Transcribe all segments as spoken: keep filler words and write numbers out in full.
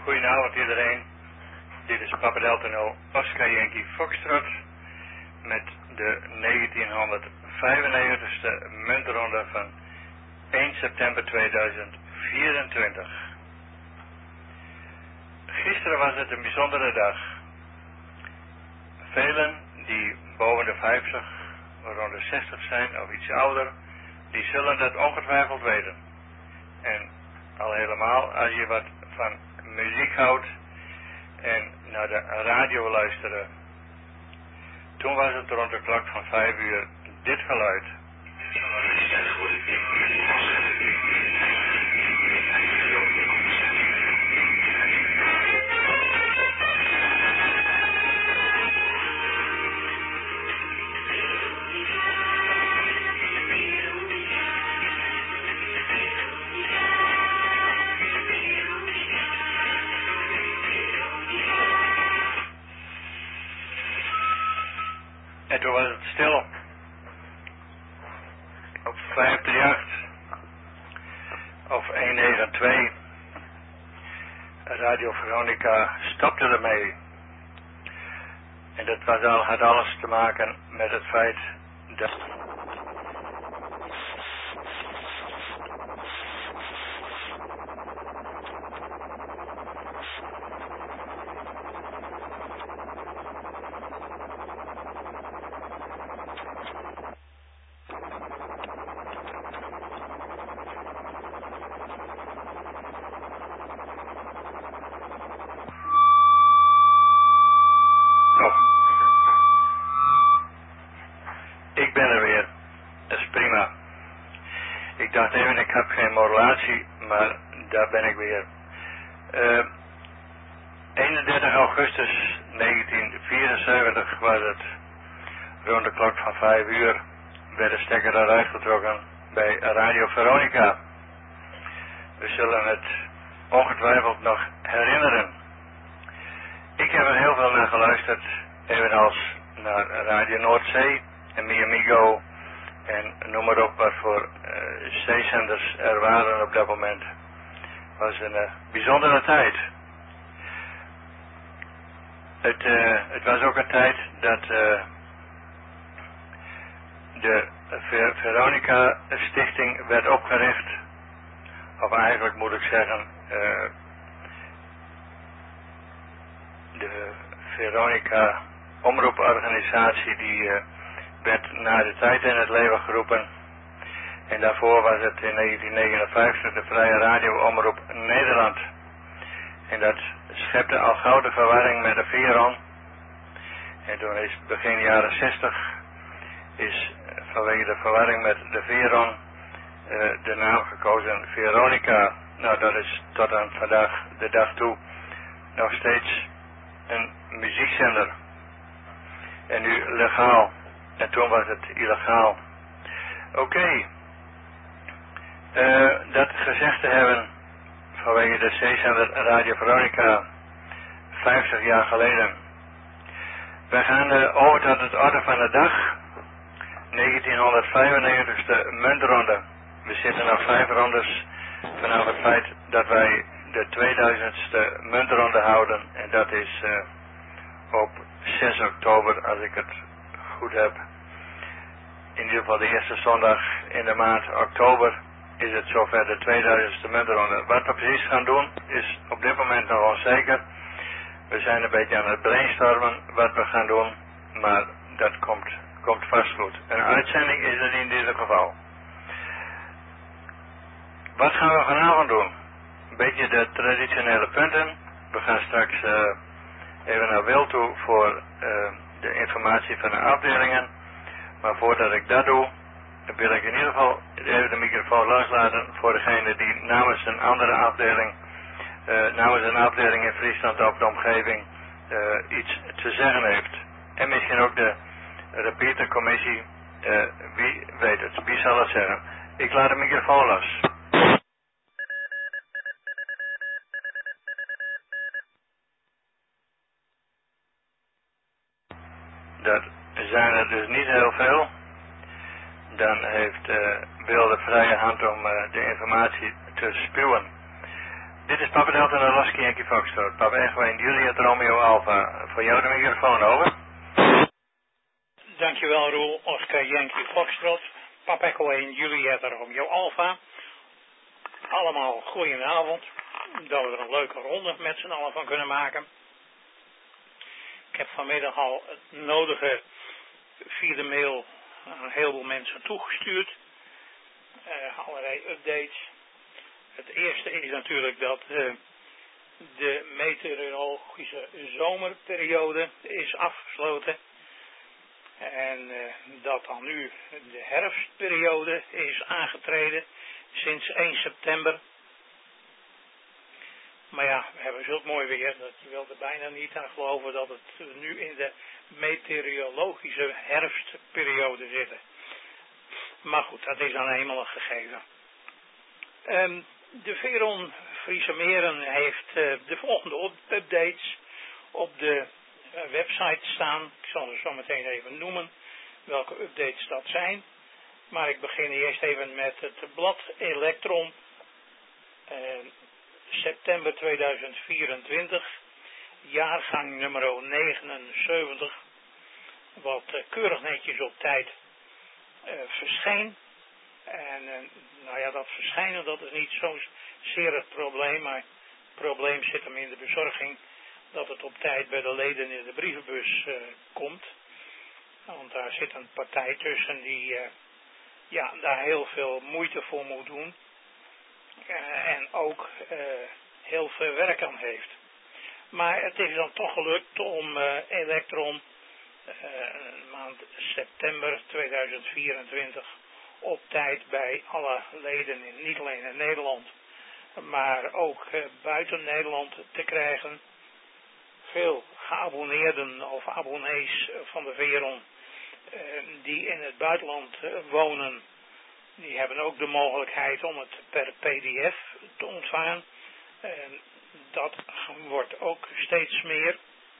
Goedenavond iedereen. Dit is Papa Delta nul Oscar Yankee Foxtrot met de negentienhonderdvijfennegentigste muntronde van één september tweeduizend vierentwintig. Gisteren was het een bijzondere dag. Velen die boven de vijftig, rond de zestig zijn of iets ouder, die zullen dat ongetwijfeld weten. En al helemaal als je wat van muziek houdt en naar de radio luisteren. Toen was het rond de klok van vijf uur dit geluid. En toen was het stil. Op vijf drie acht of honderdnegenentwintig. Radio Veronica stopte ermee. En dat was al, had alles te maken met het feit dat... Ik ben er weer. Dat is prima. Ik dacht even, ik heb geen modulatie, maar daar ben ik weer. Uh, eenendertig augustus negentienhonderdvierenzeventig was het. Rond de klok van vijf uur werd de stekker eruit getrokken bij Radio Veronica. We zullen het ongetwijfeld nog herinneren. Ik heb er heel veel naar geluisterd, evenals naar Radio Noordzee en Miamigo en noem maar op wat voor uh, zeezenders er waren op dat moment. Het was een uh, bijzondere tijd. Het, uh, het was ook een tijd dat uh, de Ver Veronica Stichting werd opgericht. Of eigenlijk moet ik zeggen, uh, de Veronica omroeporganisatie die uh, werd na de tijd in het leven geroepen. En daarvoor was het in negentien negenenvijftig de Vrije Radio Omroep Nederland. En dat schepte al gauw de verwarring met de Veron. En toen is begin jaren zestig is vanwege de verwarring met de Veron uh, de naam gekozen Veronica. Nou, dat is tot aan vandaag de dag toe nog steeds een muziekzender. En nu legaal. En toen was het illegaal. Oké. Okay. Uh, dat gezegd te hebben vanwege de zeezender Radio Veronica vijftig jaar geleden. We gaan uh, over tot het orde van de dag. negentienhonderdvijfennegentigste muntronde. We zitten nog vijf rondes vanaf het feit dat wij de tweeduizendste muntronde houden. En dat is uh, op zes oktober, als ik het goed heb. In ieder geval de eerste zondag in de maand oktober is het zover de tweeduizendste muntronde. Wat we precies gaan doen is op dit moment nog onzeker. We zijn een beetje aan het brainstormen wat we gaan doen, maar dat komt, komt vast goed. Een uitzending is er in ieder geval. Wat gaan we vanavond doen? Een beetje de traditionele punten. We gaan straks uh, even naar Wil toe voor uh, de informatie van de afdelingen. Maar voordat ik dat doe, wil ik in ieder geval even de microfoon loslaten voor degene die namens een andere afdeling, uh, namens een afdeling in Friesland of de omgeving, uh, iets te zeggen heeft. En misschien ook de repeatercommissie, uh, wie weet het, wie zal het zeggen. Ik laat de microfoon los. Dat zijn er dus niet heel veel. Dan heeft uh, Wil de vrije hand om uh, de informatie te spuwen. Dit is Papa Delta Nalaski Yankee Foxtrot. Papa Echo en Juliet Romeo Alpha. Voor jou de microfoon, over. Dankjewel Roel, Oscar Yankee Foxtrot. Papa Echo en Juliet Romeo Alpha. Allemaal goedenavond. Dat we er een leuke ronde met z'n allen van kunnen maken. Ik heb vanmiddag al het nodige via de mail aan een heleboel mensen toegestuurd. Uh, allerlei updates. Het eerste is natuurlijk dat uh, de meteorologische zomerperiode is afgesloten. En uh, dat dan nu de herfstperiode is aangetreden sinds één september. Maar ja, we hebben zulk mooi weer dat je wil er bijna niet aan geloven dat het nu in de meteorologische herfstperiode zitten. Maar goed, dat is dan eenmaal een gegeven. Um, de Veron Friese Meren heeft uh, de volgende updates op de uh, website staan. Ik zal ze zo meteen even noemen welke updates dat zijn. Maar ik begin eerst even met het blad Elektron. Uh, september tweeduizend vierentwintig, jaargang nummer negenenzeventig, wat uh, keurig netjes op tijd uh, verscheen. En uh, nou ja, dat verschijnen, dat is niet zozeer het probleem, maar het probleem zit hem in de bezorging dat het op tijd bij de leden in de brievenbus uh, komt. Want daar zit een partij tussen die uh, ja, daar heel veel moeite voor moet doen. Uh, en ook uh, heel veel werk aan heeft. Maar het is dan toch gelukt om uh, Elektron uh, maand september tweeduizend vierentwintig op tijd bij alle leden, in, niet alleen in Nederland, maar ook uh, buiten Nederland te krijgen. Veel geabonneerden of abonnees van de Veron uh, die in het buitenland uh, wonen, die hebben ook de mogelijkheid om het per P D F te ontvangen. En dat wordt ook steeds meer.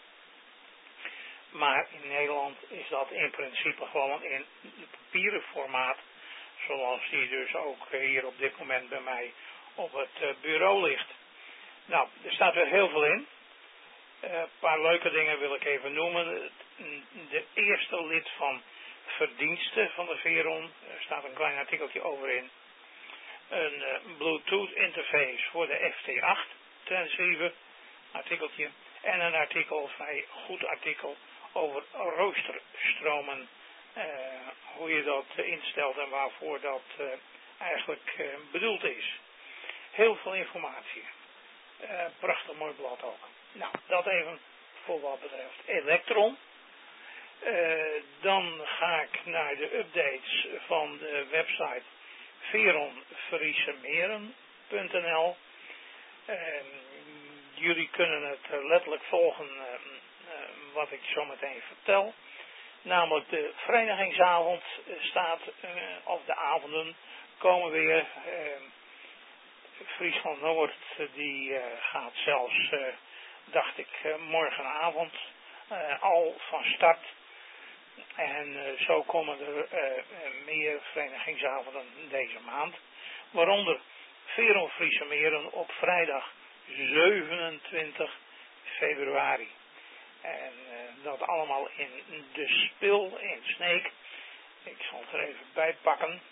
Maar in Nederland is dat in principe gewoon in papieren formaat. Zoals die dus ook hier op dit moment bij mij op het bureau ligt. Nou, er staat weer heel veel in. Een uh, paar leuke dingen wil ik even noemen. De eerste lid van verdiensten van de Veron, er staat een klein artikeltje over in. Een uh, Bluetooth interface voor de F T acht transceiver, artikeltje. En een artikel, vrij goed artikel, over roosterstromen. Uh, hoe je dat uh, instelt en waarvoor dat uh, eigenlijk uh, bedoeld is. Heel veel informatie. Uh, prachtig mooi blad ook. Nou, dat even voor wat betreft Elektron. Uh, dan ga ik naar de updates van de website veron friese meren punt n l. Uh, jullie kunnen het letterlijk volgen uh, uh, wat ik zo meteen vertel. Namelijk de verenigingsavond staat, uh, of de avonden komen weer. Uh, Friesland Noord die uh, gaat zelfs, uh, dacht ik, uh, morgenavond uh, al van start. En uh, zo komen er uh, meer verenigingsavonden deze maand. Waaronder Veron Friese Meren op vrijdag zevenentwintig februari. En uh, dat allemaal in de Spil in Sneek. Ik zal het er even bij pakken.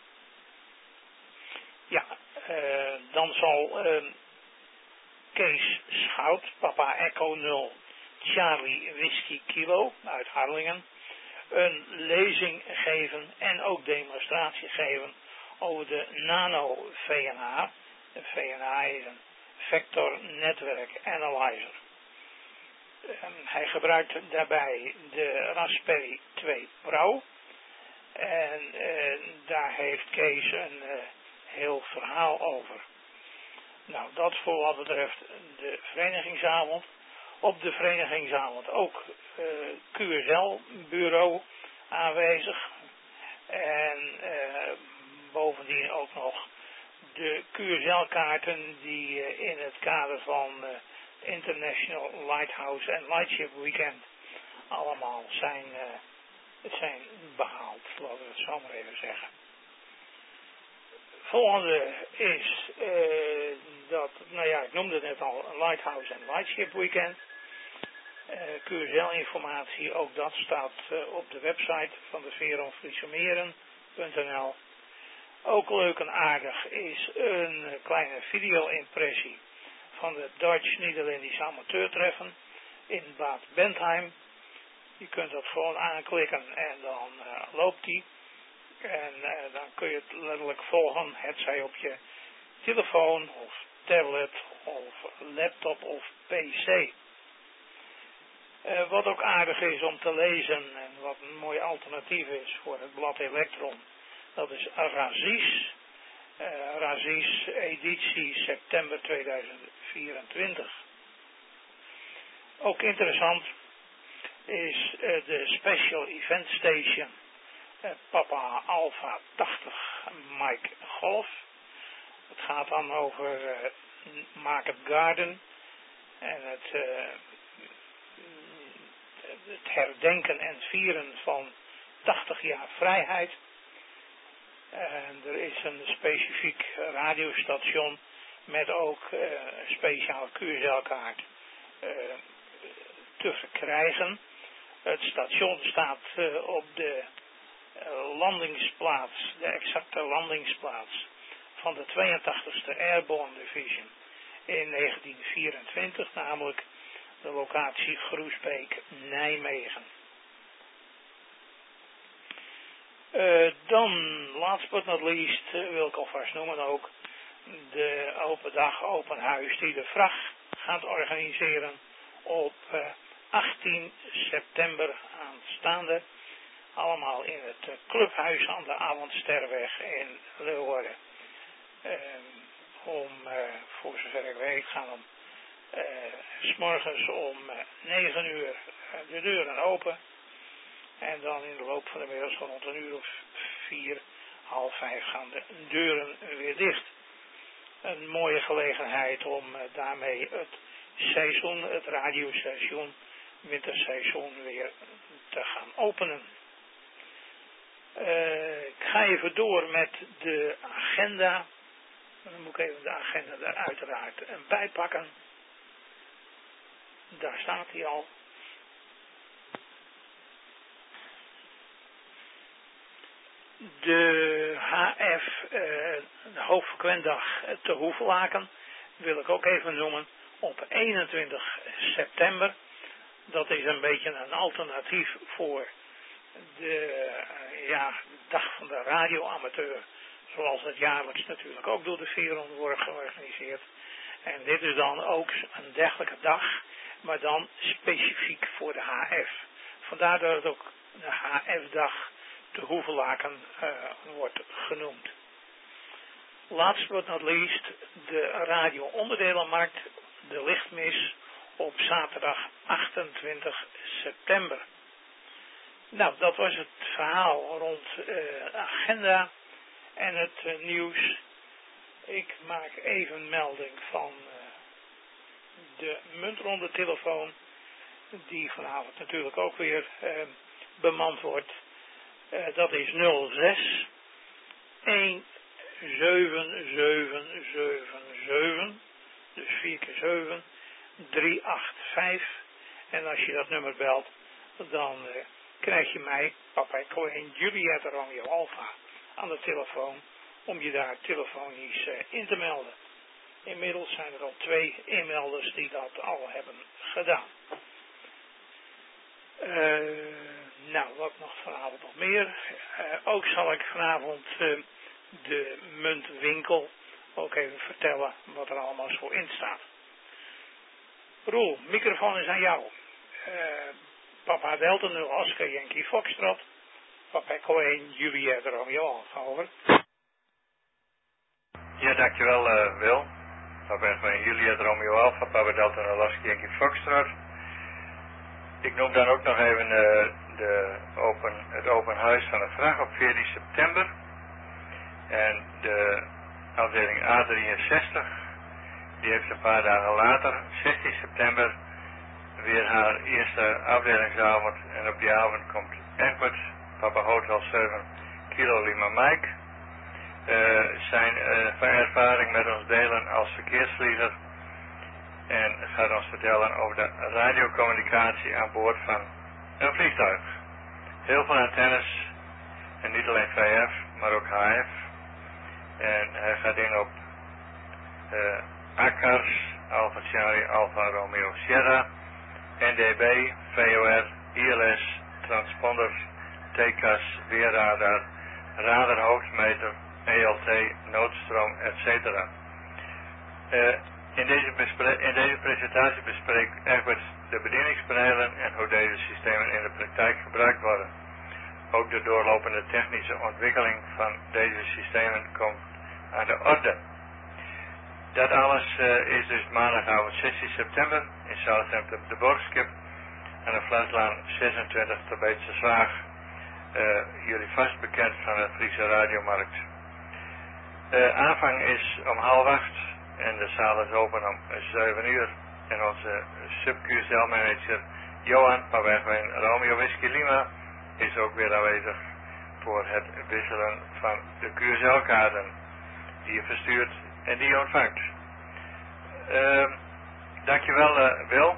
Ja, uh, dan zal uh, Kees Schout, Papa Echo nul, Charlie Whisky Kilo uit Harlingen, een lezing geven en ook demonstratie geven over de Nano V N A. De V N A is een Vector Network Analyzer. Um, hij gebruikt daarbij de Raspberry twee Pro. En uh, daar heeft Kees een uh, heel verhaal over. Nou, dat voor wat betreft de verenigingsavond. Op de verenigingsavond ook uh, Q S L-bureau aanwezig. En uh, bovendien ook nog de Q S L-kaarten die uh, in het kader van uh, International Lighthouse and Lightship Weekend allemaal zijn, uh, zijn behaald, laten we het zo maar even zeggen. Volgende is uh, dat, nou ja, ik noemde het net al, een Lighthouse en Lightship Weekend. Uh, Q S L-informatie, ook dat staat uh, op de website van de Veron Friese Meren punt n l. Ook leuk en aardig is een uh, kleine video-impressie van de Duits-Nederlandische amateurtreffen in Bad Bentheim. Je kunt dat gewoon aanklikken en dan uh, loopt die. En uh, dan kun je het letterlijk volgen, het zij op je telefoon of tablet of laptop of pc. Uh, wat ook aardig is om te lezen en wat een mooi alternatief is voor het blad Elektron, dat is Razis. Uh, Razis editie september tweeduizend vierentwintig. Ook interessant is uh, de Special Event Station uh, Papa Alpha tachtig Mike Golf. Het gaat dan over uh, Market Garden en het, uh, het herdenken en vieren van tachtig jaar vrijheid. En er is een specifiek radiostation met ook uh, een speciale Q S L-kaart uh, te verkrijgen. Het station staat uh, op de uh, landingsplaats, de exacte landingsplaats van de tweeëntachtigste Airborne Division in negentien vierentwintig, namelijk de locatie Groesbeek, Nijmegen. Uh, dan, last but not least, uh, wil ik alvast noemen ook de open dag, open huis die de vracht gaat organiseren op uh, achttien september aanstaande. Allemaal in het uh, clubhuis aan de Avondsterweg in Leeuwarden. Uh, om, uh, voor zover ik weet, gaan om uh, 's morgens om uh, negen uur uh, de deuren open. En dan in de loop van de middag zo rond een uur of vier, half vijf gaan de deuren weer dicht. Een mooie gelegenheid om uh, daarmee het seizoen, het radioseizoen, winterseizoen weer te gaan openen. Uh, ik ga even door met de agenda. Dan moet ik even de agenda er uiteraard bij pakken. Daar staat hij al. De H F, uh, de hoogfrequentdag te Hoevelaken, wil ik ook even noemen, op eenentwintig september. Dat is een beetje een alternatief voor de uh, ja, dag van de radioamateur, zoals het jaarlijks natuurlijk ook door de Veron wordt georganiseerd. En dit is dan ook een dergelijke dag, maar dan specifiek voor de H F. Vandaar dat het ook de H F-dag te Hoevelaken uh, wordt genoemd. Last but not least, de radio-onderdelenmarkt, de lichtmis, op zaterdag achtentwintig september. Nou, dat was het verhaal rond de uh, agenda en het uh, nieuws. Ik maak even melding van uh, de muntronde telefoon, die vanavond natuurlijk ook weer uh, bemand wordt. Uh, dat is nul zes een zeven zeven zeven zeven, dus vier keer zeven, drie acht vijf. En als je dat nummer belt, dan uh, krijg je mij, Papa Cohen, Juliet Romeo Alpha, aan de telefoon om je daar telefonisch uh, in te melden. Inmiddels zijn er al twee inmelders die dat al hebben gedaan. Uh, nou, wat nog vanavond nog meer? Uh, ook zal ik vanavond uh, de muntwinkel ook even vertellen wat er allemaal zo in staat. Roel, microfoon is aan jou. Uh, Papa Delta nul Oscar Yankee Foxtrot. Papa Cohen Juliet Romeo Alpha, over. Ja, dankjewel uh, Wil. Papa Cohen Juliet Romeo Alpha, Papa Delta nul Oscar Yankee Foxtrot. Ik noem dan ook nog even uh, de open, het open huis van de vraag op veertien september. En de afdeling A drieënzestig, die heeft een paar dagen later, zestien september, weer haar eerste afdelingsavond. En op die avond komt Egbert, Papa Hotel zeven, Kilo Lima Mike. uh, zijn uh, ervaring met ons delen als verkeersvlieger. En gaat ons vertellen over de radiocommunicatie aan boord van een vliegtuig. Heel veel antennes. En niet alleen V F, maar ook H F. En hij gaat in op uh, A C A R S, Alpha Charlie, Alpha Romeo Sierra, N D B, V O R, I L S, transponders, T C A S, weerradar, radar hoogtemeter, E L T, noodstroom, et cetera. Uh, in, deze in deze presentatie bespreekt Egbert de bedieningspanelen en hoe deze systemen in de praktijk gebruikt worden. Ook de doorlopende technische ontwikkeling van deze systemen komt aan de orde. Dat alles uh, is dus maandagavond zestien september in Southampton de Borgskip aan de Vlaslaan zesentwintig te Beetse Zwaag. Uh, jullie vast bekend van de Friese radiomarkt. Uh, aanvang is om half acht en de zaal is open om zeven uur. En onze sub-Q S L-manager Johan Pawegwijn Romeo Whisky Lima is ook weer aanwezig voor het wisselen van de Q S L-kaarten die je verstuurt en die je ontvangt. Uh, dankjewel uh, Wil.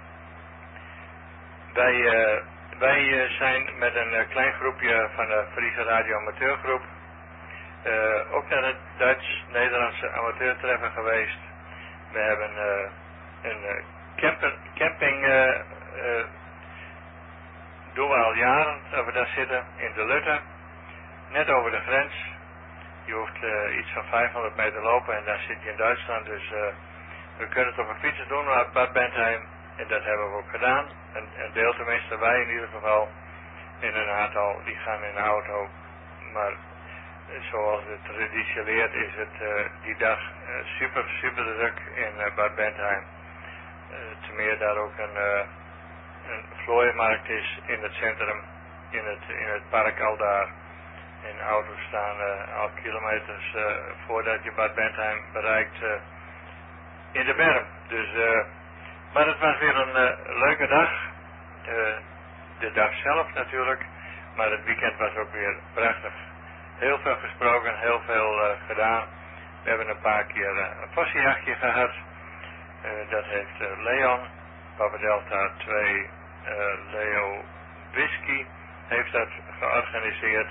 Wij, uh, wij uh, zijn met een uh, klein groepje van de Friese Radio Amateurgroep uh, ook naar het Duits-Nederlandse amateurtreffen geweest. We hebben uh, een uh, camper, camping uh, uh, doen we al jaren dat we daar zitten in de Lutte, net over de grens. Je hoeft uh, iets van vijfhonderd meter lopen en daar zit je in Duitsland, dus uh, we kunnen het op een fiets doen naar Bad Bentheim en dat hebben we ook gedaan. Een, een deel tenminste, wij in ieder geval, in een aantal die gaan in de auto, maar uh, zoals het traditioneert is het uh, die dag uh, super super druk in uh, Bad Bentheim. Uh, te meer daar ook een, uh, een vlooienmarkt is in het centrum, in het, in het park al daar. En auto's staan uh, al kilometers uh, voordat je Bad Bentheim bereikt uh, in de berm. Dus, uh, maar het was weer een uh, leuke dag. Uh, de dag zelf natuurlijk. Maar het weekend was ook weer prachtig. Heel veel gesproken, heel veel uh, gedaan. We hebben een paar keer uh, een passiejachtje gehad. Uh, dat heeft uh, Leon, Papa Delta twee, uh, Leo Whisky heeft dat georganiseerd.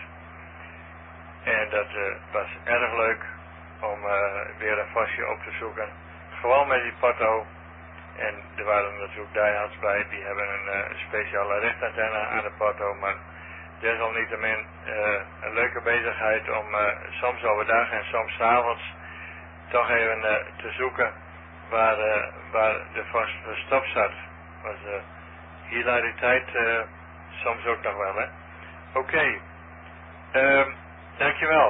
En dat uh, was erg leuk om uh, weer een vastje op te zoeken. Gewoon met die potto. En er waren natuurlijk diehards bij, die hebben een uh, speciale richtantenne aan de potto. Maar desalniettemin uh, een leuke bezigheid om uh, soms overdag en soms 's avonds toch even uh, te zoeken waar, uh, waar de vast verstopt zat. Was uh, hilariteit uh, soms ook nog wel, hè. Oké. Okay. Um, Dankjewel.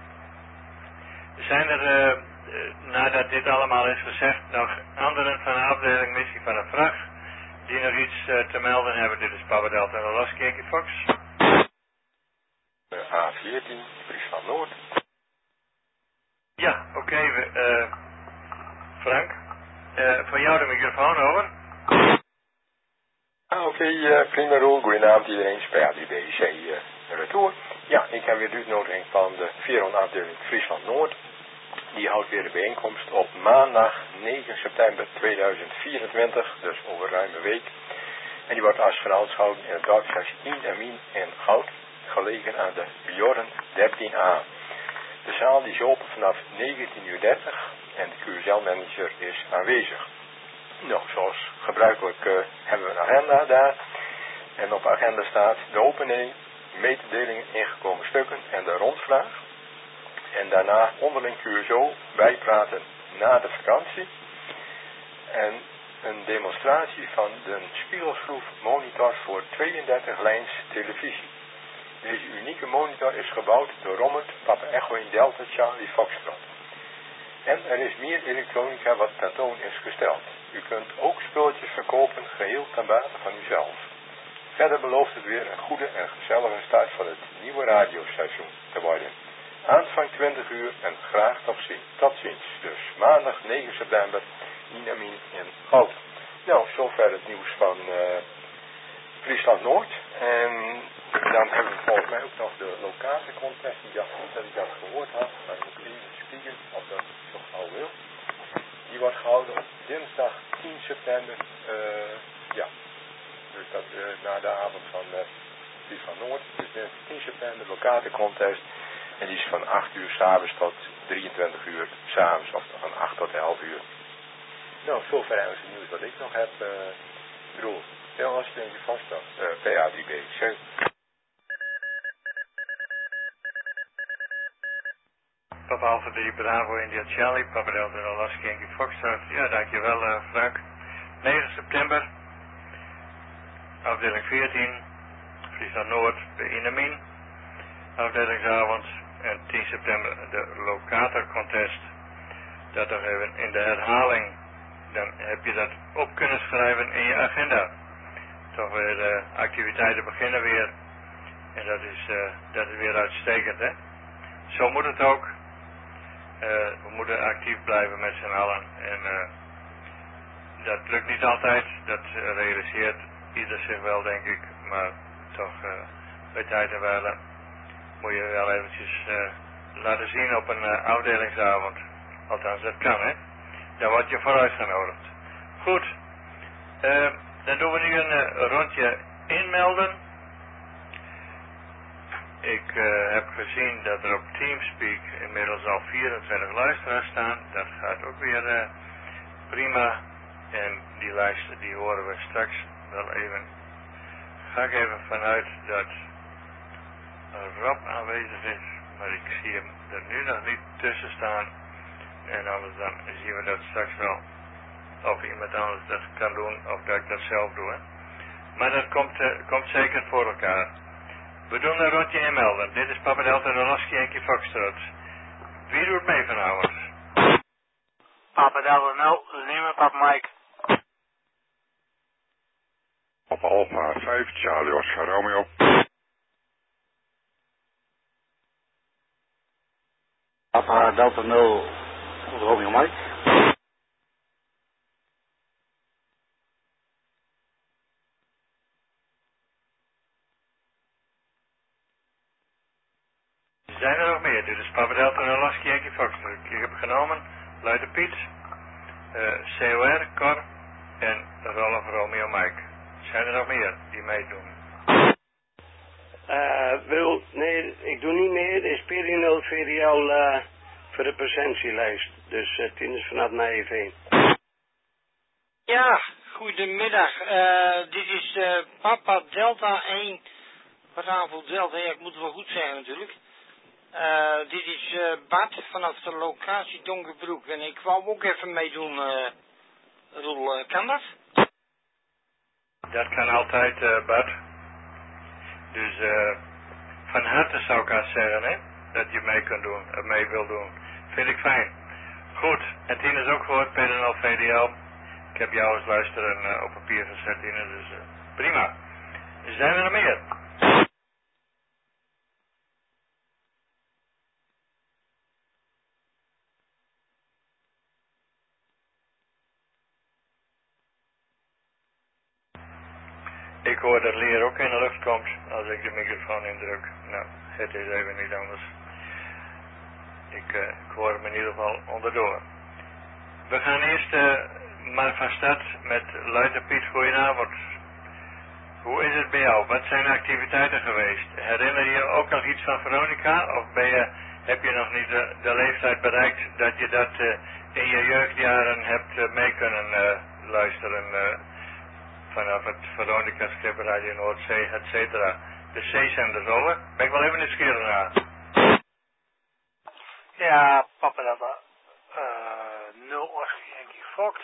Zijn er, uh, uh, nadat dit allemaal is gezegd, nog anderen van de afdeling missie van de vracht die nog iets uh, te melden hebben? Dit is Papa Delta en Alaska Fox. A veertien, Friesland Noord. Ja, oké, okay, uh, Frank. Uh, van jou de microfoon over. Ah, oké, okay, uh, prima rol. Goedenavond iedereen. Spijt die B C uh, retour. Ja, ik heb weer de uitnodiging van de Veron afdeling Friesland Noord. Die houdt weer de bijeenkomst op maandag negen september tweeduizend vierentwintig, dus over ruim een week. En die wordt als gehouden in het dorpshuis Ien en Mien in Goud, gelegen aan de Bjorn dertien A. De zaal die is open vanaf negentien uur dertig en de Q S L-manager is aanwezig. Nou, zoals gebruikelijk uh, hebben we een agenda daar. En op de agenda staat de opening, mededelingen, ingekomen stukken en de rondvraag. En daarna onderling Q S O, bijpraten na de vakantie. En een demonstratie van de spiegelschroef monitor voor tweeëndertig lijns televisie. Deze unieke monitor is gebouwd door Robert, Papa Echo in Delta Charlie Foxtrot. En er is meer elektronica wat tentoon is gesteld. U kunt ook spulletjes verkopen, geheel ten bate van uzelf. Verder belooft het weer een goede en gezellige start van het nieuwe radiostation te worden. Aanvang twintig uur en graag tot ziens. Tot ziens. Dus maandag negen september, Inamin in Goud. Nou, zover het nieuws van uh, Friesland Noord. En Dan hebben we volgens mij ook nog de locatiecontest. Ik dacht niet dat ik dat gehoord had, maar ik moet even spieken of dat zo gauw wil. Die wordt gehouden op dinsdag tien september. Uh, ja, dus dat uh, na de avond van uh, Vries van Noord. Dus dinsdag tien september, locatiecontest. En die is van acht uur 's avonds tot drieëntwintig uur 's avonds, of van acht tot elf uur. Nou, zover is het nieuws wat ik nog heb. Uh, Roel, heel als je je vast dan. Uh, P A drie B. Zo. Papa Alpha drie Bravo India Charlie, Papa Delta Alaska Yankee Foxtrot. Ja, dankjewel uh, Frank. negen september, afdeling veertien, Friesland Noord, bij Inamin, afdelingsavond. En tien september de locator contest. Dat nog even in de herhaling. Dan heb je dat op kunnen schrijven in je agenda. Toch weer de uh, activiteiten beginnen weer. En dat is, uh, dat is weer uitstekend, hè. Zo moet het ook. Uh, we moeten actief blijven met z'n allen. En uh, dat lukt niet altijd. Dat uh, realiseert ieder zich wel, denk ik. Maar toch, uh, bij tijd en wijle moet je wel eventjes uh, laten zien op een uh, afdelingsavond. Althans, dat kan, hè. Dan word je vooruit genodigd. Goed. Uh, dan doen we nu een uh, rondje inmelden. Ik uh, heb gezien dat er op Teamspeak inmiddels al vierentwintig luisteraars staan. Dat gaat ook weer uh, prima. En die lijsten die horen we straks wel even. Ga ik even vanuit dat Rob aanwezig is. Maar ik zie hem er nu nog niet tussen staan. En anders dan zien we dat straks wel. Of iemand anders dat kan doen of dat ik dat zelf doe. Hè. Maar dat komt, uh, komt zeker voor elkaar. We doen een rondje inmelden. Dit is Papa Delta Alaska Yankee Foxtrot. Wie doet mee vanavond? Papa Delta nul, Lima, Papa Mike. Papa Alpha vijf, Charlie Oscar Romeo. Papa Delta nul, Romeo Mike. Zijn er nog meer? Dit is Papa Delta Alaska Yankee Foxtrot. Ik heb genomen Luide Piet, uh, C O R, Cor en Rolf Romeo Mike. Zijn er nog meer die meedoen? Uh, wil, nee, ik doe niet meer. De Spirino V D L uh, voor de presentielijst. Dus uh, tien is vanaf mij even heen. Ja, goedemiddag. Uh, dit is uh, Papa Delta één. Bravo Delta, ja, ik moet het wel goed zeggen natuurlijk. Uh, dit is uh, Bart vanaf de locatie Donkerbroek. En ik wou ook even meedoen, uh, Roel. Uh, kan dat? Dat kan altijd, uh, Bart. Dus uh, van harte zou ik haar zeggen, hè, dat je mee kunt doen, uh, mee wil doen. Vind ik fijn. Goed, en Tine is ook gehoord, P N L V D L. Ik heb jou als luisteren uh, op papier gezet, Tine, dus uh, prima. Zijn er nog meer? Ik hoor dat leer ook in de lucht komt als ik de microfoon indruk. Nou, het is even niet anders. Ik, uh, ik hoor hem in ieder geval onderdoor. We gaan eerst uh, maar van start met Luiter Piet. Goedenavond. Hoe is het bij jou? Wat zijn de activiteiten geweest? Herinner je je ook nog iets van Veronica? Of ben je, heb je nog niet de, de leeftijd bereikt dat je dat uh, in je jeugdjaren hebt uh, mee kunnen uh, luisteren? Uh, vanaf het Veronica Schip, Radio Noordzee, et cetera. De C-zenders over. Ben ik wel even nieuwsgierig naar. Ja, Papa Delta uh, nul Oscar Yankee Fox.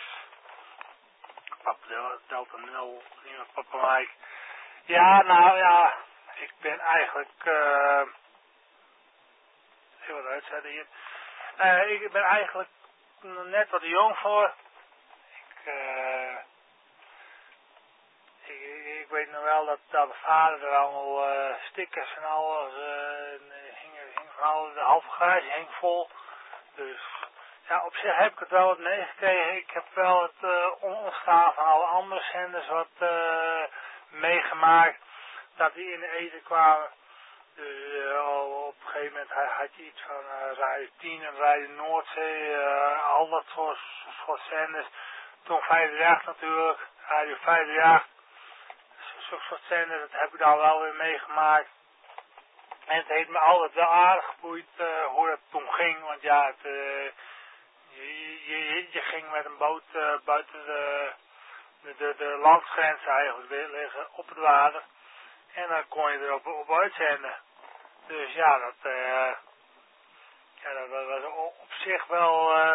Papa Delta nul, Papa Mike. Ja, nou ja, ik ben eigenlijk, uh, even wat uitzetten hier. Uh, ik ben eigenlijk net wat jong voor. Ik, uh, Ik, ik weet nog wel dat, dat de vader er allemaal uh, stickers en alles, uh, hing, hing van alles, de halve garage hing vol. Dus ja, op zich heb ik het wel wat meegekregen. Ik heb wel het uh, ontstaan van alle andere zenders wat uh, meegemaakt. dat die in de eten kwamen. Dus uh, op een gegeven moment had je iets van uh, Radio tien en Radio Noordzee, uh, al dat soort, soort zenders. Toen vijfendertig natuurlijk, Radio vijfendertig, zo'n soort zenders, dat heb ik dan wel weer meegemaakt. En het heeft me altijd wel aardig geboeid uh, hoe dat toen ging, want ja, het, uh, je, je, je ging met een boot uh, buiten de, de, de, de landsgrens eigenlijk liggen op het water. En dan kon je erop op uitzenden. Dus ja, dat, uh, ja, dat was op zich wel, uh,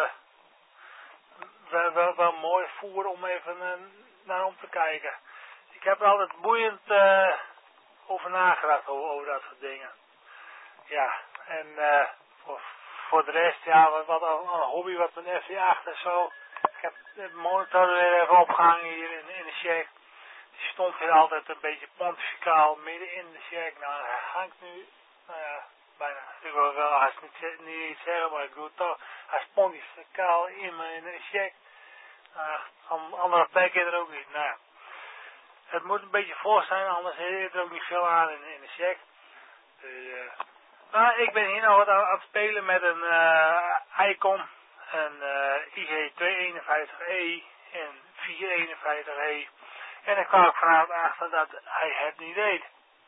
wel, wel, wel mooi voer om even uh, naar om te kijken. Ik heb er altijd boeiend uh, over nagedacht, over, over dat soort dingen. Ja, en uh, voor, voor de rest, ja, wat, wat een, een hobby wat mijn F V acht en zo. Ik heb de monitor weer even opgehangen hier in, in de shack. Die stond hier altijd een beetje pontificaal midden in de shack. Nou, hij hangt nu, nou ja, bijna, ik wil wel haast niet, niet iets zeggen, maar ik doe het toch. Hij is pontificaal in me in de shack. Uh, andere plekken er ook niet. Nou ja. Het moet een beetje vol zijn, anders heeft er ook niet veel aan in, in de shack. Dus, uh, nou, ik ben hier nog wat aan, aan het spelen met een uh, ICOM, een uh, I G tweehonderdeenenvijftig E en vierhonderdeenenvijftig E. En dan kwam ik vanavond achter dat hij het niet deed.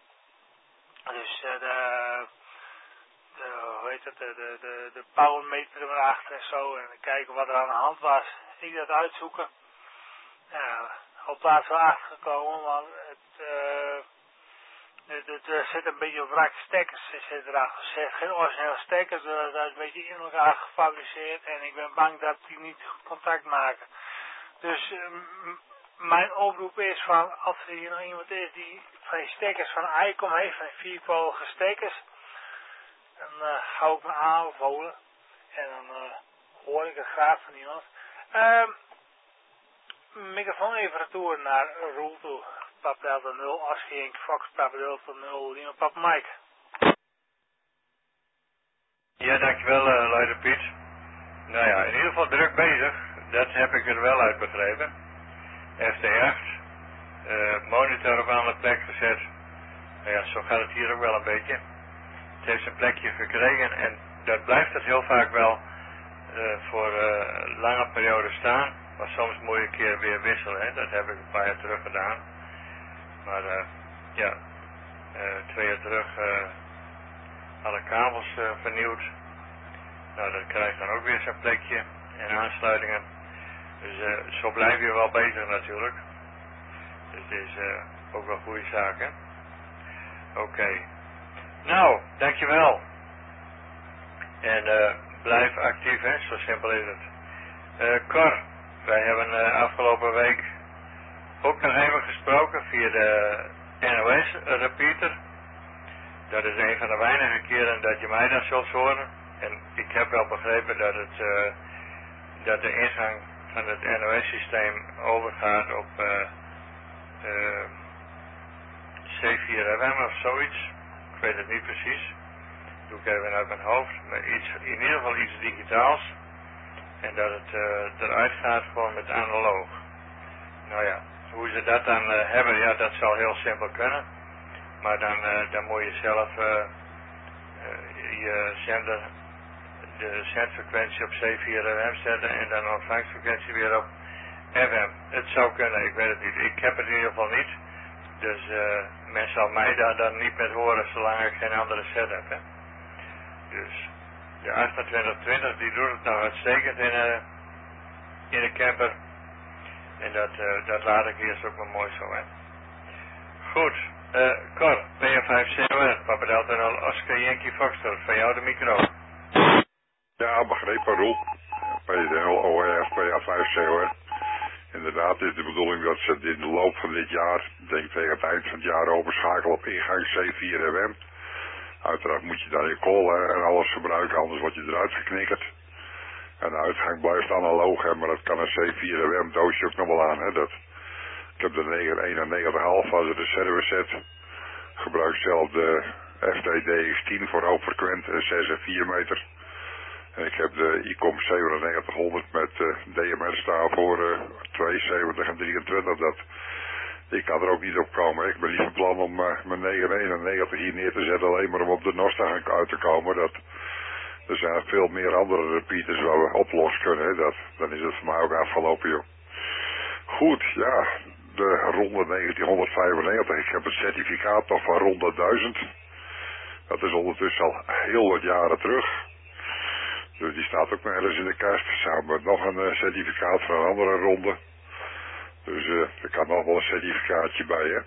Dus uh, de, de, hoe heet het, de, de, de, de powermeter erachter en zo. En kijken wat er aan de hand was. Ik dat uitzoeken. Ja, op plaats wel achtergekomen, want het, uh, het, het, er zit een beetje op wrak stekkers. Er zit erachter. Er zit geen originele stekkers, dat is een beetje in elkaar gefabriceerd. En ik ben bang dat die niet goed contact maken. Dus um, mijn oproep is van, als er hier nog iemand is die van die stekkers van ICOM heeft, van die vierpolige stekkers, dan uh, hou ik me aanbevolen. En dan uh, hoor ik het graag van iemand. Uh, microfoon even retour naar Roel toe. Papa Delta nul, Aschenk, Fox, Papa Delta nul, Lima, Papa Mike. Ja, dankjewel, uh, Leider Piet. Nou ja, in ieder geval druk bezig. Dat heb ik er wel uit begrepen. F T acht, uh, monitor op een andere plek gezet. Nou ja, zo gaat het hier ook wel een beetje. Het heeft zijn plekje gekregen en dat blijft het heel vaak wel uh, voor uh, lange perioden staan. Maar soms moet je een keer weer wisselen, hè. Dat heb ik een paar jaar terug gedaan. Maar uh, ja, uh, twee jaar terug uh, alle kabels uh, vernieuwd. Nou, dat krijgt dan ook weer zijn plekje en aansluitingen. Dus uh, zo blijf je wel bezig natuurlijk. Dus het is uh, ook wel een goede zaak, hè. Oké. Okay. Nou, dankjewel. En uh, blijf actief, hè. Zo simpel is het. Uh, Cor, wij hebben uh, afgelopen week ook nog even gesproken via de N O S-repeater. Dat is een van de weinige keren dat je mij dan zult horen. En ik heb wel begrepen dat, het, uh, dat de ingang van het N O S-systeem overgaat op uh, uh, C vier F M of zoiets. Ik weet het niet precies. Dat doe ik even uit mijn hoofd. Maar iets, in ieder geval iets digitaals. En dat het uh, eruit gaat gewoon met analoog. Nou ja, hoe ze dat dan uh, hebben, ja, dat zal heel simpel kunnen. Maar dan, uh, dan moet je zelf uh, uh, je zender, de zendfrequentie op C vier F M zetten en dan de ontvangstfrequentie weer op F M. Het zou kunnen, ik weet het niet. Ik heb het in ieder geval niet. Dus uh, men zal mij daar dan niet meer horen zolang ik geen andere set heb. Hè? Dus de achtentwintig twintig die doet het nou uitstekend in, uh, in de camper. En dat, uh, dat laat ik eerst ook wel mooi zo, hè. Goed, uh, Cor, P F vijf C O R, Papa Delta nul, Oscar Yankee Foxtrot, van jou de micro. Ja, begrepen, Roel. P D L O R, P F vijf C O R. Inderdaad, is de bedoeling dat ze in de loop van dit jaar, denk tegen het eind van het jaar, overschakelen op ingang C vier F M. Uiteraard moet je dan je call en alles gebruiken, anders word je eruit geknikkerd. En de uitgang blijft analoog, hè, maar dat kan een C vier F M doosje ook nog wel aan. Hè, dat. Ik heb de eenennegentig half als de server set. Gebruik zelf de F T D X tien voor hoogfrequent, zes en vier meter. En ik heb de ICOM zevenennegentig honderd met uh, D M R staan voor uh, tweeënzeventig en drieëntwintig. Dat Ik kan er ook niet op komen. Ik ben niet van plan om uh, mijn negen eenennegentig hier neer te zetten, alleen maar om op de N O S te gaan uit te komen. Dat, er zijn veel meer andere repeaters waar we oplossen kunnen. Hè. Dat, dan is het voor mij ook afgelopen, joh. Goed, ja, de ronde negentienhonderdvijfennegentig. Ik heb het certificaat nog van ronde duizend. Dat is ondertussen al heel wat jaren terug. Dus die staat ook nog ergens in de kast. Samen met nog een uh, certificaat van een andere ronde. Dus uh, er kan nog wel een certificaatje bij, hè.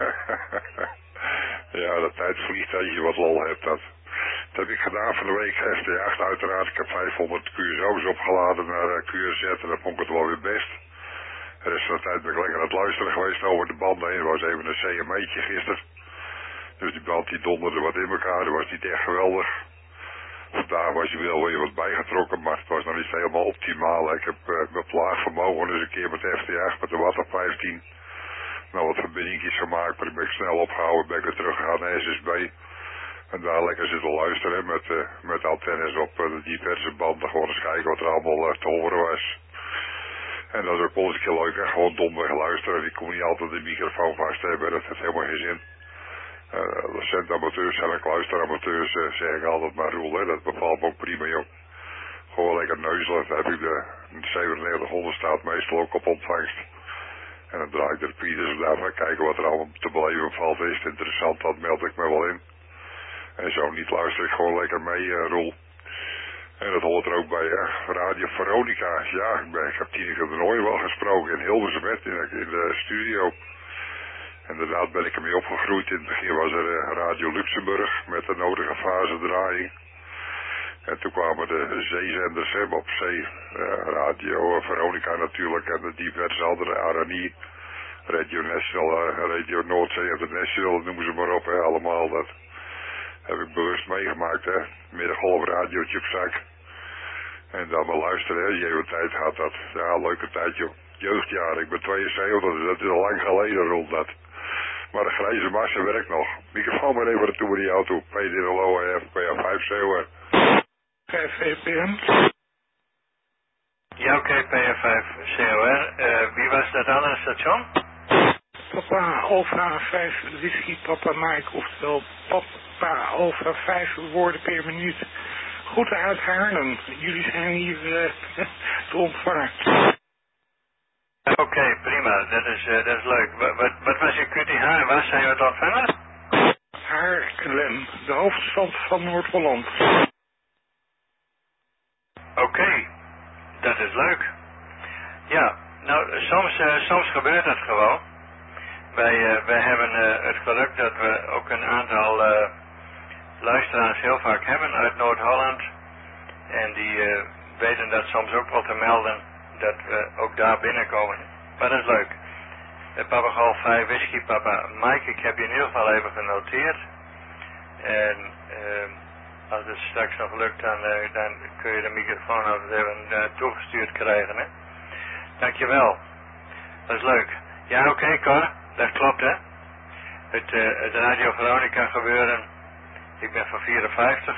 Ja, dat tijd vliegt dat je wat lol hebt. Dat, dat heb ik gedaan van de week. F T acht uiteraard. Ik heb vijfhonderd Q S O's opgeladen naar uh, Q R Z. En dan vond ik het wel weer best. De rest van de tijd ben ik lekker aan het luisteren geweest over de banden heen. Er was even een C M E'tje gisteren. Dus die band die donderde wat in elkaar. Dat was niet echt geweldig. Vandaag was hij wel weer wat bijgetrokken, maar het was nog niet helemaal optimaal. Ik heb uh, mijn plaagvermogen eens een keer met F T acht, met de Watt vijftien. Nou, wat verbindingjes gemaakt, maar ik ben snel opgehouden, ben ik weer teruggegaan naar S S B. En daar lekker zitten luisteren met, uh, met antennes op uh, de diverse banden. Gewoon eens kijken wat er allemaal uh, te horen was. En dat is ook wel eens een keer leuk, hè? Gewoon domweg luisteren. Ik kon niet altijd de microfoon vast hebben, dat heeft helemaal geen zin. Uh, centamateurs zijn ook luisteramateurs, uh, zeg ik altijd maar, Roel, hè. Dat bevalt me ook prima, joh. Gewoon lekker neuzelen, dan heb ik de zevenennegentighonderd staat meestal ook op ontvangst. En dan draai ik de repeaters daarvan, kijken wat er allemaal te beleven valt. Is het interessant, dat meld ik me wel in. En zo niet luister ik gewoon lekker mee, uh, Roel. En dat hoort er ook bij, hè. Radio Veronica, ja, ik, ben, ik heb Tineke de Nooy wel gesproken in Hilversum, in, in de studio. Inderdaad ben ik ermee opgegroeid. In het begin was er uh, Radio Luxemburg met de nodige fasedraaiing. En toen kwamen de zeezenders hè, op zee. Uh, Radio Veronica natuurlijk en de diverse andere R N I. Radio National, uh, Radio Noordzee International, noemen ze maar op. Hè, allemaal dat heb ik bewust meegemaakt. Hè. Middengolf radiootje op zak. En dan maar luisteren. Hè. Je hebt tijd gehad dat. Ja, leuke tijd joh. Jeugdjaren. Ik ben tweeënzeventig, dus dat is al lang geleden rond dat. Maar de grijze massa werkt nog. Microfoon maar even naartoe met die auto. P D L O F, P A vijf C O R. vijf V P M. Ja, oké, P A vijf C O R. Uh, wie was dat andere station? Papa Alpha vijf Whisky Papa Mike, oftewel Papa Alpha vijf woorden per minuut. Groeten uit Haarlem. Jullie zijn hier uh, te ontvangen. Oké, okay, prima. Dat is, uh, dat is leuk. Wat, wat, wat was je Q T H? Waar zijn we het ontvangen? Haarlem, de hoofdstad van Noord-Holland. Oké, okay, dat is leuk. Ja, nou, soms, uh, soms gebeurt dat gewoon. Wij, uh, wij hebben uh, het geluk dat we ook een aantal uh, luisteraars heel vaak hebben uit Noord-Holland. En die uh, weten dat soms ook wel te melden. Dat we ook daar binnenkomen. Maar dat is leuk. Uh, Papa Golf vijf Whisky Papa Mike, ik heb je in ieder geval even genoteerd. En uh, als het straks nog lukt, dan, uh, dan kun je de microfoon altijd even uh, toegestuurd krijgen. Hè? Dankjewel. Dat is leuk. Ja, oké, okay, Cor. Dat klopt, hè. Het, uh, het Radio Veronica gebeuren. Ik ben van vierenvijftig.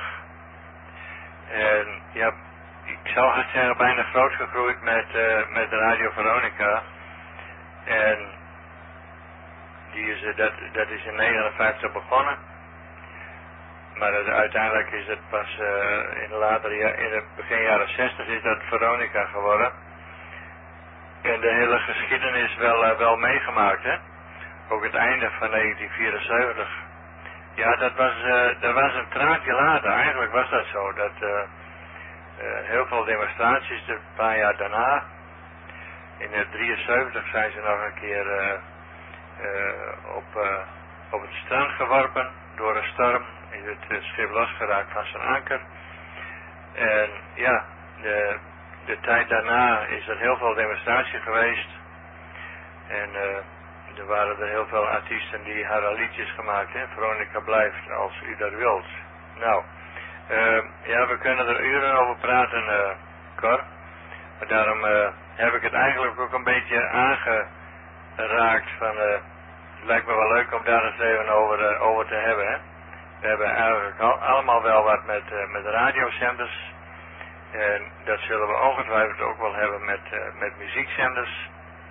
En ja, ik zou gaan zeggen bijna groot gegroeid met, uh, met de Radio Veronica. En die is, uh, dat, dat is in negenenvijftig begonnen. Maar uh, uiteindelijk is het pas uh, in de latere ja, in het begin jaren zestig is dat Veronica geworden. En de hele geschiedenis wel, uh, wel meegemaakt, hè. Ook het einde van negentien vierenzeventig. Ja, dat was, uh, dat was een traantje later. Eigenlijk was dat zo. Dat uh, uh, heel veel demonstraties, een paar jaar daarna. In uh, drieënzeventig zijn ze nog een keer uh, uh, op, uh, op het strand geworpen door een storm. Is het uh, schip losgeraakt van zijn anker. En ja, de, de tijd daarna is er heel veel demonstratie geweest. En uh, er waren er heel veel artiesten die haar liedjes gemaakt hebben. Veronica blijft als u dat wilt. Nou, uh, ja, we kunnen er uren over praten, uh, Cor. Maar daarom uh, heb ik het eigenlijk ook een beetje aangeraakt van, uh, het lijkt me wel leuk om daar eens even over, uh, over te hebben, hè. We hebben eigenlijk al, allemaal wel wat met, uh, met radiozenders. En dat zullen we ongetwijfeld ook wel hebben met, uh, met muziekzenders.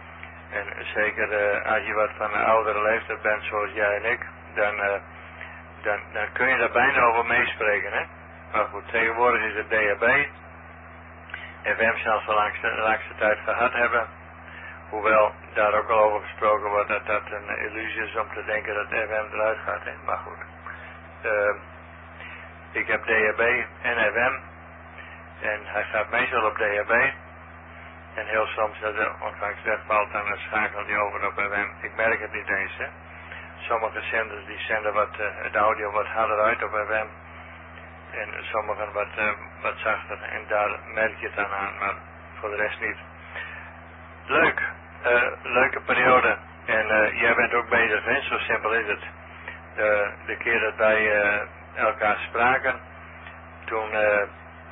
En zeker uh, als je wat van een oudere leeftijd bent zoals jij en ik, dan, uh, dan, dan kun je daar bijna over meespreken. Hè? Maar goed, tegenwoordig is het D H B. F M zal ze langs de langste tijd gehad hebben. Hoewel daar ook al over gesproken wordt dat dat een illusie is om te denken dat F M eruit gaat. Hè? Maar goed. Uh, ik heb D H B en F M. En hij gaat meestal op D H B. En heel soms als de ontvangst wegvalt, dan schakelt hij over op F M. Ik merk het niet eens. Hè? Sommige zenders die zenden wat, uh, de audio wat harder uit op F M. En sommigen wat, uh, wat zachter. En daar merk je het dan aan. Maar voor de rest niet. Leuk. Uh, leuke periode. En uh, jij bent ook bezig, hè? Zo simpel is het. De, de keer dat wij uh, elkaar spraken, toen uh,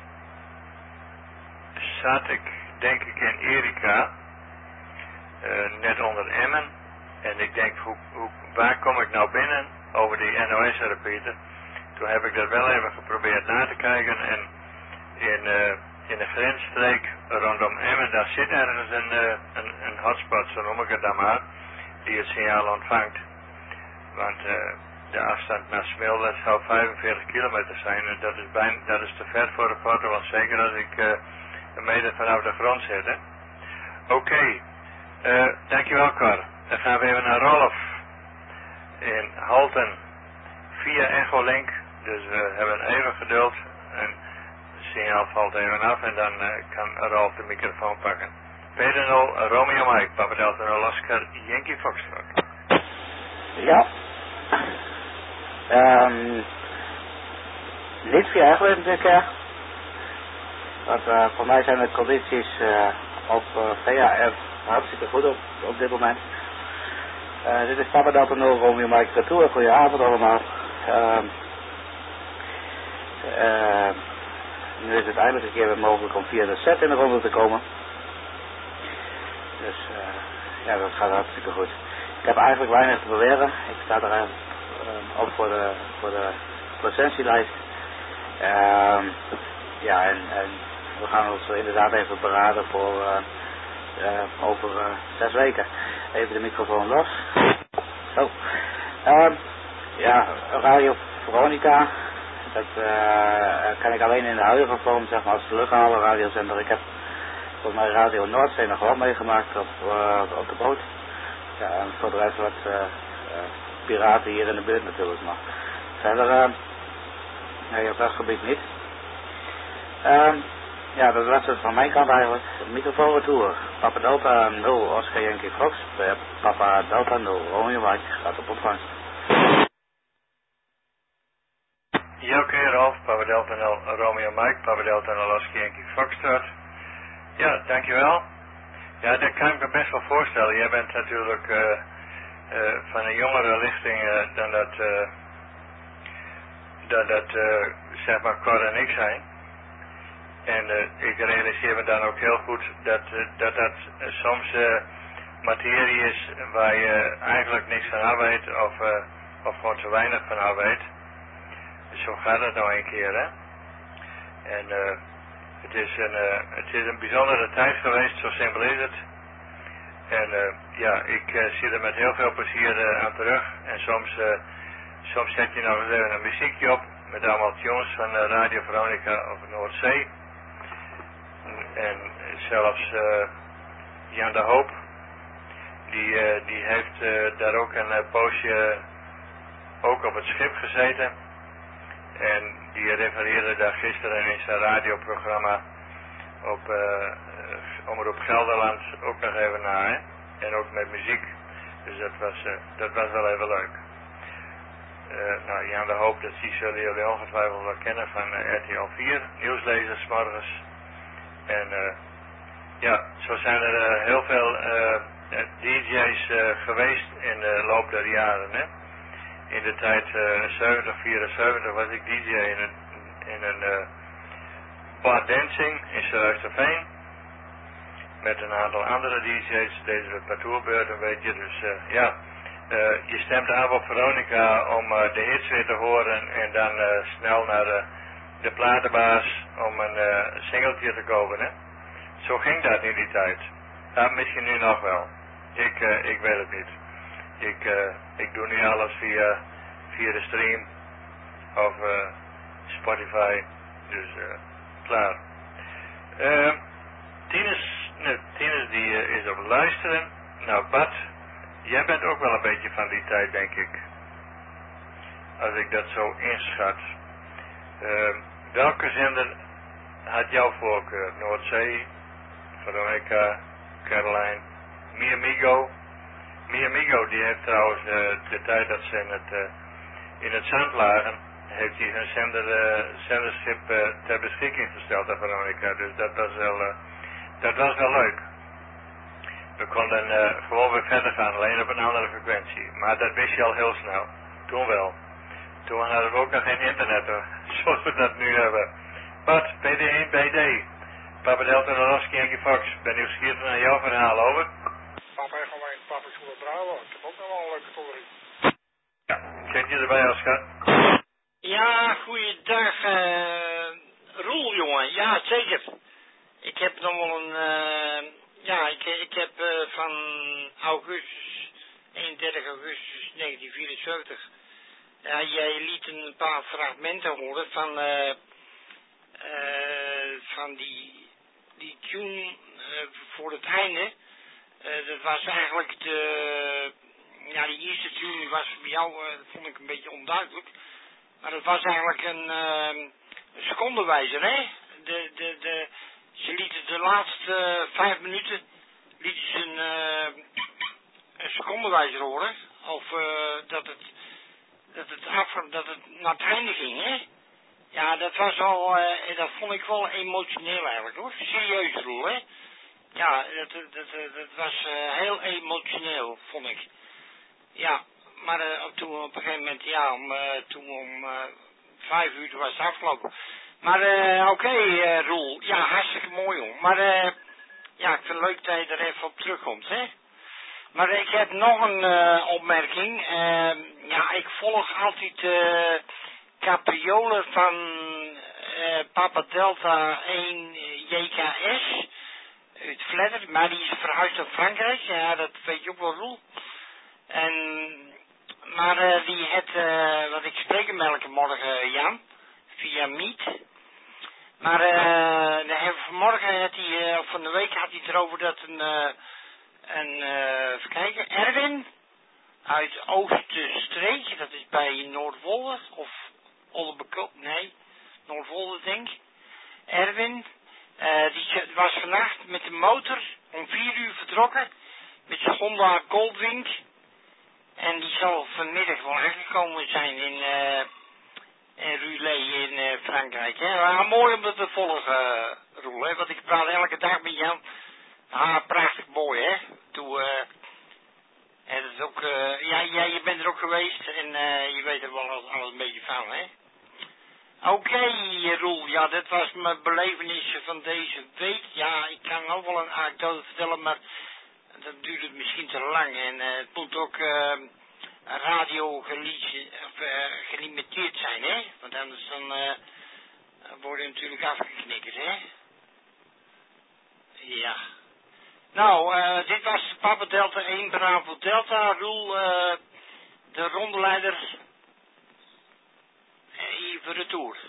zat ik, denk ik, in Erika, uh, net onder Emmen. En ik denk, hoe, hoe, waar kom ik nou binnen over die N O S-repeater? Toen heb ik dat wel even geprobeerd na te kijken. En in, uh, in de grensstreek rondom Emmen, daar zit ergens een, uh, een, een hotspot, zo noem ik het dan maar, die het signaal ontvangt. Want uh, de afstand naar Smilde zou vijfenveertig kilometer zijn. En dat is, bijna, dat is te ver voor de foto, want zeker als ik uh, een meter vanaf de grond zit. Oké, okay. uh, dankjewel Cor. Dan gaan we even naar Rolf in Halten via Echolink. Dus we hebben even geduld en het signaal valt even af en dan uh, kan Rolf de microfoon pakken. Peter nul, Romeo Mike, Papa Delta nul, Oscar, Yankee Foxtrot. Ja. Um, niet via Echolink dit keer. Want uh, voor mij zijn de condities uh, op uh, V H F hartstikke goed op, op dit moment. Uh, dit is Papa Delta nul, Romeo Mike Retour. Goedenavond allemaal. Uh, uh, nu is het eindelijk een keer weer mogelijk om via de set in de ronde te komen. Dus uh, ja, dat gaat hartstikke goed. Ik heb eigenlijk weinig te beweren. Ik sta er uh, op voor de, voor de processielijst. Uh, ja, en, en we gaan ons inderdaad even beraden voor uh, uh, over uh, zes weken. Even de microfoon los. Zo. Uh, ja, Radio Veronica. Dat uh, kan ik alleen in de huidige vorm, zeg maar, als terughalen radiozender. Ik heb volgens mij Radio Noordzee nog wel meegemaakt op, uh, op de boot. Ja, en voor de rest wat uh, uh, piraten hier in de buurt natuurlijk, maar verder, uh, nee, op dat gebied niet. Uh, ja, dat was het van mijn kant eigenlijk. Microfoon retour. Papa Delta nul, Oscar Yankee Fox. Papa Delta nul, Romeo Mike gaat op ontvangst. Ja, oké, okay, Ralf, Papa Delta nul, Romeo Mike, Papa Delta nul, Oscar Yankee Foxtrot. Ja, dankjewel. Ja, dat kan ik me best wel voorstellen. Jij bent natuurlijk uh, uh, van een jongere lichting uh, dan dat, uh, dat, dat uh, zeg maar, Cor en ik zijn. En uh, ik realiseer me dan ook heel goed dat uh, dat, dat uh, soms uh, materie is waar je eigenlijk niks van af weet of, uh, of gewoon te weinig van af weet. Dus zo gaat het nou een keer, hè. En uh, het, is een, uh, het is een bijzondere tijd geweest, zo simpel is het. En uh, ja, ik uh, zie er met heel veel plezier uh, aan terug. En soms, uh, soms zet je nog eens even een muziekje op met allemaal tunes van uh, Radio Veronica of Noordzee. En zelfs uh, Jan de Hoop, die, uh, die heeft uh, daar ook een uh, poosje ook op het schip gezeten. En die refereerde daar gisteren in zijn radioprogramma op uh, Omroep Gelderland ook nog even naar, hè? En ook met muziek. Dus dat was, uh, dat was wel even leuk. Uh, nou, Jan de Hoop, dat zullen jullie ongetwijfeld wel kennen van uh, R T L vier, nieuwslezers morgens. En uh, ja, zo zijn er uh, heel veel uh, D J's uh, geweest in de loop der jaren, hè. In de tijd uh, zeventig, vierenzeventig was ik D J in een, in een uh, bar dancing in Zuiderveen. Met een aantal andere D J's, deden we parcoursbeurten, weet je. Dus uh, ja, uh, je stemt af op Veronica om uh, de hits weer te horen en dan uh, snel naar uh, de platenbaas om een uh, singeltje te kopen, hè. Zo ging dat in die tijd. Dat misschien nu nog wel. Ik, uh, ik weet het niet. Ik, uh, ik doe nu alles via, via de stream of uh, Spotify. Dus uh, klaar. Uh, Tinus, nee, Tinus die uh, is op luisteren. Nou Bart, jij bent ook wel een beetje van die tijd, denk ik. Als ik dat zo inschat. Uh, welke zender had jouw voorkeur? Noordzee, Veronica, Caroline, Mi Amigo. Mi Amigo die heeft trouwens uh, de tijd dat ze in het, uh, in het zand lagen, heeft hij hun zender, uh, zenderschip uh, ter beschikking gesteld aan Veronica. Dus dat was wel, uh, dat was wel leuk. We konden uh, gewoon weer verder gaan, alleen op een andere frequentie. Maar dat wist je al heel snel. Toen wel. Toen hadden we ook nog geen internet hoor, zoals we dat nu hebben. Bart, P D één B D. Papa Delta Noroski en Fox. Ben nieuwsgierig naar jouw verhaal, over. Papa en gemeen, Papa School Bravo. Ik heb ook nog wel een leuke tolerie. Ja, kent je erbij als schat? Ja, goeiedag, uh, Roel, jongen. Ja, zeker. Ik heb nog wel een, uh, ja, ik, ik heb uh, van augustus, eenendertig augustus negentien vierenzeventig, ja, jij liet een paar fragmenten horen van, uh, uh, van die, die tune uh, voor het einde. Uh, dat was eigenlijk de, ja, die eerste tune was bij jou, uh, vond ik een beetje onduidelijk. Maar dat was eigenlijk een, uh, een secondenwijzer, hè? De, de, de, ze lieten de laatste uh, vijf minuten, lieten ze een, uh, een secondenwijzer horen. Of uh, dat het, dat het af, dat het naar het einde ging, hè? Ja, dat was al, uh, dat vond ik wel emotioneel eigenlijk, hoor. Serieus, Roel, hè? Ja, dat, dat, dat, dat was uh, heel emotioneel, vond ik. Ja, maar uh, toen op een gegeven moment, ja, om, uh, toen om uh, vijf uur was het afgelopen. Maar uh, oké, okay, uh, Roel, ja, hartstikke mooi, hoor. Maar uh, ja, ik vind het leuk dat je er even op terugkomt, hè. Maar ik heb nog een uh, opmerking. Uh, ja, ik volg altijd uh, capriolen van uh, Papa Delta één J K S uit Vledder, maar die is verhuisd naar Frankrijk. Ja, dat weet je ook wel, Roel. En, maar uh, die het, uh, wat ik spreek hem elke morgen, Jan, via Meet. Maar uh, vanmorgen had hij, uh, of van de week had hij het erover dat een, uh, een uh, even kijken, Erwin uit Oosterstreek, dat is bij Noordwolde, of Oldebeko, nee, Noordwolde denk ik. Erwin, uh, die was vannacht met de motor om vier uur vertrokken met zijn Honda Goldwing. En die zal vanmiddag wel aangekomen zijn in, uh, in Rulé in uh, Frankrijk. Hè. Maar mooi om dat te volgen, uh, Roel, hè, want ik praat elke dag met Jan. Ah, prachtig mooi, hè. Toen, uh, en dat is ook, uh, ja, ja, je bent er ook geweest en uh, je weet er wel alles, alles een beetje van, hè. Oké, okay, Roel, ja, dat was mijn belevenissen van deze week. Ja, ik kan ook wel een anekdote vertellen, maar dat duurt misschien te lang. En uh, het moet ook uh, radio geli- of, uh, gelimiteerd zijn, hè? Want anders dan uh, worden we natuurlijk afgeknikkerd, hè? Ja. Nou, uh, dit was Papa Delta één, Bravo Delta. Roel, uh, de rondeleider. Even retour.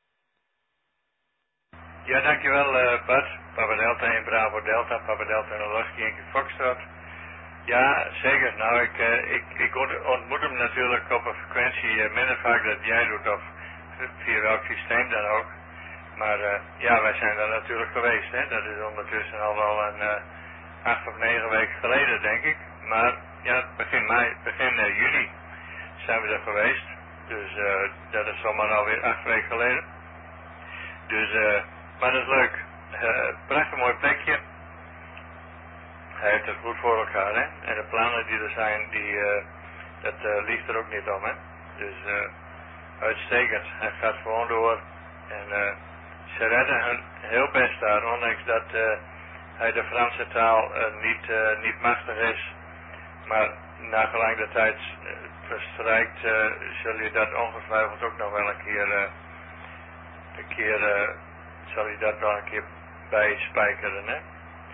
Ja, dankjewel uh, Bart. Papa Delta één, Bravo Delta, Papa Delta Noroski en Foxtrot. Ja, zeker. Nou, ik, uh, ik, ik ontmoet hem natuurlijk op een frequentie uh, minder vaak dat jij doet, of via welk systeem dan ook. Maar uh, ja, wij zijn daar natuurlijk geweest, hè. Dat is ondertussen al wel een uh, acht of negen weken geleden, denk ik. Maar ja, begin mei, begin uh, juni zijn we er geweest. Dus uh, dat is zomaar alweer acht weken geleden. Dus, uh, maar dat is leuk. Uh, prachtig mooi plekje. Hij heeft het goed voor elkaar, hè. En de plannen die er zijn, die, uh, dat uh, liegt er ook niet om, hè. Dus, uh, uitstekend. Hij gaat gewoon door. En uh, ze redden hun heel best daar, ondanks dat uh, hij de Franse taal uh, niet, uh, niet machtig is. Maar na gelang de tijd uh, verstrijkt, uh, zul je dat ongetwijfeld ook nog wel een keer, uh, een keer, uh, zal je dat wel een keer bijspijkeren, hè.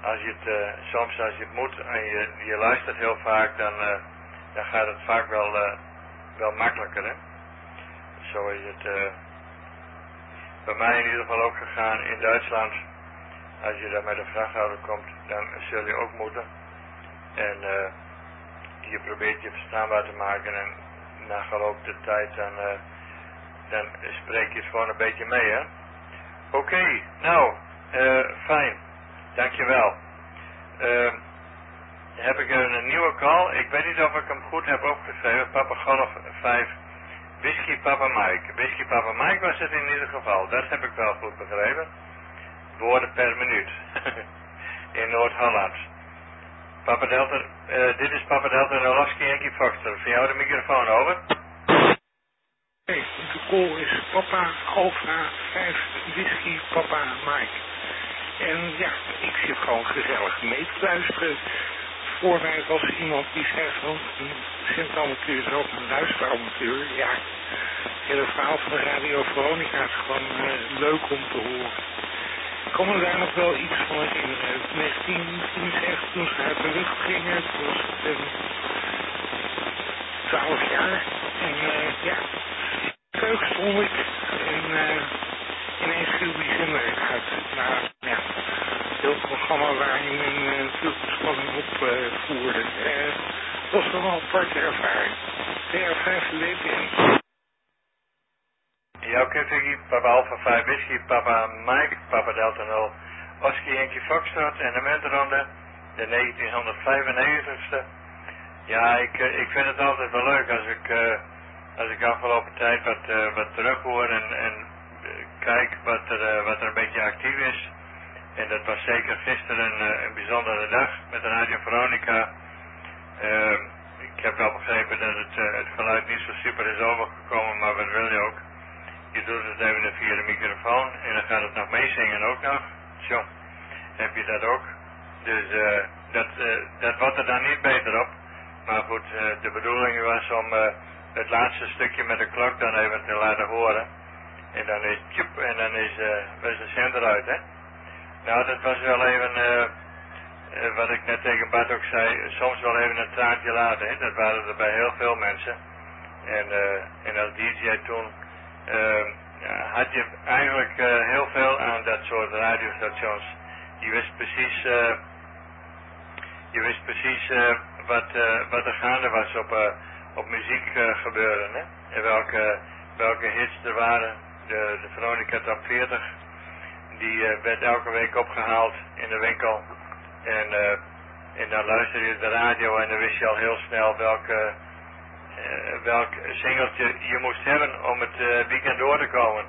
als je het, uh, soms als je het moet en je, je luistert heel vaak, dan, uh, dan gaat het vaak wel, uh, wel makkelijker, hè. Zo is het uh, bij mij in ieder geval ook gegaan in Duitsland. Als je daar met een vrachthouder komt, dan zul je ook moeten. En uh, je probeert je verstaanbaar te maken en na verloop de tijd dan, uh, dan spreek je het gewoon een beetje mee, hè. Oké, okay, nou, uh, fijn. Dankjewel. Uh, heb ik een nieuwe call. Ik weet niet of ik hem goed heb opgeschreven. Papa Golf vijf. Whisky Papa Mike. Whisky Papa Mike was het in ieder geval. Dat heb ik wel goed begrepen. Woorden per minuut. In Noord-Holland. Papa Delta, uh, dit is Papa Delta Nolaski Yankee Foxtrot. Voor jou de microfoon, over. Hey, de call is Papa Alpha vijf Whisky Papa Mike. En ja, ik zit gewoon gezellig mee te luisteren. Voor mij was iemand die zei van een centraalamateur is ook een luisteramateur. Ja, het hele verhaal van Radio Veronica is gewoon uh, leuk om te horen. Ik kon me daar nog wel iets van herinneren. negentien drieënzeventig toen ze uit de lucht gingen, toen was het um, twaalf jaar. En uh, ja, leuk stond ik en uh, ineens viel die zender uit. Nou ja, heel programma waarin men uh, natuurlijk de spanning opvoerde. Uh, uh, dat was wel een aparte ervaring. T R vijf W P N. Ja, oké, Vicky. Papa Alpha vijf Whisky, Papa Mike, Papa Delta nul, Oscar Yankee Foxtrot en de muntronde, de negentienhonderdvijfennegentigste. Ja, ik, ik vind het altijd wel leuk als ik, uh, als ik afgelopen tijd wat, uh, wat terughoor en, en uh, kijk wat er, uh, wat er een beetje actief is. En dat was zeker gisteren een, uh, een bijzondere dag met de Radio Veronica. Uh, ik heb wel begrepen dat het, uh, het geluid niet zo super is overgekomen, maar wat wil je ook? Je doet het even via de microfoon en dan gaat het nog meezingen ook nog. Zo, heb je dat ook. Dus uh, dat, uh, dat wordt er dan niet beter op. Maar goed, uh, de bedoeling was om uh, het laatste stukje met de klok dan even te laten horen. En dan is tjoep en dan is, uh, is de zender uit, hè. Nou, dat was wel even, uh, uh, wat ik net tegen Bart ook zei, soms wel even een traantje later, hè. Dat waren er bij heel veel mensen. En, uh, en als D J toen... Uh, ja, had je eigenlijk uh, heel veel aan dat soort radiostations. Je wist precies, uh, je wist precies uh, wat, uh, wat er gaande was op, uh, op muziek uh, gebeuren. Hè? En welke, welke hits er waren. De, de Veronica Top veertig, die uh, werd elke week opgehaald in de winkel. En, uh, en dan luisterde je de radio en dan wist je al heel snel welke... Uh, welk singeltje je moest hebben om het uh, weekend door te komen.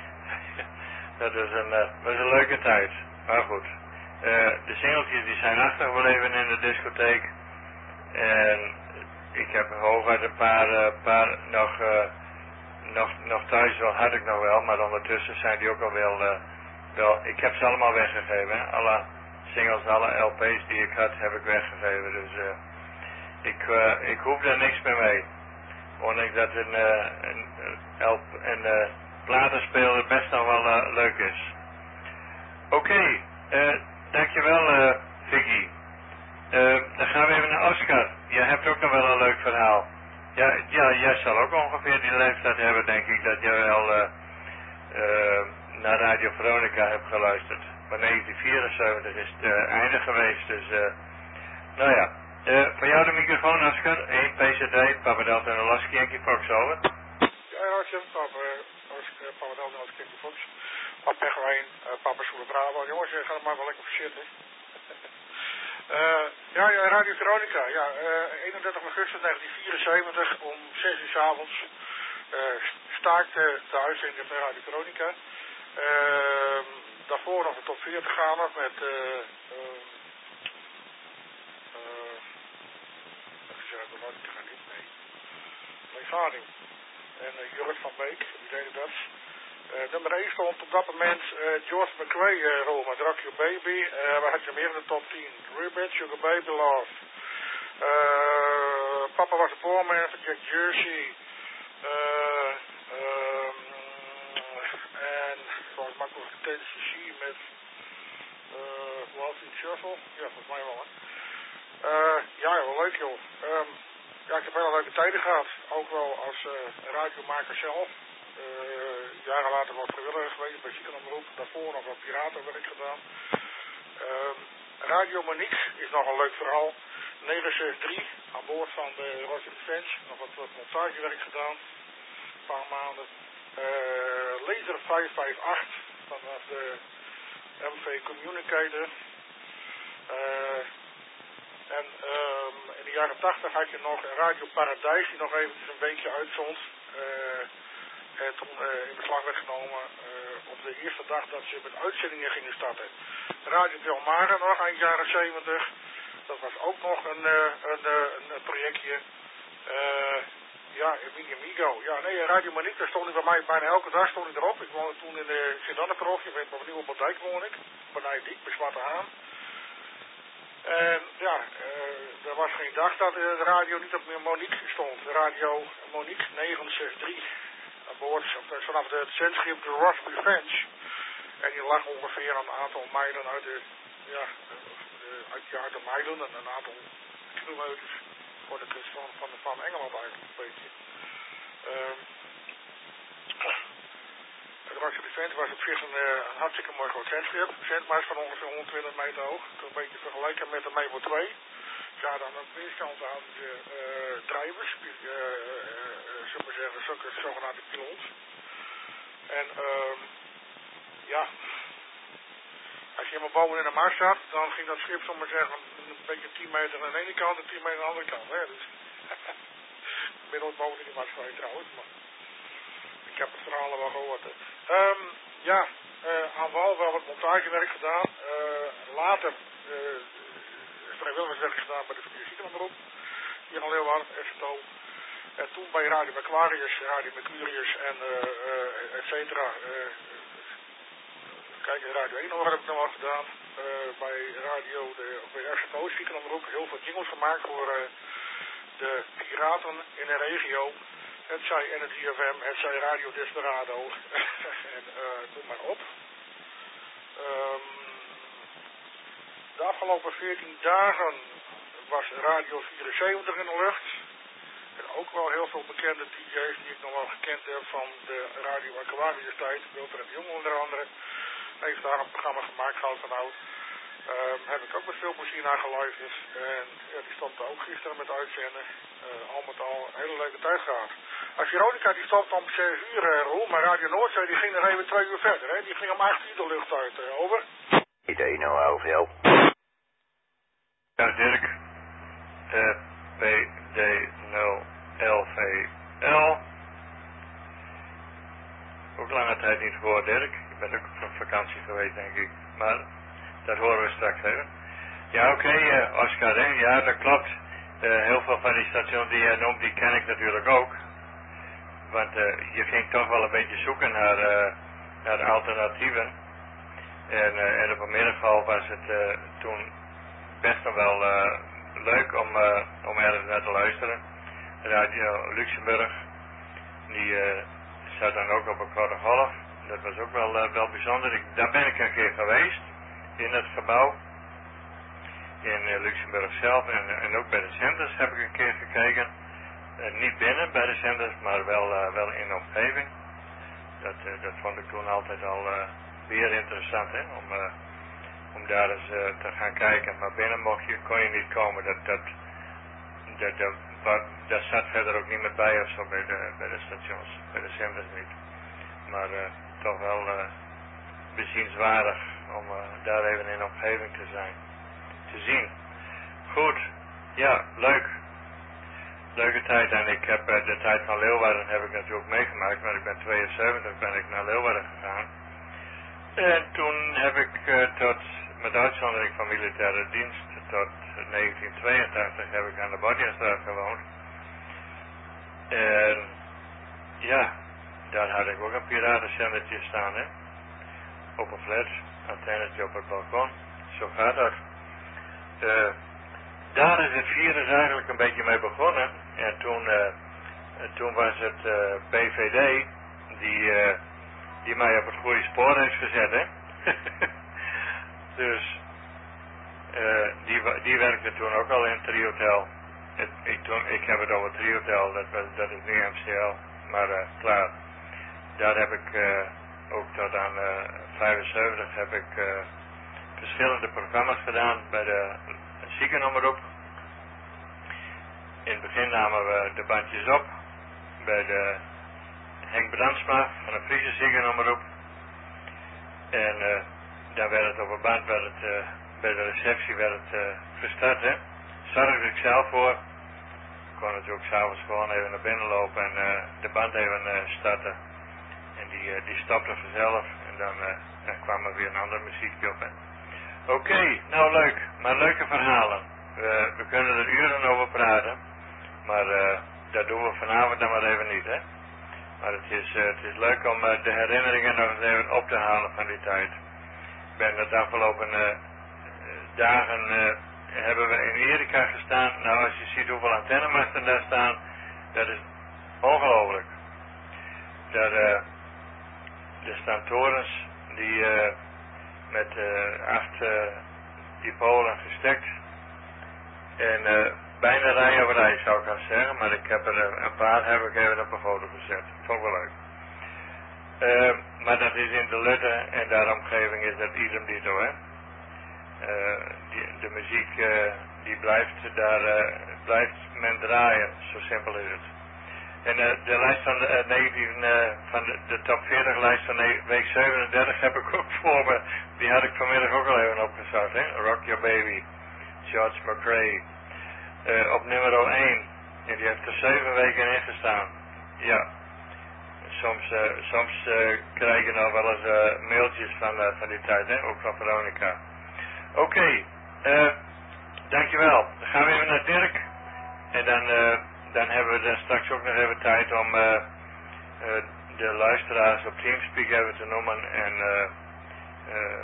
Dat was een, uh, was een leuke tijd. Maar goed. Uh, de singeltjes die zijn achtergebleven in de discotheek. En ik heb hooguit een paar, uh, paar nog, uh, nog, nog thuis wel, had ik nog wel. Maar ondertussen zijn die ook al wel, uh, wel ik heb ze allemaal weggegeven. Hè? Alle singles, alle L P's die ik had, heb ik weggegeven. Dus... Uh, Ik, uh, ik hoef daar niks meer mee. Ondanks dat een, uh, een, een, een uh, platenspeler best nog wel uh, leuk is. Oké, okay, uh, dankjewel uh, Vicky. Uh, dan gaan we even naar Oscar. Jij hebt ook nog wel een leuk verhaal. Ja, ja, jij zal ook ongeveer die leeftijd hebben, denk ik, dat jij wel uh, uh, naar Radio Veronica hebt geluisterd. Maar negentien vierenzeventig is het uh, einde geweest, dus uh, nou ja. Uh, voor jou de microfoon, Oscar. één P C D, Papa Delta Nolaski Yankee Fox, over. Ja, ja, Jim, Papa, uh, Papa Delta Nolaski Yankee Fox. Papa Pechwijn, uh, Papa Soele Bravo. Jongens, je gaat maar wel lekker verzitten. uh, ja, ja, Radio Veronica. Ja, uh, eenendertig augustus negentien vierenzeventig om zes uur 's avonds uh, staakte de uitzending van Radio Veronica. Uh, daarvoor nog de top veertig gaan nog met... Uh, uh, Ik ga niet mee. Leefharing. En uh, Jorrit van Beek, die deden dat. Uh, nummer één stond op dat moment uh, George McRae, uh, rol met Rock Your Baby. Uh, we hadden meer in de top tien. Rebate, Sugar Baby, Love. Uh, Papa was de voorman van Jack Jersey. Uh, um, en volgens mij was het Tennessee met uh, wat iets. Shuffle. Ja, volgens mij wel, hè. Uh, ja, wel leuk, joh. Um, ja, ik heb hele leuke tijden gehad. Ook wel als uh, radiomaker zelf. Uh, jaren later wat vrijwilliger geweest bij Ziekenomroep. Daarvoor nog wat piratenwerk gedaan. Um, Radio Monique is nog een leuk verhaal. negen zes drie aan boord van de Roger Defense. Nog wat, wat montagewerk gedaan. Een paar maanden. Uh, Laser vijf vijf acht vanaf de M V Communicator. Uh, en um, in de jaren tachtig had je nog Radio Paradijs die nog eventjes een weekje uitzond. Uh, en toen uh, in beslag werd genomen uh, op de eerste dag dat ze met uitzendingen gingen starten. Radio Del Mare nog eind jaren zeventig. Dat was ook nog een, uh, een, uh, een projectje. Uh, ja, Emilia Migo. Ja, nee, Radio Monique, daar stond ik bij mij bijna elke dag stond ik erop. Ik woonde toen in de Sint-Anne-parochie, weet maar opnieuw op Dijk woon ik. Bij Diek, bij Zwarte Haan. En ja, uh, er was geen dag dat de radio niet op Monique stond. Radio Monique negen zes drie. Aan boord, vanaf de zendschip de Ross Revenge. En die lag ongeveer een aantal mijlen uit de, ja, uit, ja, uit de mijlen en een aantal kilometers voor de kust van, van, van Engeland eigenlijk een beetje. Uh, de Ross Revenge was op zich een, een hartstikke mooi groot zendschip. Zendmaas van ongeveer honderdtwintig meter hoog. Een beetje vergelijken met de Maple twee. Ja, dan aan de weerskant hadden ze uh, drijvers, uh, uh, uh, zullen we zeggen, zulke zogenaamde pilots. En uh, ja, als je helemaal boven in de mast zat, dan ging dat schip, zullen we zeggen, een beetje tien meter aan de ene kant en tien meter aan de andere kant. Hè? Dus middels boven in die mast van trouwens, maar ik heb het verhaal wel gehoord. Um, ja, uh, aan wal wel wat montagewerk gedaan. Uh, later uh, vrijwilligerswerk gedaan bij de Ziekenomroep. Hier in Leeuwarden, S T O. En toen bij Radio Aquarius, Radio Mercurius en uh, uh, et cetera. Uh, kijk, Radio één nog heb ik nog wel gedaan. Uh, bij Radio, de, bij R Z O, Ziekenomroep, heel veel jingles gemaakt voor uh, de piraten in de regio. Het zij Energy F M, het zij Radio Desperado. en uh, noem maar op. Um, de afgelopen veertien dagen was Radio vierenzeventig in de lucht. En ook wel heel veel bekende D J's die ik nog wel gekend heb van de Radio Aquarius tijd. Wilter en de Jong onder andere. Heeft daar een programma gemaakt, goud van oud. Um, heb ik ook met veel plezier naar geluisterd. En ja, die stopte ook gisteren met uitzenden. Uh, al met al een hele leuke tijd gehad. Als Veronica die stopte om zes uur, uh, Roel, maar Radio Noordzee die ging nog even twee uur verder. Hè? Die ging om acht uur de lucht uit. Uh, over. Niet één nou over Ja, Dirk. Uh, P D nul L V L. Ook lange tijd niet gehoord, Dirk. Je bent ook op vakantie geweest, denk ik. Maar dat horen we straks even. Ja, oké, okay, uh, Oscar, hè? Ja, dat klopt. Uh, heel veel van die stations die je noemt, die ken ik natuurlijk ook. Want uh, je ging toch wel een beetje zoeken naar, uh, naar alternatieven. En, uh, en op een middenval was het uh, toen best nog wel uh, leuk om, uh, om ergens naar te luisteren. Radio Luxemburg, die uh, zat dan ook op een korte golf. Dat was ook wel, uh, wel bijzonder. Ik, daar ben ik een keer geweest, in het gebouw. In uh, Luxemburg zelf en, en ook bij de zenders heb ik een keer gekeken. Uh, niet binnen bij de zenders, maar wel, uh, wel in de omgeving. Dat, uh, dat vond ik toen altijd al uh, weer interessant, hè, om, uh, om daar eens uh, te gaan kijken. Maar binnen mocht je, kon je niet komen. Dat, dat, dat, dat, dat, dat zat verder ook niemand bij of zo bij de, bij de stations, bij de zenders niet. Maar uh, toch wel uh, bezienswaardig om uh, daar even in de omgeving te zijn. Te zien. Goed. Ja, leuk. Leuke tijd. En ik heb uh, de tijd van Leeuwarden heb ik natuurlijk meegemaakt. Maar ik ben tweeënzeventig ben ik naar Leeuwarden gegaan. En toen heb ik uh, tot, met uitzondering van militaire dienst, tot negentien tweeëntachtig heb ik aan de Bodjastraat gewoond. En ja, daar had ik ook een piratenzendertje staan, hè. Op een flat, antennetje op het balkon. Zo gaat dat. Uh, daar is het virus eigenlijk een beetje mee begonnen. En toen, uh, toen was het uh, B V D die, uh, die mij op het goede spoor heeft gezet, hè. Dus Uh, die, die werkte toen ook al in het Triotel. Het, ik, toen, ik heb het over Triotel, dat, dat is nu M C L. Maar uh, klaar, daar heb ik uh, ook tot aan uh, vijfenzeventig heb ik uh, verschillende programma's gedaan bij de ziekenomroep. In het begin namen we de bandjes op bij de Henk Brandsma van de Friese ziekenomroep. En uh, daar werd het op een band, werd het, uh, bij de receptie werd het uh, gestart. Hè. Zorgde ik zelf voor. Ik kon natuurlijk s'avonds gewoon even naar binnen lopen en uh, de band even uh, starten. En die, uh, die stopte vanzelf en dan, uh, dan kwam er weer een ander muziekje op. Oké, okay, nou leuk, maar leuke verhalen. We, we kunnen er uren over praten, maar uh, dat doen we vanavond dan maar even niet, hè. Maar het is, uh, het is leuk om uh, de herinneringen nog eens even op te halen van die tijd. Ik ben het afgelopen uh, dagen uh, hebben we in Erika gestaan. Nou, als je ziet hoeveel antennemasten daar staan, dat is ongelooflijk. Daar, uh, er staan torens die uh, met uh, acht uh, dipolen gestekt. En uh, bijna rij op rij zou ik gaan zeggen, maar ik heb er uh, een paar heb ik even op een foto gezet. Vond ik wel leuk. Uh, maar dat is in de Lutte en daar omgeving is dat idem dito, hè. Uh, die, de muziek uh, die blijft, daar uh, blijft men draaien, zo simpel is het. En uh, de lijst van de, uh, negentien, uh, van de, de top veertig lijst van ne- week zevenendertig heb ik ook voor me, die had ik vanmiddag ook al even opgezet, hè. Rock Your Baby, George McRae. Uh, op nummer één, en die heeft er zeven weken in gestaan. Ja, soms, uh, soms uh, krijg je nog wel eens uh, mailtjes van, uh, van die tijd, hè, ook van Veronica. Oké, okay, uh, dankjewel. Dan gaan we even naar Dirk. En dan, uh, dan hebben we dan straks ook nog even tijd om uh, uh, de luisteraars op Teamspeak even te noemen. En uh, uh,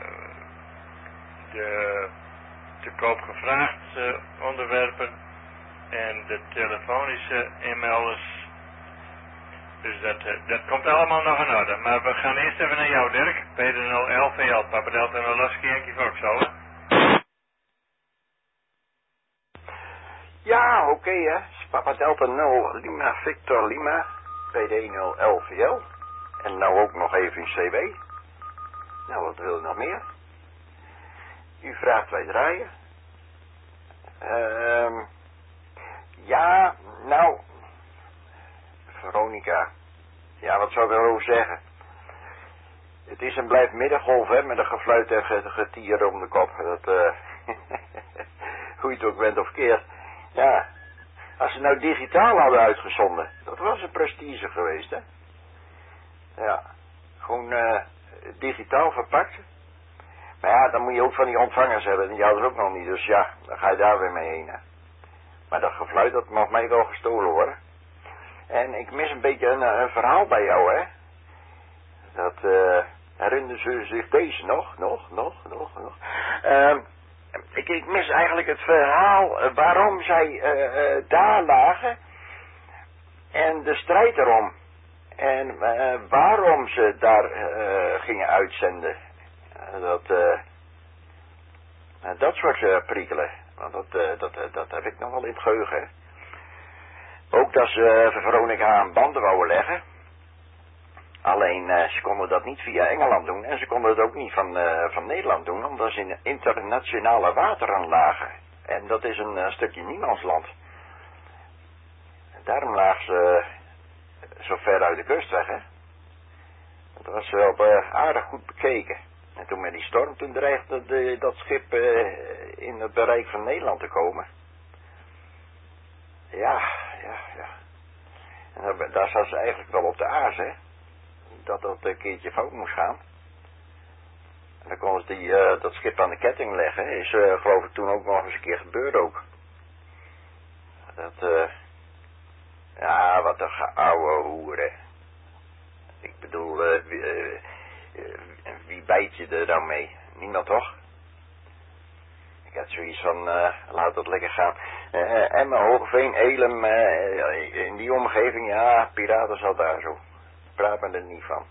de te koop gevraagd uh, onderwerpen. En de telefonische e-mailers. Dus dat, uh, dat komt allemaal nog in orde. Maar we gaan eerst even naar jou, Dirk. Peter nul elf V L, Papa Delta nul Lasky Yankee Foxtrot, hè? Ja, oké okay, hè. Papa Delta nul Lima Victor Lima, P D nul elf V L. En nou ook nog even in C W. Nou, wat wil je nog meer? U vraagt wij draaien. Ehm... Um, ja, nou... Veronica. Ja, wat zou ik erover zeggen? Het is en blijft middengolf, hè, met een gefluit en getier om de kop. Dat, uh, hoe je het ook bent of keert. Ja, als ze nou digitaal hadden uitgezonden, dat was een prestige geweest, hè. Ja, gewoon uh, digitaal verpakt. Maar ja, dan moet je ook van die ontvangers hebben, die hadden ze ook nog niet, dus ja, dan ga je daar weer mee heen, hè. Maar dat gefluit, dat mag mij wel gestolen worden. En ik mis een beetje een, een verhaal bij jou, hè. Dat, uh, herinneren ze zich deze nog, nog, nog, nog, nog. Uh, ik, ik mis eigenlijk het verhaal uh, waarom zij uh, uh, daar lagen. En de strijd erom. En uh, waarom ze daar uh, gingen uitzenden. Uh, dat, uh, dat soort uh, prikkelen. Want dat, uh, dat, uh, dat heb ik nog wel in het geheugen, hè. Ook dat ze uh, Veronica aan banden wouden leggen. Alleen uh, ze konden dat niet via Engeland doen. En ze konden het ook niet van, uh, van Nederland doen. Omdat ze in internationale wateren lagen. En dat is een uh, stukje niemandsland. En daarom lagen ze uh, zo ver uit de kust weg, hè. Dat was wel uh, aardig goed bekeken. En toen met die storm, toen dreigde de, dat schip uh, in het bereik van Nederland te komen. Ja, ja, ja. En daar, daar zat ze eigenlijk wel op de aas, hè. Dat dat een keertje fout moest gaan. En dan konden ze die, uh, dat schip aan de ketting leggen. Is uh, geloof ik toen ook nog eens een keer gebeurd ook. Dat, uh, ja, wat een geouwe hoeren. Ik bedoel, uh, wie, uh, uh, wie bijt je er dan mee? Niemand toch? Ik had zoiets van, uh, laat dat lekker gaan. Uh, Emmen, Hoogeveen, Elim, uh, in die omgeving, ja, piraten zat daar zo. Praat me er niet van.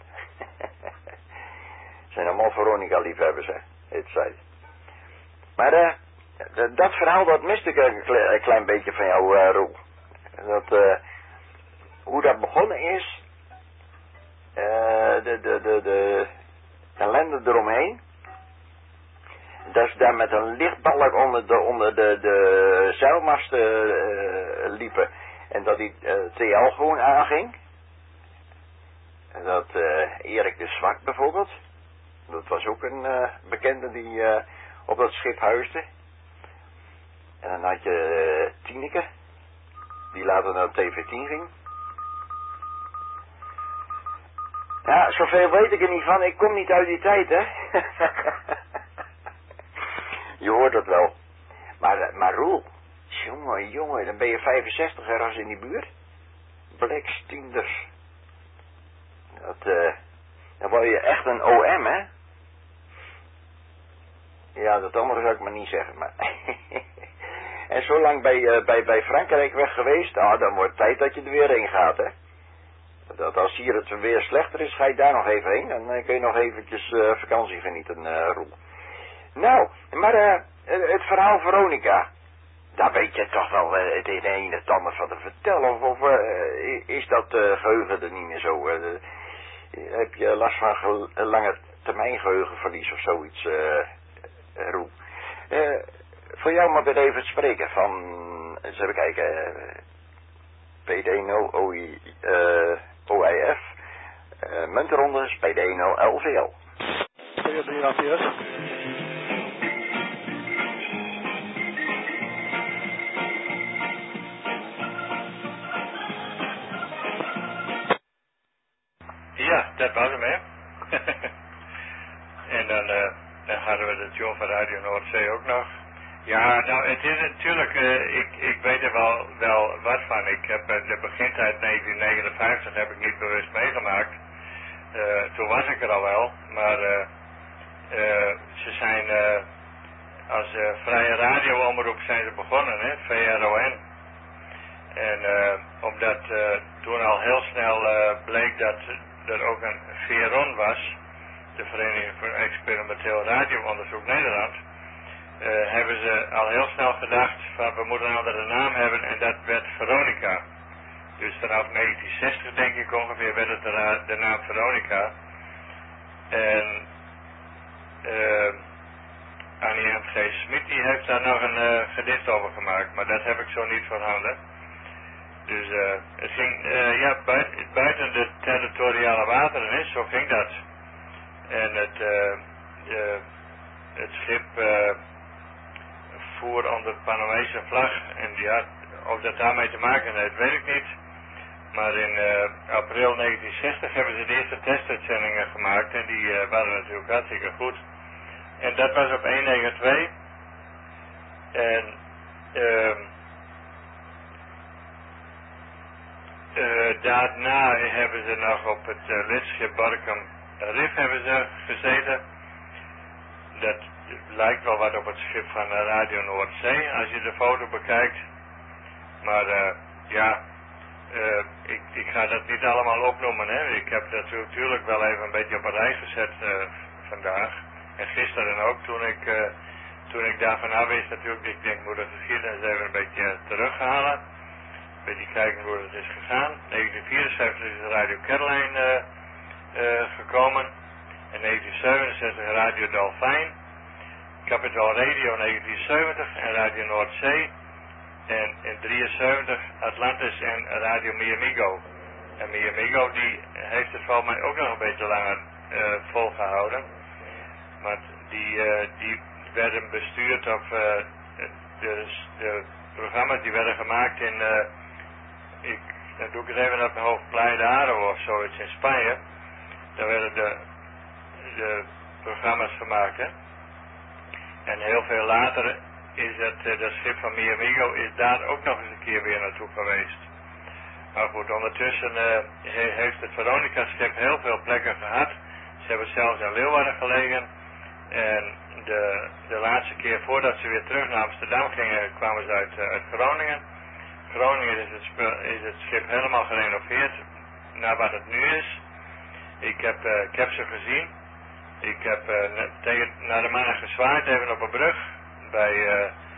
zijn allemaal Veronica liefhebbers, hè. Het zei. Maar uh, Dat, dat verhaal, dat miste ik een, kle, een klein beetje van jou, uh, Roel. Dat, uh, hoe dat begonnen is, uh, de, de, de, de ellende eromheen. Dat ze daar met een lichtbalk onder de, onder de, de zeilmasten uh, liepen. En dat die uh, T L gewoon aanging. En dat uh, Erik de Zwak bijvoorbeeld. Dat was ook een uh, bekende die uh, op dat schip huisde. En dan had je uh, Tineke. Die later naar T V tien ging. Ja, zoveel weet ik er niet van. Ik kom niet uit die tijd, hè. Je hoort het wel. Maar, maar Roel. Jongen, jongen. Dan ben je vijfenzestig ergens in die buurt. Blikstienders. Dat, uh, dan word je echt een O M, hè. Ja, dat andere zou ik maar niet zeggen, maar... En zo lang bij, uh, bij, bij Frankrijk weg geweest, ah, dan wordt het tijd dat je er weer heen gaat, hè. Dat als hier het weer slechter is, ga je daar nog even heen. Dan uh, kun je nog eventjes uh, vakantie genieten, uh, Roel. Nou, maar uh, het verhaal Veronica. Daar weet je toch wel uh, het een en het ander van te vertellen. Of, of uh, is dat uh, geheugen er niet meer zo? Uh, heb je last van ge lange termijn geheugenverlies of zoiets, uh, uh, Roel? Uh, voor jou maar weer even het spreken van, eens even kijken, uh, P D nul O I, uh, O I F, uh, muntrondes P D nul L V L. Ja, dat was hem, hè. En dan, uh, dan hadden we de tune van Radio Noordzee ook nog. Ja, nou, het is natuurlijk, uh, ik, ik weet er wel, wel wat van. Ik heb uh, de begintijd negentien negenenvijftig heb ik niet bewust meegemaakt. Uh, toen was ik er al wel, maar uh, uh, ze zijn uh, als uh, vrije radioomroep zijn ze begonnen, hè, V R O N. En uh, omdat uh, toen al heel snel uh, bleek dat er ook een V R O N was, de Vereniging voor Experimenteel Radioonderzoek Nederland, uh, hebben ze al heel snel gedacht van we moeten een andere naam hebben en dat werd Veronica. Dus vanaf negentien zestig denk ik ongeveer werd het de, de naam Veronica. En uh, Annie M G Smit die heeft daar nog een uh, gedicht over gemaakt, maar dat heb ik zo niet voorhanden. Dus uh, het ging uh, ja, buiten, buiten de territoriale wateren is, zo ging dat. En het, uh, de, het schip uh, voer onder Panamese vlag. En ja, of dat daarmee te maken heeft, weet ik niet. Maar in uh, april negentien zestig hebben ze de eerste testuitzendingen gemaakt. En die uh, waren natuurlijk hartstikke goed. En dat was op één negen twee. En... Uh, Uh, daarna hebben ze nog op het uh, lidschip Borkum Riff hebben ze gezeten. Dat lijkt wel wat op het schip van uh, Radio Noordzee als je de foto bekijkt. Maar uh, ja, uh, ik, ik ga dat niet allemaal opnoemen. Hè. Ik heb dat natuurlijk wel even een beetje op een rij gezet uh, vandaag. En gisteren ook toen ik, uh, toen ik daar vanaf is natuurlijk. Ik denk ik moet de geschiedenis even een beetje terughalen. Een beetje kijken hoe het is gegaan. negentien vierenzeventig is Radio Caroline uh, uh, gekomen. In negentien zevenenzestig Radio Dolfijn. Capital Radio negentien zeventig en Radio Noordzee. En in drieënzeventig Atlantis en Radio Miamigo. En Miamigo die heeft het volgens mij ook nog een beetje langer uh, volgehouden. Maar die, uh, die werden bestuurd of uh, de, de programma's die werden gemaakt in... Uh, Ik, dan doe ik het even op mijn hoofd, Playa de Aro of zoiets in Spanje. Daar werden de, de programma's gemaakt, hè. En heel veel later is het, uh, dat schip van Miamigo is daar ook nog eens een keer weer naartoe geweest. Maar goed, ondertussen uh, he, heeft het Veronica-schip heel veel plekken gehad. Ze hebben zelfs in Leeuwarden gelegen. En de, de laatste keer voordat ze weer terug naar Amsterdam gingen, kwamen ze uit, uh, uit Groningen. Groningen is het, is het schip helemaal gerenoveerd naar wat het nu is. Ik heb, uh, ik heb ze gezien. Ik heb uh, tegen, naar de mannen gezwaaid, even op een brug bij, uh,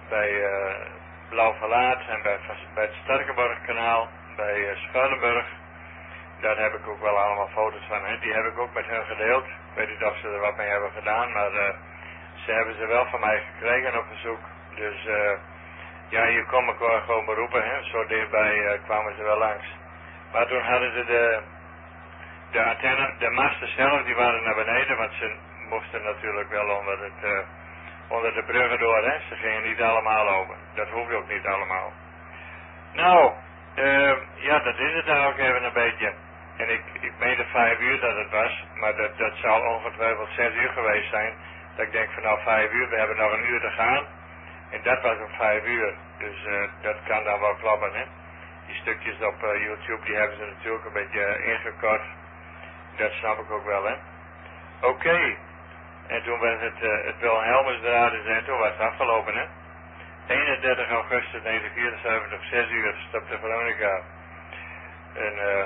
bij uh, Blauw-Verlaat en bij, bij het Sterkenborgkanaal, bij uh, Schuilenburg. Daar heb ik ook wel allemaal foto's van. Hè. Die heb ik ook met hen gedeeld. Ik weet niet of ze er wat mee hebben gedaan, maar uh, ze hebben ze wel van mij gekregen op verzoek. Dus uh, ja, hier kon ik wel gewoon beroepen. Hè. Zo dichtbij uh, kwamen ze wel langs. Maar toen hadden ze de, de antenne, de masten zelf, die waren naar beneden, want ze moesten natuurlijk wel onder, het, uh, onder de bruggen door. Hè. Ze gingen niet allemaal over. Dat hoeft ook niet allemaal. Nou, uh, ja, dat is het nou ook even een beetje. En ik, ik meende vijf uur dat het was, maar dat, dat zal ongetwijfeld zes uur geweest zijn. Dat ik denk van nou vijf uur, we hebben nog een uur te gaan. En dat was om vijf uur, dus uh, dat kan dan wel kloppen, hè. Die stukjes op uh, YouTube, die hebben ze natuurlijk een beetje uh, ingekort. Dat snap ik ook wel, hè. Oké, okay. En toen was het, uh, het Wilhelmusdraden en toen was het afgelopen, hè. eenendertig augustus negentien vierenzeventig, zes uur, stopte Veronica. En uh,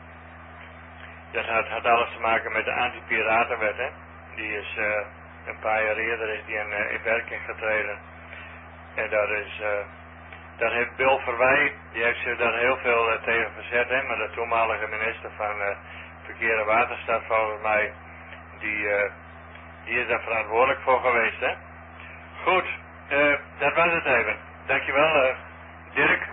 dat had, had alles te maken met de anti-piratenwet, hè. Die is uh, een paar jaar eerder is die in, uh, in werking getreden. En daar is, uh, daar heeft Bill Verwij, die heeft zich daar heel veel uh, tegen verzet, hè. Maar de toenmalige minister van uh, Verkeer en Waterstaat, volgens mij, die, uh, die is daar verantwoordelijk voor geweest, hè. Goed, uh, dat was het even. Dankjewel, uh, Dirk.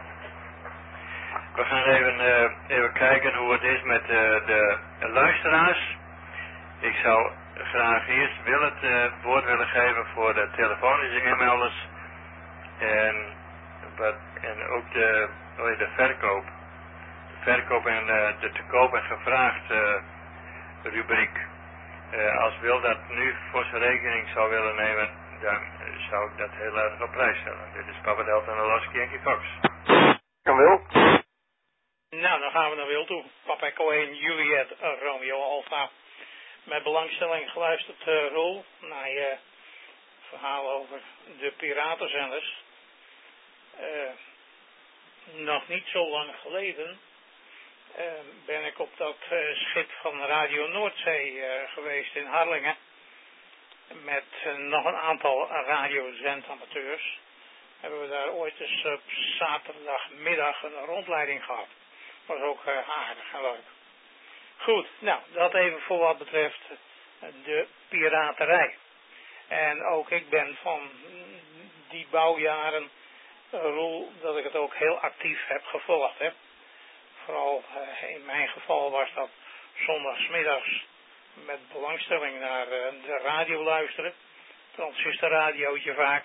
We gaan even, uh, even kijken hoe het is met uh, de luisteraars. Ik zou graag eerst wil het uh, woord willen geven voor de telefonische inmelders. En, wat, en ook de, oh ja, de verkoop. De verkoop en uh, de te koop en gevraagd uh, rubriek. Uh, als Wil dat nu voor zijn rekening zou willen nemen, dan uh, zou ik dat heel erg op prijs stellen. Dit is Papa Delta Nolaski Yankee Fox. Kan Wil? Nou, dan gaan we naar Wil toe. Papa Echo één, Juliet, uh, Romeo Alpha. Met belangstelling geluisterd, uh, Roel, naar je verhaal over de piratenzenders. Uh, nog niet zo lang geleden uh, ben ik op dat uh, schip van Radio Noordzee uh, geweest in Harlingen. Met uh, nog een aantal radiozendamateurs. Hebben we daar ooit eens op zaterdagmiddag een rondleiding gehad. Was ook uh, aardig en leuk. Goed, nou, dat even voor wat betreft de piraterij. En ook ik ben van die bouwjaren, Roel, dat ik het ook heel actief heb gevolgd. Hè. Vooral uh, in mijn geval was dat zondagsmiddags met belangstelling naar uh, de radio luisteren. Transistorradiootje vaak.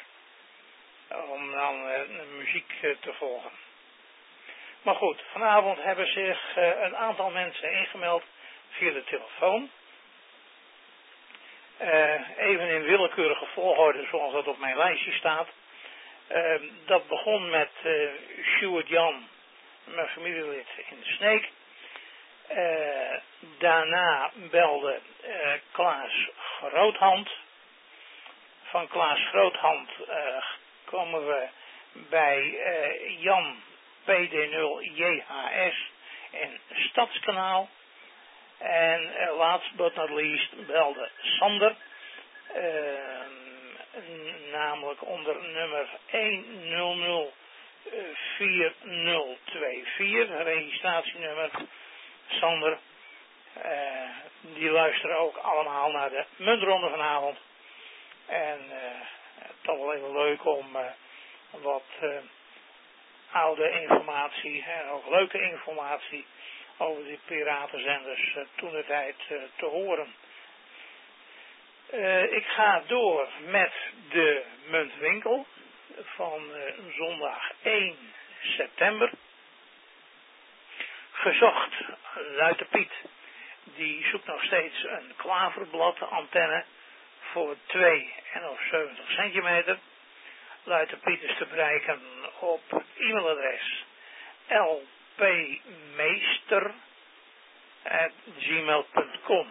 Om dan uh, de muziek uh, te volgen. Maar goed, vanavond hebben zich uh, een aantal mensen ingemeld via de telefoon. Uh, even in willekeurige volgorde zoals dat op mijn lijstje staat. Uh, dat begon met uh, Sjoerd Jan, mijn familielid in de Sneek. Uh, daarna belde uh, Klaas Groothand. Van Klaas Groothand uh, komen we bij uh, Jan P D nul J H S en Stadskanaal. En uh, last but not least belde Sander, uh, namelijk onder nummer een nul nul vier nul twee vier, registratienummer Sander. Uh, die luisteren ook allemaal naar de muntronde vanavond. En uh, toch wel even leuk om uh, wat uh, oude informatie en ook leuke informatie over die piratenzenders uh, toen de tijd uh, te horen. Uh, ik ga door met de muntwinkel van uh, zondag één september. Gezocht, Luiter Piet, die zoekt nog steeds een klaverblad antenne voor twee en of zeventig centimeter. Luiter Piet is te bereiken op e-mailadres lpmeester at gmail punt com.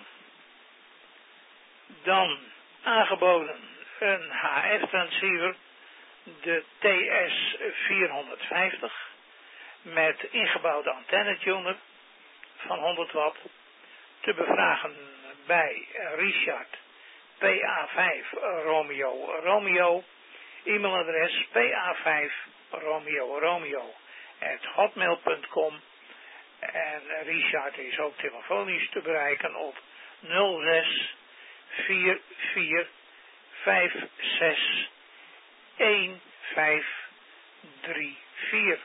Dan aangeboden een H F-transceiver, de T S vierhonderdvijftig, met ingebouwde antennetuner van honderd watt, te bevragen bij Richard P A vijf Romeo Romeo E-mailadres p a vijf romeo romeo at hotmail punt com. En Richard is ook telefonisch te bereiken op nul zes vier vier vijf zes een vijf drie vier.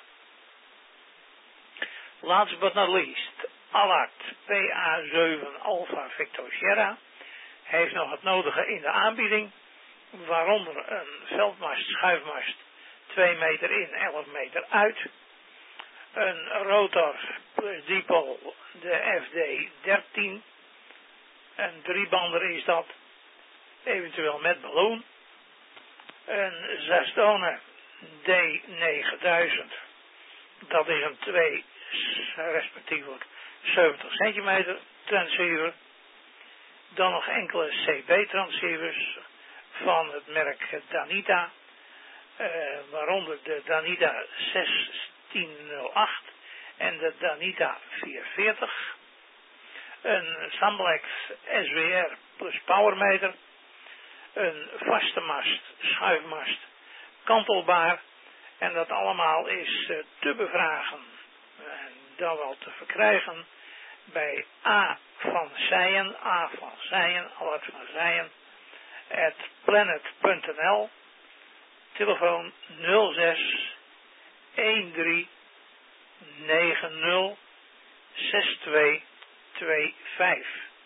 Last but not least, Allard P A zeven Alpha Victor Sierra heeft nog het nodige in de aanbieding, waaronder een veldmast, schuifmast, twee meter in, elf meter uit, een rotor plus dipol, de F D dertien, een driebander is dat, eventueel met ballon, een Zastone D negenduizend, dat is een twee, respectievelijk zeventig centimeter transceiver, dan nog enkele C B transceivers van het merk Danita, uh, waaronder de Danita zestienhonderdacht en de Danita vierhonderdveertig, een Samblex S W R plus powermeter, een vaste mast, schuifmast, kantelbaar, en dat allemaal is uh, te bevragen en dan wel te verkrijgen bij A van Zijen, A van Zijen, Allard van Zijen, at planet punt n l, telefoon nul zes een drie negen nul zes twee twee vijf.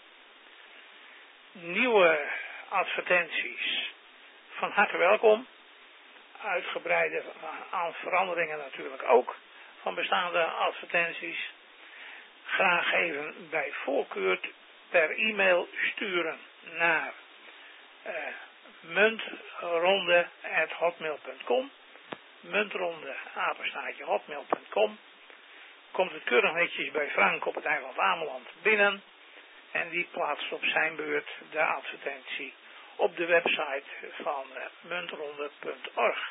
Nieuwe advertenties, van harte welkom. Uitgebreide aan veranderingen natuurlijk ook van bestaande advertenties. Graag even bij voorkeur per e-mail sturen naar uh, muntronde at hotmail punt com, muntronde apenstaartje hotmail punt com. Komt het keurig netjes bij Frank op het eiland Ameland binnen en die plaatst op zijn beurt de advertentie op de website van uh, muntronde punt org.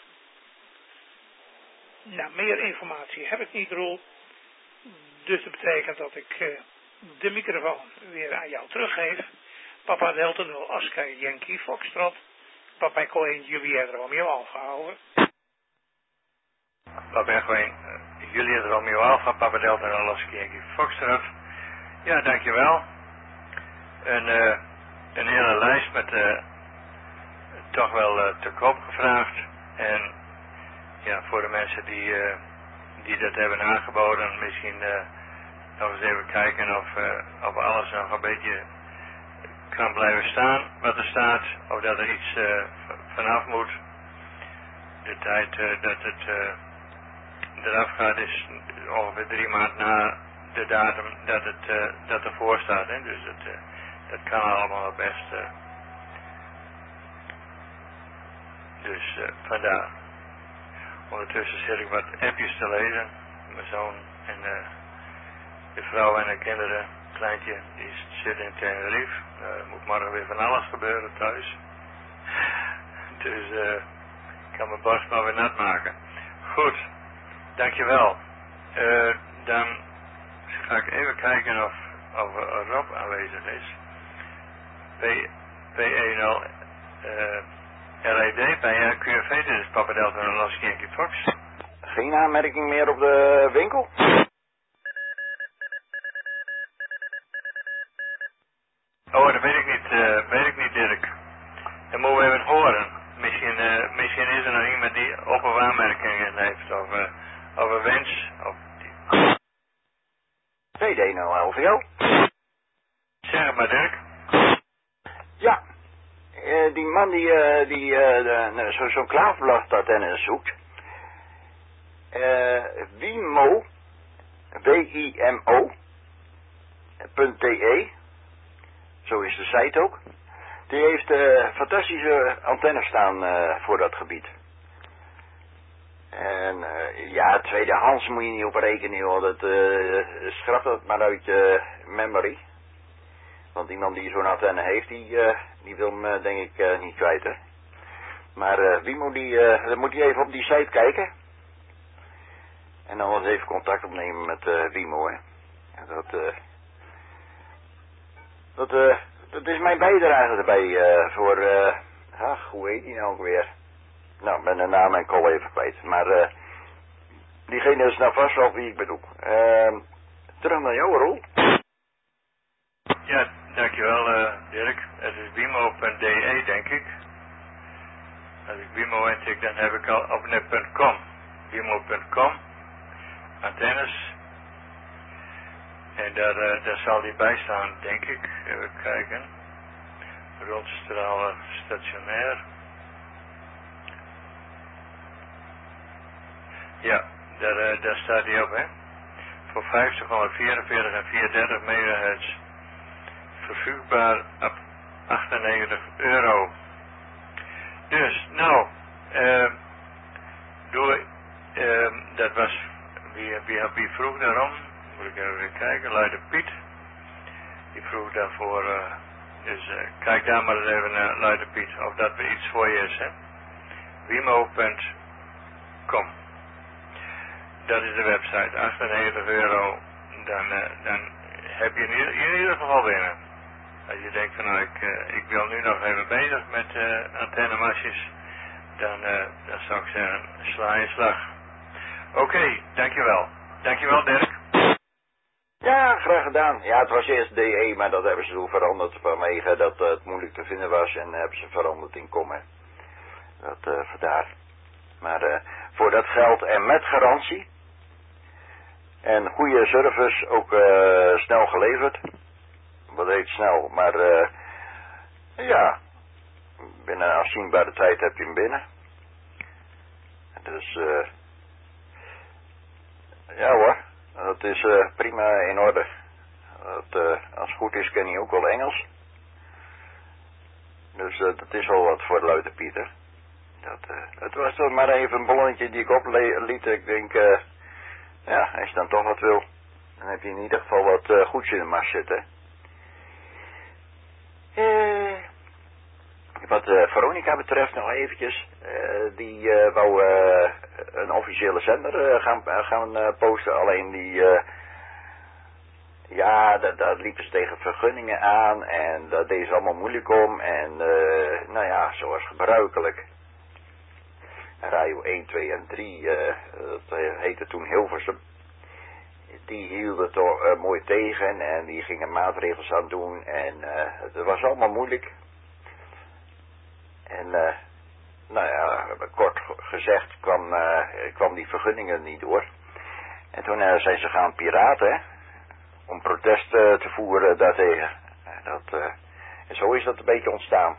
Nou, meer informatie heb ik niet, Roel. Dus dat betekent dat ik uh, de microfoon weer aan jou teruggeef. Papa Delta nul Oscar Yankee Foxtrot. Papa Echo één Juliet Romeo Alpha, over. Papa Echo één uh, Juliet Romeo Alpha, Papa Delta nul Oscar Yankee Foxtrot. Ja, dankjewel. Een, uh, een hele lijst met uh, toch wel uh, te koop gevraagd. En ja, voor de mensen die, uh, die dat hebben aangeboden, misschien uh, nog eens even kijken of, uh, of alles nog een beetje kan blijven staan wat er staat, of dat er iets uh, vanaf moet. De tijd uh, dat het uh, eraf gaat is ongeveer drie maanden na de datum dat het uh, dat ervoor staat. Hè? Dus dat, uh, dat kan allemaal het best. Uh. Dus uh, vandaar. Ondertussen zit ik wat appjes te lezen. Mijn zoon en uh, de vrouw en de kinderen, kleintje, die zit in Tenerife. Uh, er moet morgen weer van alles gebeuren thuis. Dus uh, ik kan mijn borst maar weer nat maken. Goed, dankjewel. Uh, dan ga ik even kijken of, of Rob aanwezig is. P E nul uh, L E D bij Q F V, dit is Papa Delta en Los Yankee Fox. Geen aanmerking meer op de winkel? Oh, dat weet ik niet, uh, weet ik niet, Dirk. Dat moeten we even horen. Misschien, uh, misschien is er nog iemand die op- of aanmerkingen heeft, of, uh, of een wens. Of die... C D nul L V O. Zeg het maar, Dirk. Ja, uh, die man die, uh, die uh, zo'n zo klaafblad zoekt. Uh, Wimo, W I M O, .de, zo is de site ook. Die heeft uh, fantastische antennes staan uh, voor dat gebied. En uh, ja, tweedehands moet je niet op rekenen, joh. Dat, uh, schrap dat maar uit je uh, memory. Want iemand die zo'n antenne heeft, die, uh, die wil hem uh, denk ik uh, niet kwijt, hè. Maar uh, Wimo, die, uh, dan moet hij even op die site kijken. En dan eens even contact opnemen met uh, Wimo, hè. En dat, uh, dat, uh, dat is mijn bijdrage erbij uh, voor, uh, ach, hoe heet die nou ook weer? nou, ik ben de naam en call even kwijt. Maar uh, diegene is nou vast wel wie ik bedoel. Uh, terug naar jou, Roel. Ja, dankjewel uh, Dirk. Het is wimo punt d e denk ik. Als ik Wimo intik, dan heb ik al op net punt com. wimo punt com. Antennes. En daar, uh, daar zal die bij staan, denk ik. Even kijken. Rondstraler stationair. Ja, daar, uh, daar staat die op, hè. Voor vijftig, honderdvierenveertig en vierhonderddertig megahertz. Verfügbaar op achtennegentig euro. Dus, nou, uh, door, uh, dat was, wie, wie, wie vroeg daarom? Moet ik even kijken, Leider Piet. Die vroeg daarvoor, uh, dus uh, kijk daar maar eens even naar Leider Piet, of dat weer iets voor je is, hè. wimo punt com. Dat is de website, achtennegentig euro, dan, uh, dan heb je in ieder, in ieder geval winnen. Als je denkt van nou, ik, uh, ik wil nu nog even bezig met uh, antennemasjes, dan, uh, dan zou ik zeggen, sla je slag. Oké, okay, dankjewel. Dankjewel Dirk. Ja, graag gedaan. Ja, het was eerst D E, maar dat hebben ze toen veranderd vanwege dat uh, het moeilijk te vinden was en hebben ze veranderd in com. Dat uh, vandaar. Maar uh, voor dat geld en met garantie en goede service ook uh, snel geleverd. Wat heet snel, maar uh, ja, binnen een afzienbare tijd heb je hem binnen. Dus uh, ja hoor, dat is uh, prima in orde. Dat, uh, als het goed is ken hij ook wel Engels. Dus uh, dat is wel wat voor de luide Pieter. Dat, uh, het was toch maar even een ballonnetje die ik opliet. Ik denk, uh, ja, als je dan toch wat wil, dan heb je in ieder geval wat uh, goeds in de mars zitten. Uh, wat uh, Veronica betreft nog eventjes, uh, die uh, wou uh, een officiële zender uh, gaan, uh, gaan uh, posten, alleen die, uh, ja, daar, daar liepen ze tegen vergunningen aan en dat deed ze allemaal moeilijk om en uh, nou ja, zoals gebruikelijk. Radio één, twee en drie, uh, dat uh, heette toen Hilversum. Die hielden toch uh, mooi tegen en die gingen maatregels aan doen en uh, het was allemaal moeilijk. En uh, nou ja, kort gezegd kwam, uh, kwam die vergunningen niet door. En toen uh, zijn ze gaan piraten, hè, om protest uh, te voeren daartegen. Dat, uh, en zo is dat een beetje ontstaan.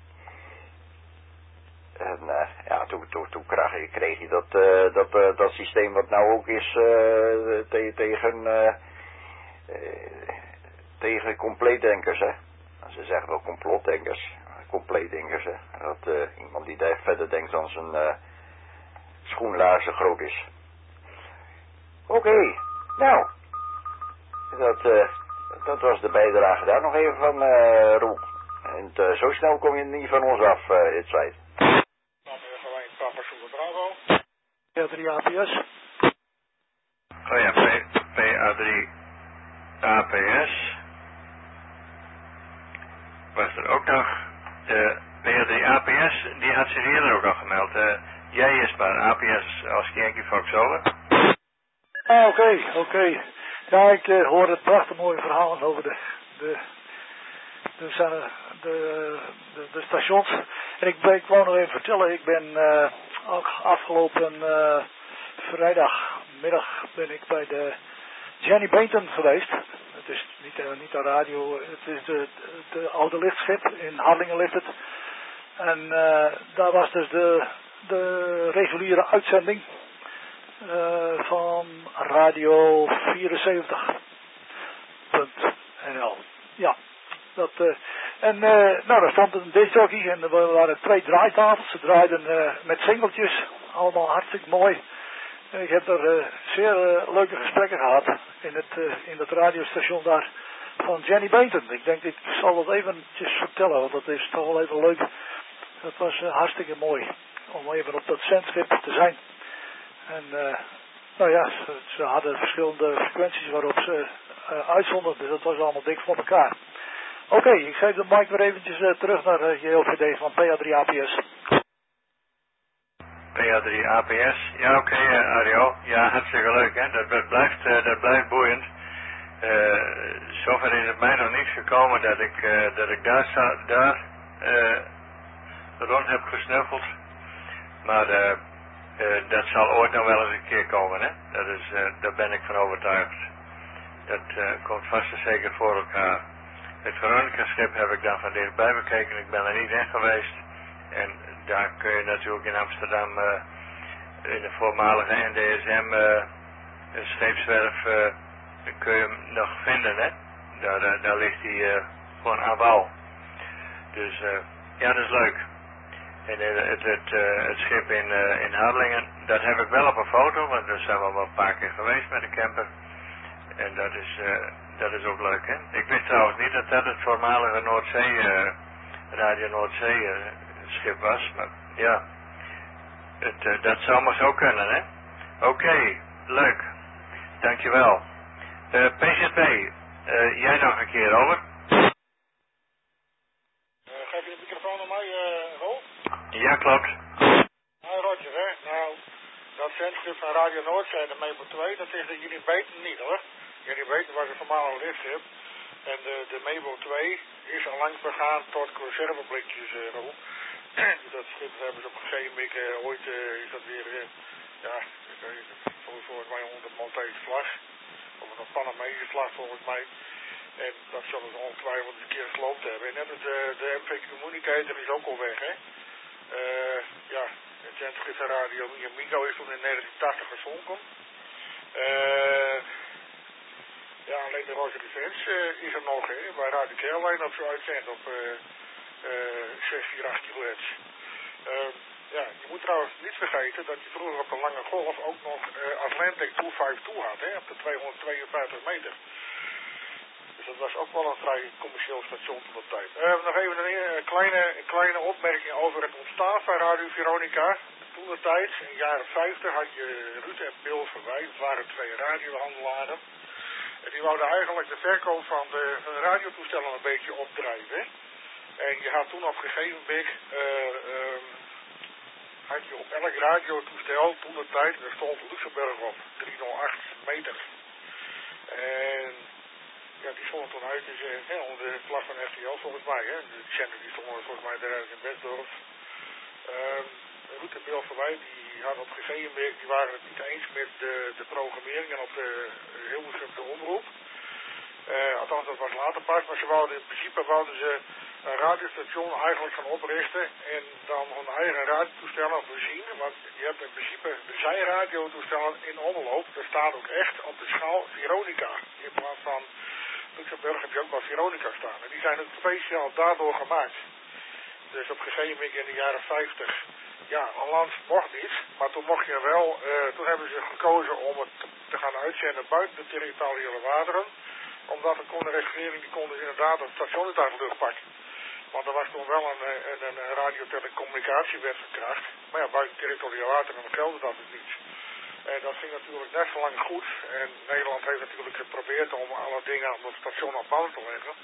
En uh, ja, toen, toen, toen kreeg, kreeg je dat, uh, dat, uh, dat systeem wat nou ook is uh, te, tegen, uh, uh, tegen compleetdenkers, hè. Ze zeggen wel complotdenkers, compleetdenkers, hè. Dat uh, iemand die daar verder denkt dan zijn uh, schoenlaarzen groot is. Oké, okay. Nou, dat, uh, dat was de bijdrage daar nog even van uh, Roel. En uh, zo snel kom je niet van ons af, uh, dit site. Papa Zulu Bravo. P A drie A P S. Oh ja, P A drie A P S. Was er ook nog. De P A drie A P S, die had zich eerder ook nog gemeld. Uh, jij is maar A P S als Yankee Fox over. Ah, oké, okay, oké. Okay. Ja, ik uh, hoor het prachtig mooie verhaal over de, de, de, de, de, de, de stations. En ik, ik wou nog even vertellen, ik ben uh, afgelopen uh, vrijdagmiddag ben ik bij de Jenny Bainton geweest. Het is niet, uh, niet de radio, het is de, de, de oude lichtschip, in Harlingen ligt het. En uh, daar was dus de, de reguliere uitzending uh, van radio vierenzeventig punt n l. Ja, dat... Uh, En uh, nou, daar stond een discjockey en er waren twee draaitafels. Ze draaiden uh, met singeltjes, allemaal hartstikke mooi. En ik heb er uh, zeer uh, leuke gesprekken gehad in het, uh, in het radiostation daar van Jenny Bainton. Ik denk, ik zal dat eventjes vertellen, want dat is toch wel even leuk. Dat was uh, hartstikke mooi om even op dat zendschip te zijn. En uh, nou ja, ze, ze hadden verschillende frequenties waarop ze uh, uitzonden, dus dat was allemaal dik voor elkaar. Oké, okay, ik geef de mic weer eventjes uh, terug naar uh, J O V D van P A drie A P S. P A drie A P S. Ja, oké, okay, uh, Ario. Ja, hartstikke leuk, hè. Dat, dat, blijft, uh, dat blijft boeiend. Uh, zover is het mij nog niet gekomen dat ik, uh, dat ik daar, sta, daar uh, rond heb gesnuffeld. Maar uh, uh, dat zal ooit nog wel eens een keer komen, hè. Dat is, uh, daar ben ik van overtuigd. Dat uh, komt vast en zeker voor elkaar. Het Veronica-schip heb ik dan van dichtbij bekeken. Ik ben er niet in geweest. En daar kun je natuurlijk in Amsterdam, uh, in de voormalige N D S M uh, scheepswerf, uh, kun je hem nog vinden, hè. Daar, uh, daar ligt hij uh, gewoon aan wal. Dus uh, ja, dat is leuk. En uh, het, het, uh, het schip in, uh, in Harlingen, dat heb ik wel op een foto, want daar zijn we wel een paar keer geweest met de camper. En dat is, uh, dat is ook leuk, hè. Ik wist trouwens niet dat dat het voormalige Noordzee, uh, Radio Noordzee uh, schip was, maar ja, het, uh, dat zou maar zo kunnen, hè. Oké, okay, leuk. Dankjewel. Uh, P Z B, uh, jij nog een keer, over. Uh, geef je de microfoon aan mij, uh, Rolf? Ja, klopt. Nou, Roger, hè. Nou, dat zendschip van Radio Noordzee, de Mebo twee, dat is de jullie weten niet, hoor. Jullie weten was een voormalig lichtschip. En de, de Mebo twee is al lang vergaan tot conserveblikjes, uh, Rolf. Dat schip hebben ze op een gegeven moment, uh, ooit uh, is dat weer, uh, ja, volgens, volgens mij onder de Maltese vlag. Of een Panamese vlag volgens mij. En dat zullen ze ongetwijfeld een keer gesloopt hebben. En net als de, de M V Communicator is ook al weg, hè. Uh, ja, het zendschip van Radio Migo is toen in negentien tachtig gezonken. Uh, ja, alleen de Roger Defense uh, is er nog, hè. Bij Radio Caroline op zo uitzend op uh, uh, zes vier acht kilohertz. Uh, ja, je moet trouwens niet vergeten dat je vroeger op de lange golf ook nog uh, Atlantic tweehonderdvijfentwintig had, hè, op de tweehonderdtweeënvijftig meter. Dus dat was ook wel een vrij commercieel station tot de tijd. Uh, nog even een, een, kleine, een kleine opmerking over het ontstaan van Radio Veronica. Toen de tijd, in de jaren vijftig, had je Ruud en Bill Verwij, dat waren twee radiohandelaren. En die wouden eigenlijk de verkoop van de, van de radiotoestellen een beetje opdrijven. En je had toen op een gegeven moment, uh, um, had je op elk radiotoestel, toen de tijd, er stond Luxemburg op, driehonderdacht meter. En ja, die stonden toen uit, dus, uh, onder de vlag van R T L volgens mij, hè. De zender die stonden volgens mij eruit in Westdorp. Um, Ruud en Bill Verwij, die hadden op een gegeven moment, die waren het niet eens met de, de programmering en op de Hilversumse omroep. Uh, althans, dat was later pas, maar ze wouden in principe wouden ze een radiostation eigenlijk gaan oprichten en dan hun eigen radiotoestellen voorzien, want je hebt in principe de zijradiotoestellen in omloop, er staat ook echt op de schaal Veronica. In plaats van Luxemburg heb je ook wel Veronica staan. En die zijn ook speciaal daardoor gemaakt. Dus op een gegeven moment in de jaren vijftig, ja, een land mocht niet, maar toen mocht je wel, uh, toen hebben ze gekozen om het te gaan uitzenden buiten de territoriale wateren, omdat de kon de regering, die kon dus inderdaad een station uit de lucht pakken. Want er was toen wel een, een, een radiotelencommunicatiewet van kracht, maar ja, buiten territoriale wateren gelde dat dus niet. En dat ging natuurlijk net zo lang goed en Nederland heeft natuurlijk geprobeerd om alle dingen op het station op band te leggen.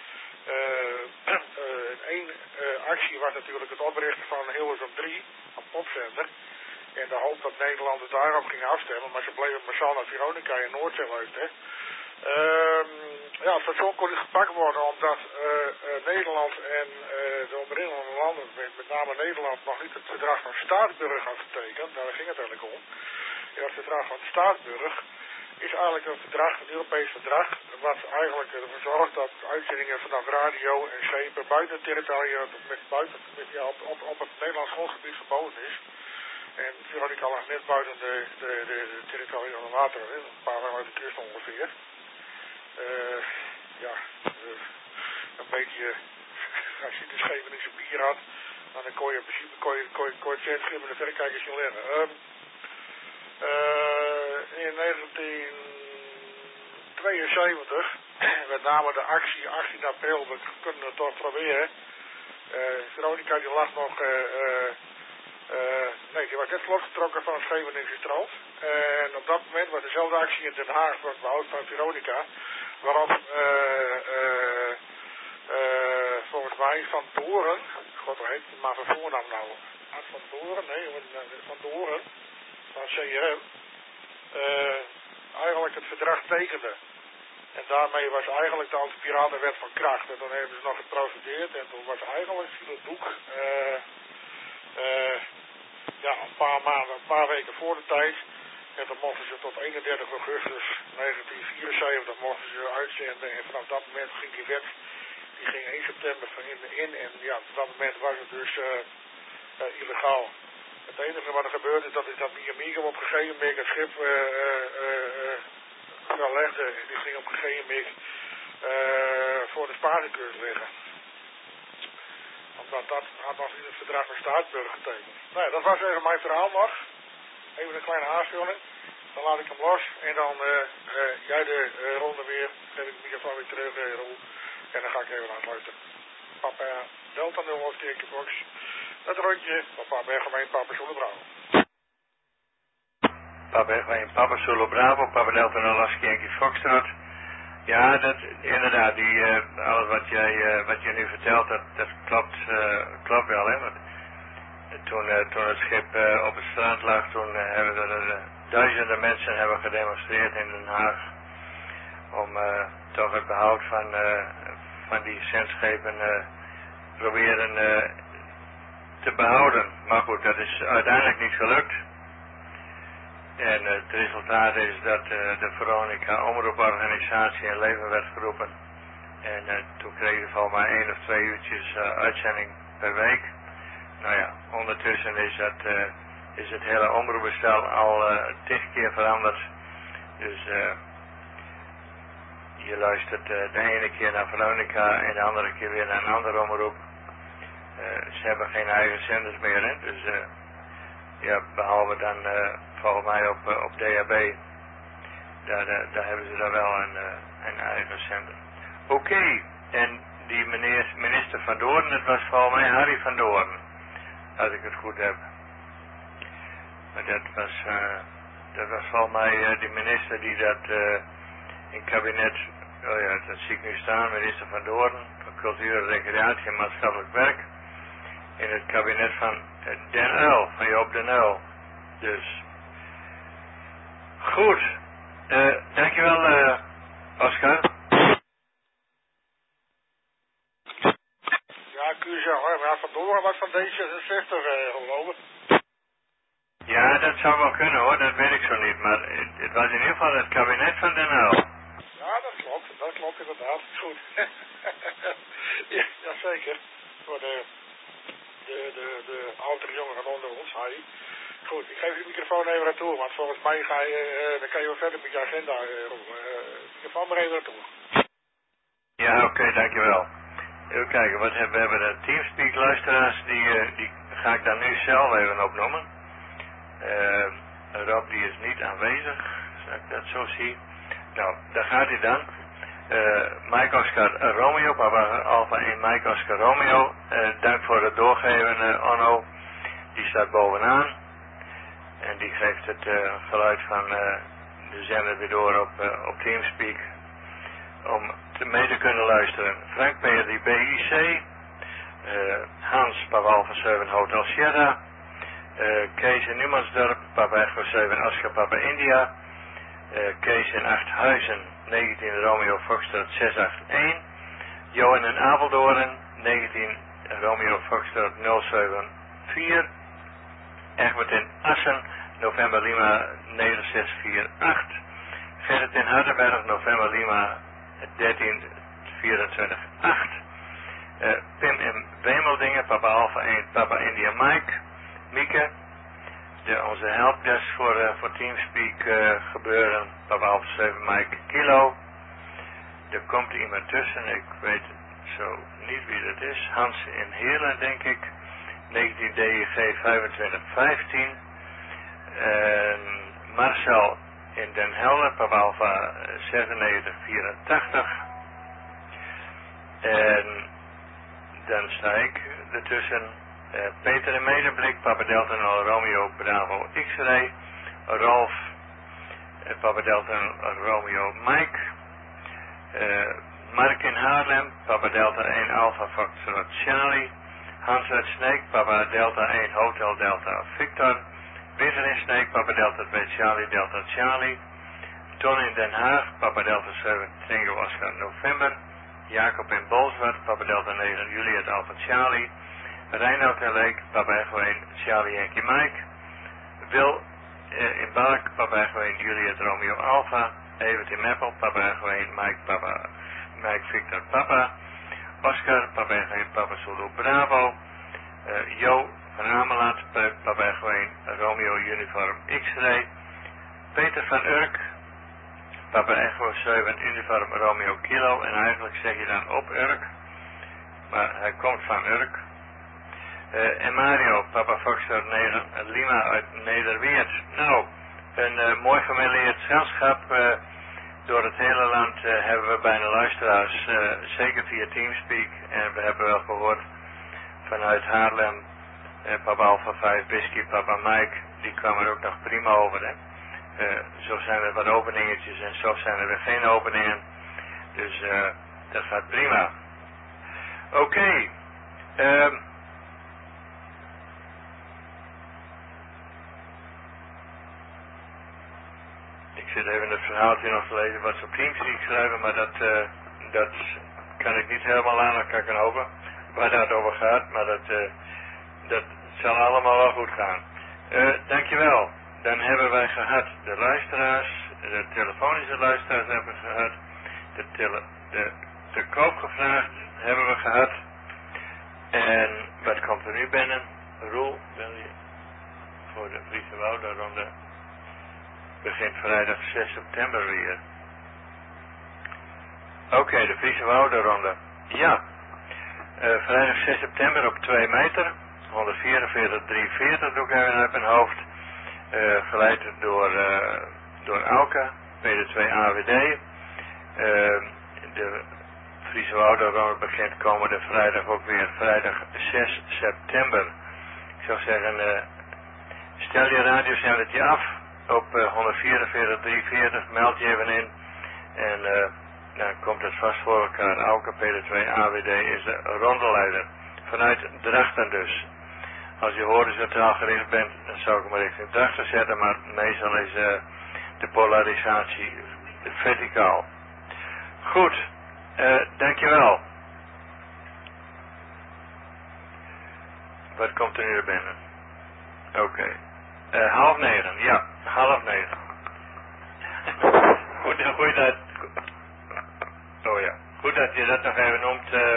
Uh, uh, Eén uh, actie was natuurlijk het oprichten van Hilversum drie, een popzender. En de hoop dat Nederlanders daarop gingen afstemmen, maar ze bleven massaal naar Veronica en Noordzee luisteren. Uh, ja, het station kon niet gepakt worden omdat uh, uh, Nederland en uh, de omringende landen, met, met name Nederland, nog niet het verdrag van Staatsburg had getekend. Daar ging het eigenlijk om. En dat verdrag van Staatsburg is eigenlijk een verdrag, een Europees verdrag, wat eigenlijk ervoor zorgt dat uitzendingen vanaf radio en schepen buiten territoriaal, met buiten, met, ja, op, op, op het Nederlands grondgebied verboden is. En Veronica lag net buiten de, de, de, de territoriale wateren, een paar mijl uit de kust ongeveer. Uh, ja, uh, een beetje, als je de Scheveningse bier had, dan kon je in principe kon je, kon je, kon je het schip in de verrekijkers zien leggen. Um, uh, in negentien tweeënzeventig, met name de actie achttien april, we kunnen het toch proberen. Uh, Veronica die lag nog, uh, uh, uh, nee, die was net losgetrokken van het Scheveningse strand. En op dat moment was dezelfde actie in Den Haag voor het behoud van Veronica, waarop uh, uh, uh, volgens mij Van Toren, god hoe heet het maar van voornaam nou, Art van Doorn, nee, van Doorn, van C R M, uh, eigenlijk het verdrag tekende. En daarmee was eigenlijk de anti-piratenwet van kracht. En toen hebben ze nog geprocedeerd en toen was eigenlijk het doek, uh, uh, ja, een paar maanden, een paar weken voor de tijd. En toen mochten ze tot eenendertig augustus negentien vierenzeventig mochten ze uitzenden. En vanaf dat moment ging die wet, die ging één september van in, in. En ja, op dat moment was het dus uh, uh, illegaal. Het enige wat er gebeurde is dat is dat Miamigo op een gegeven moment het schip uh, uh, uh, legde. En die ging op een gegeven moment uh, voor de Spaanse kust liggen. Omdat dat had nog in het verdrag van staatsburger getekend. Nou ja, dat was even mijn verhaal nog. Even een kleine aanvulling. Dan laat ik hem los. En dan uh, uh, jij de uh, ronde weer. Geef ik de microfoon weer terug, uh, Roel. En dan ga ik even aansluiten. Papa Delta nul als Box. Het rondje. Papa Bergemeen, Papa Zulu Bravo. Papa Bergemeen, Papa Zulu Bravo. Papa Delta nul als Foxtrot. Ja, dat, inderdaad. Die, uh, alles wat jij, uh, wat je nu vertelt, dat, dat klopt, uh, klopt wel, hè. Want toen, uh, toen het schip uh, op het strand lag, toen uh, hebben er uh, duizenden mensen hebben gedemonstreerd in Den Haag. Om uh, toch het behoud van, uh, van die zendschepen uh, proberen uh, te behouden. Maar goed, dat is uiteindelijk niet gelukt. En uh, het resultaat is dat uh, de Veronica omroeporganisatie in leven werd geroepen. En uh, toen kregen we volgens mij één of twee uurtjes uh, uitzending per week. Nou ja, ondertussen is, dat, uh, is het hele omroepbestel al uh, tig keer veranderd. Dus uh, je luistert uh, de ene keer naar Veronica en de andere keer weer naar een andere omroep. Uh, ze hebben geen eigen zenders meer, hè? Dus uh, ja, behalve dan uh, volgens mij op, uh, op D H B, daar, uh, daar hebben ze dan wel een, uh, een eigen zender. Oké, okay. En die meneer, minister Van Doorn, dat was volgens mij Harry Van Doorn, als ik het goed heb. Maar dat was, uh, dat was volgens mij uh, die minister die dat uh, in kabinet, oh ja, dat zie ik nu staan, minister Van Doorn, van Cultuur, Recreatie en Maatschappelijk Werk, in het kabinet van uh, Den Uyl, van Joop Den Uyl. Dus, goed, uh, dankjewel uh, Oscar. Ja, kun je zeggen, maar Van Doorn was van D zesenzestig, uh, geloof ik. Ja, dat zou wel kunnen hoor, dat weet ik zo niet, maar het, het was in ieder geval het kabinet van Den Uyl. Ja, dat klopt, dat klopt inderdaad, goed. ja, jazeker, voor de, de, de, de oudere jongeren onder ons, Harry. Goed, ik geef je de microfoon even naartoe, want volgens mij ga je, uh, dan kan je wel verder met je agenda, uh, uh, microfoon maar even naartoe. Ja, oké, okay, dankjewel. Even kijken, wat hebben we hebben de Teamspeak luisteraars, die, uh, die ga ik dan nu zelf even opnoemen. Uh, Rob die is niet aanwezig, als ik dat zo zie. Nou, daar gaat hij dan. Uh, Mike Oscar Romeo, Papa Alpha één Mike Oscar Romeo. Uh, dank voor het doorgeven, uh, Onno. Die staat bovenaan. En die geeft het uh, geluid van uh, de zender weer door op, uh, op Teamspeak. Om te mee te kunnen luisteren. Frank Peer, die B I C. Uh, Hans, Papa Alpha zeven Hotel Sierra. Uh, Kees in Numansdorp, Papa Echo zeven Oscar Papa India. Uh, Kees in Achthuizen, negentien Romeo Foxtrot zes acht een. Johan in Apeldoorn, negentien Romeo Foxtrot nul zeven vier. Egbert in Assen, November Lima negen zes vier acht. Gerrit in Hardenberg, November Lima dertien vierentwintig acht. Uh, Pim in Wemeldingen, Papa Alpha één, Papa India Mike. Mieke, de, onze helpdesk voor, uh, voor Teamspeak uh, gebeuren, Papa Alpha zeven Mike Kilo. Er komt iemand tussen, ik weet zo niet wie dat is. Hans in Heerlen, denk ik, negentien D G vijfentwintig vijftien. En Marcel in Den Helder, Papa Alpha zesennegentig vierentachtig. En dan sta ik ertussen. Uh, Peter in Medemblik, Papa Delta nul Romeo Bravo X-Ray. Rolf, uh, Papa Delta nul Romeo Mike. Uh, Mark in Haarlem, Papa Delta één Alpha Foxtrot Charlie. Hans uit Sneek, Papa Delta één, Hotel Delta Victor. Winter in Sneek, Papa Delta twee, Charlie Delta Charlie. Ton in Den Haag, Papa Delta zeven, Tango Oscar November. Jacob in Bolsward, Papa Delta negen, Juliet Alpha Charlie. Reinoud en Leek, Papa Echo één, Charlie Yankee Mike. Wil uh, in Balk, Papa Echo één, Juliet Romeo Alpha. Evert in Meppel, Papa Echo één, Mike, Papa, Mike Victor Papa. Oscar, Papa Echo één, Papa Zulu Bravo. Uh, Jo van Ameland, Papa Echo één, Romeo Uniform X-Ray. Peter van Urk, Papa Echo zeven, Uniform Romeo Kilo. En eigenlijk zeg je dan op Urk, maar hij komt van Urk. Uh, en Mario, Papa Foxtrot negen, Lima uit Nederweert. Nou, een uh, mooi familieerd gezelschap. Uh, door het hele land uh, hebben we bijna luisteraars, uh, zeker via Teamspeak. En we hebben wel gehoord vanuit Haarlem, uh, Papa Alpha vijf, Whisky, Papa Mike, die kwam er ook nog prima over. Hè? Uh, zo zijn er wat openingetjes en zo zijn er weer geen openingen. Dus uh, dat gaat prima. Oké. Okay. Um, Ik zit even het verhaaltje nog te lezen wat ze op Teamspeak schrijven, maar dat, uh, dat kan ik niet helemaal aan, dan kan ik over waar dat over gaat, maar dat, uh, dat zal allemaal wel goed gaan. Uh, dankjewel. Dan hebben wij gehad de luisteraars, de telefonische luisteraars hebben we gehad, de, tele, de te koop gevraagd hebben we gehad. En wat komt er nu binnen? Roel, wil je voor de Friese Wouderronde? Begint vrijdag zes september weer. Oké, okay, de Friese Wouderronde. Ja, uh, vrijdag zes september op twee meter. honderdvierenveertig drieënveertig doe ik even uit mijn hoofd. Uh, geleid door, uh, door Auka, P D twee A W D. Uh, de Friese Wouderronde begint komende vrijdag ook weer. Vrijdag zes september. Ik zou zeggen, uh, stel je radiozendetje af. Op uh, honderdvierenveertig drieënveertig, meld je even in en uh, dan komt het vast voor elkaar. Auke P D twee A W D is de rondeleider vanuit Drachten dus. Als je horizontaal gericht bent, dan zou ik hem richting Drachten zetten, maar meestal is uh, de polarisatie verticaal. Goed, uh, dankjewel. Wat komt er nu naar binnen? Oké. Okay. Uh, half negen, ja, half negen. goed, goed dat, oh ja, goed dat je dat nog even noemt. Uh,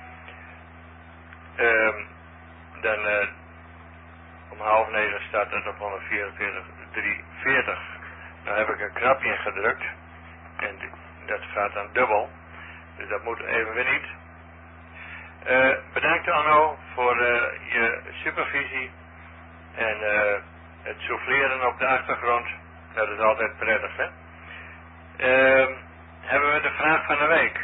um, dan uh, om half negen staat het op honderdvierenveertig drieënveertig. Nou heb ik een knopje ingedrukt en dat gaat dan dubbel, dus dat moet even weer niet. Uh, bedankt Anno voor uh, je supervisie en uh, het souffleren op de achtergrond, dat is altijd prettig, hè? Uh, hebben we de vraag van de week.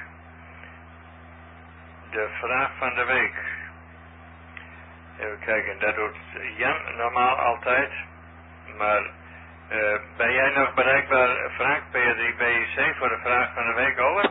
De vraag van de week. Even kijken, dat doet Jan normaal altijd. Maar uh, ben jij nog bereikbaar, Frank, P drie B I C, voor de vraag van de week, over?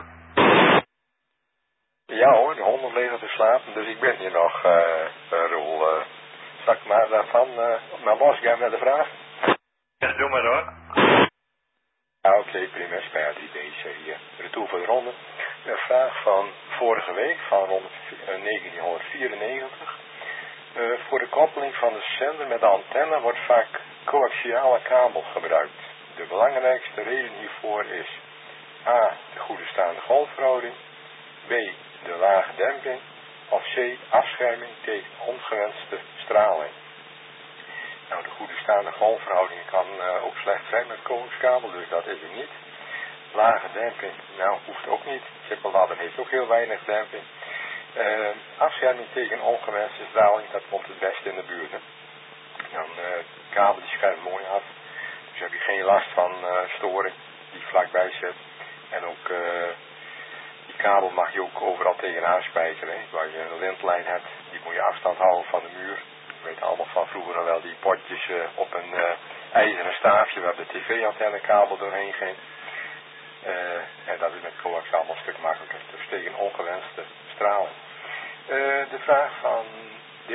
Ja hoor, de honden liggen te slapen, dus ik ben hier nog, uh, Roel. Uh, zal ik maar daarvan uh, maar losgaan met de vraag? Ja, doe maar hoor. Ja, oké, okay, prima. P drie B I C hier. Retour voor de ronde. Een vraag van vorige week, van rond negentienhonderdvierennegentig. Uh, voor de koppeling van de zender met de antenne wordt vaak coaxiale kabel gebruikt. De belangrijkste reden hiervoor is A. de goede staande golfverhouding, B. de lage demping of C. afscherming tegen ongewenste straling. Nou, de goede staande golfverhouding kan uh, ook slecht zijn met coaxkabel, dus dat is het niet. Lage demping, nou, hoeft ook niet. Chippeladder heeft ook heel weinig demping. Uh, afscherming tegen ongewenste straling, dat komt het beste in de buurt. Hè. Dan uh, de kabel die schermt mooi af. Dus heb je geen last van uh, storing die vlakbij zit. En ook uh, die kabel mag je ook overal tegenaan spijkeren. Hè. Waar je een lintlijn hebt, die moet je afstand houden van de muur. Je weet allemaal van vroeger al wel die potjes uh, op een uh, ijzeren staafje waar de tv-antennekabel doorheen ging. Uh, en dat is met coax allemaal een stuk makkelijker. Dus tegen ongewenste straling. Uh, de vraag van deze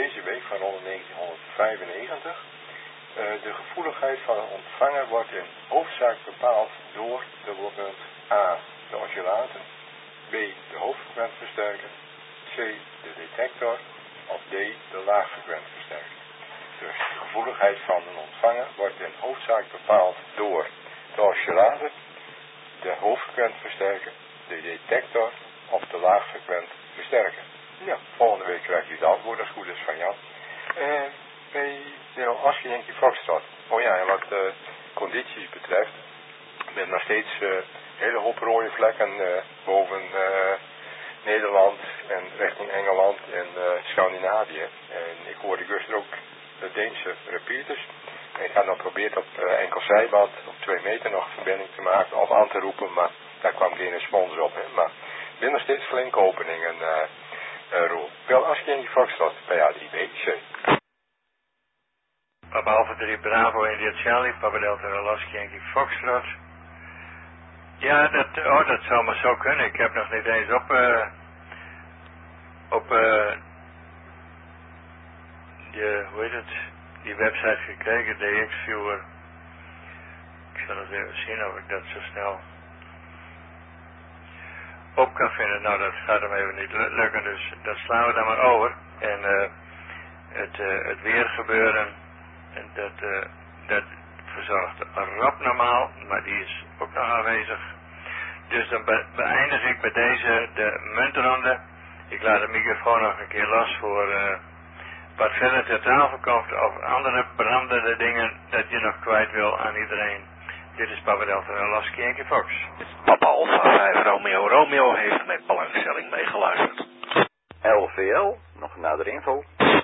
van rond negentienhonderdvijfennegentig. Uh, de gevoeligheid van een ontvanger wordt in hoofdzaak bepaald door dubbelpunt A. de oscillator, B. de hoogfrequentversterker, C. de detector of D. de laagfrequentversterker. Dus de gevoeligheid van een ontvanger wordt in hoofdzaak bepaald door de oscillator, de hoogfrequentversterker, de detector of de laagfrequentversterker. Ja, volgende week krijgt u het antwoord als het goed is van Jan. Uh, bij de Oscar Yankee Foxtrot. Oh ja, en wat uh, condities betreft, met nog steeds uh, hele hoop rode vlekken uh, boven uh, Nederland en richting Engeland en uh, Scandinavië. En ik hoorde gisteren ook de Deense repeaters. En ik had nog geprobeerd op uh, enkel zijband op twee meter nog verbinding te maken of aan te roepen, maar daar kwam geen respons op. Hè. Maar er zijn nog steeds flinke openingen, uh, uh, Roel. Wel, als je in die Foxtrot bij A drie B C. Papa Alpha drie Bravo India Charlie, Papa Delta Alaska Yankee Foxtrot. Ja, dat, oh, dat zou maar zo kunnen. Ik heb nog niet eens op, uh, op uh, de, hoe heet het, die website gekeken, de X-Viewer. Ik zal eens even zien of ik dat zo snel op kan vinden. Nou, dat gaat hem even niet lukken, dus dat slaan we dan maar over. En uh, het, uh, het weergebeuren, en dat, uh, dat verzorgt Rob normaal, maar die is ook nog aanwezig. Dus dan be beëindig ik bij deze de muntronde. Ik laat de microfoon nog een keer los voor uh, wat verder ter tafel komt of andere brandende dingen dat je nog kwijt wil aan iedereen. Dit is Papa Delta Alaska Yankee Fox. Papa Alpha vijf Romeo Romeo heeft met belangstelling meegeluisterd. L V L, nog nader info.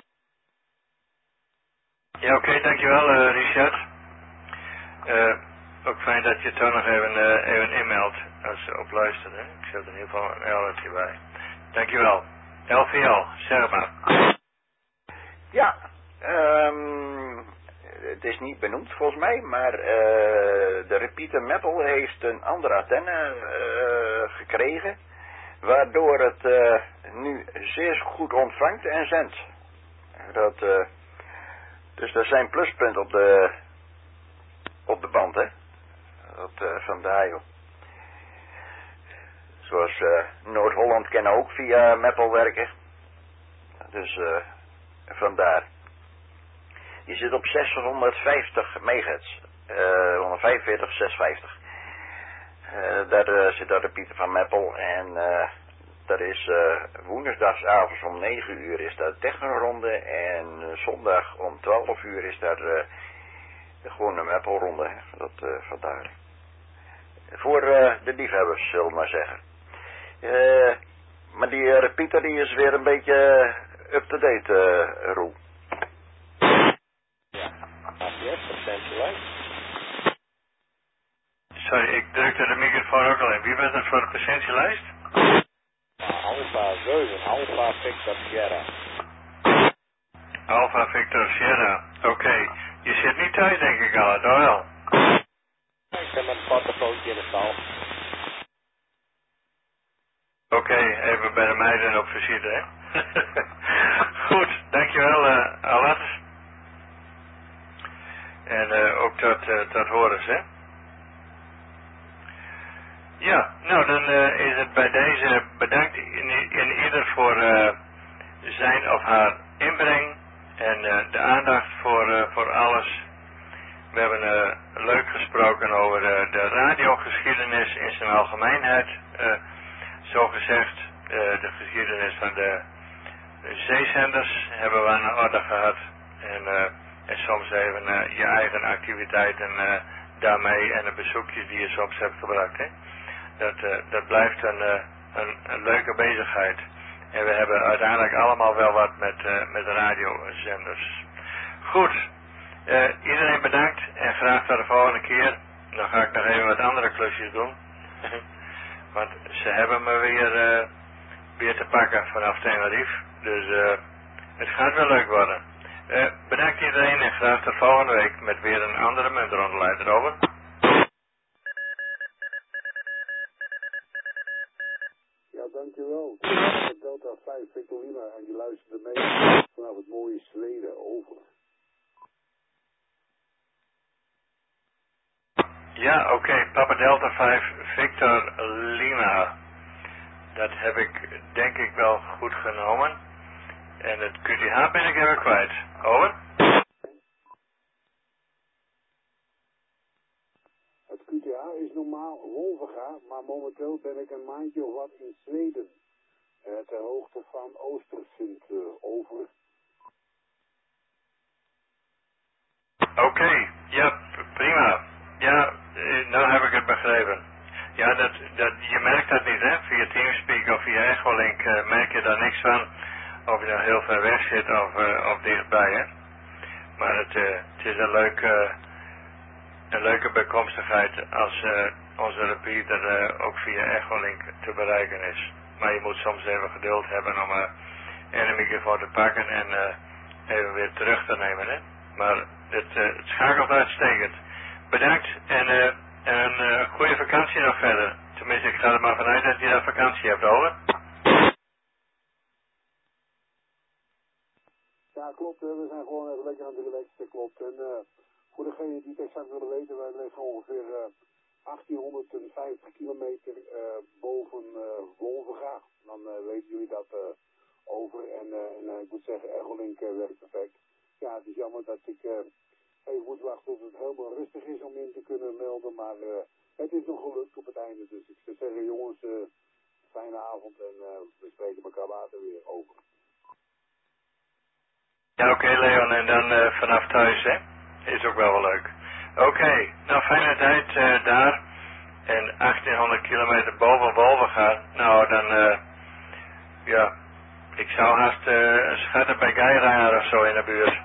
Ja, oké, okay, dankjewel uh, Richard. Uh, ook fijn dat je toch nog even, uh, even inmeldt als ze op luisteren. Ik zet in ieder geval een L'tje bij. Dankjewel. L V L, zeg maar. Ja, um, het is niet benoemd volgens mij, maar uh, de repeater metal heeft een andere antenne uh, gekregen, waardoor het uh, nu zeer goed ontvangt en zendt. Dat, uh, dus dat zijn pluspunten op de, op de band, hè. Dat, uh, van de Hajo. Zoals uh, Noord-Holland kan ook via metal werken. Dus uh, vandaar. Die zit op zeshonderdvijftig megahertz. Uh, honderdvijfenveertig, zeshonderdvijftig. Uh, daar uh, zit de repeater van Maple en uh, dat is uh, woensdagsavonds om negen uur is daar de technoronde en uh, zondag om twaalf uur is daar uh, gewoon een Maple ronde. Dat uh, vandaar. Voor uh, de liefhebbers, zullen we maar zeggen. Uh, maar die uh, repeater die is weer een beetje uh, up-to-date, uh, Roel. Sorry, ik drukte de microfoon ook al in. Wie was dat voor de presentielijst? Alpha zeven, Alpha Victor Sierra. Alpha Victor Sierra, oké. Okay. Je zit niet thuis denk ik al, toch wel? Ik heb mijn portofootje in de stal. Oké, okay, even bij de meiden op visite, hè? Goed, dankjewel, uh, Alat. En uh, ook tot, uh, tot horens, hè? Ja, nou dan uh, is het bij deze bedankt in, in ieder voor uh, zijn of haar inbreng en uh, de aandacht voor, uh, voor alles. We hebben uh, leuk gesproken over uh, de radiogeschiedenis in zijn algemeenheid. Uh, zo gezegd, uh, de geschiedenis van de zeezenders hebben we aan de orde gehad. En, uh, en soms even uh, je eigen activiteiten uh, daarmee en de bezoekjes die je soms hebt gebracht. Hè? Dat, uh, dat blijft een, uh, een, een leuke bezigheid. En we hebben uiteindelijk allemaal wel wat met, uh, met radiozenders. Goed, uh, iedereen bedankt en graag tot de volgende keer. Dan ga ik nog even wat andere klusjes doen. Want ze hebben me weer, uh, weer te pakken vanaf Tenerife. Dus uh, het gaat wel leuk worden. Uh, bedankt iedereen en graag tot volgende week met weer een andere muntrondeleider. Over. Ja, dat dankjewel. Delta vijf Victor Lima en die luisterde mee vanaf het mooie Zweden over. Ja, oké. Okay. Papa Delta vijf Victor Lima. Dat heb ik denk ik wel goed genomen. En het Q T H ben ik even kwijt. Over. Het Q T H is normaal Wolvega, maar momenteel ben ik een maandje of wat in Zweden. Uh, ter hoogte van Oostersund. Uh, over. Oké, okay. Ja, prima. Ja, nou heb ik het begrepen. Ja, dat, dat, je merkt dat niet, hè? Via Teamspeak of via Echolink uh, merk je daar niks van. Of je nou heel ver weg zit of, uh, of dichtbij, hè? Maar het, uh, het is een leuke, uh, een leuke bijkomstigheid als uh, onze repeater uh, ook via Echolink te bereiken is. Maar je moet soms even geduld hebben om uh, een microfoon te pakken en uh, even weer terug te nemen, hè? Maar het, uh, het schakelt uitstekend. Bedankt en uh, een uh, goede vakantie nog verder. Tenminste, ik ga er maar vanuit dat je daar vakantie hebt, over. Ja, klopt. We zijn gewoon even lekker aan het relaxen, klopt. En uh, voor degenen die het exact willen weten, wij liggen ongeveer uh, achttienhonderdvijftig kilometer uh, boven uh, Wolvega. Dan uh, weten jullie dat uh, over. En, uh, en uh, ik moet zeggen, Echolink uh, werkt perfect. Ja, het is jammer dat ik... Uh, even moet wachten tot het helemaal rustig is om in te kunnen melden, maar uh, het is nog gelukt op het einde. Dus ik zou zeggen, jongens, uh, fijne avond en uh, we spreken elkaar later weer over. Ja, oké okay, Leon, en dan uh, vanaf thuis, hè? Is ook wel wel leuk. Oké, okay, nou fijne tijd uh, daar. En achttienhonderd kilometer boven Wolvega. Nou, dan, uh, ja, ik zou haast uh, schatten bij Geiraar of zo in de buurt.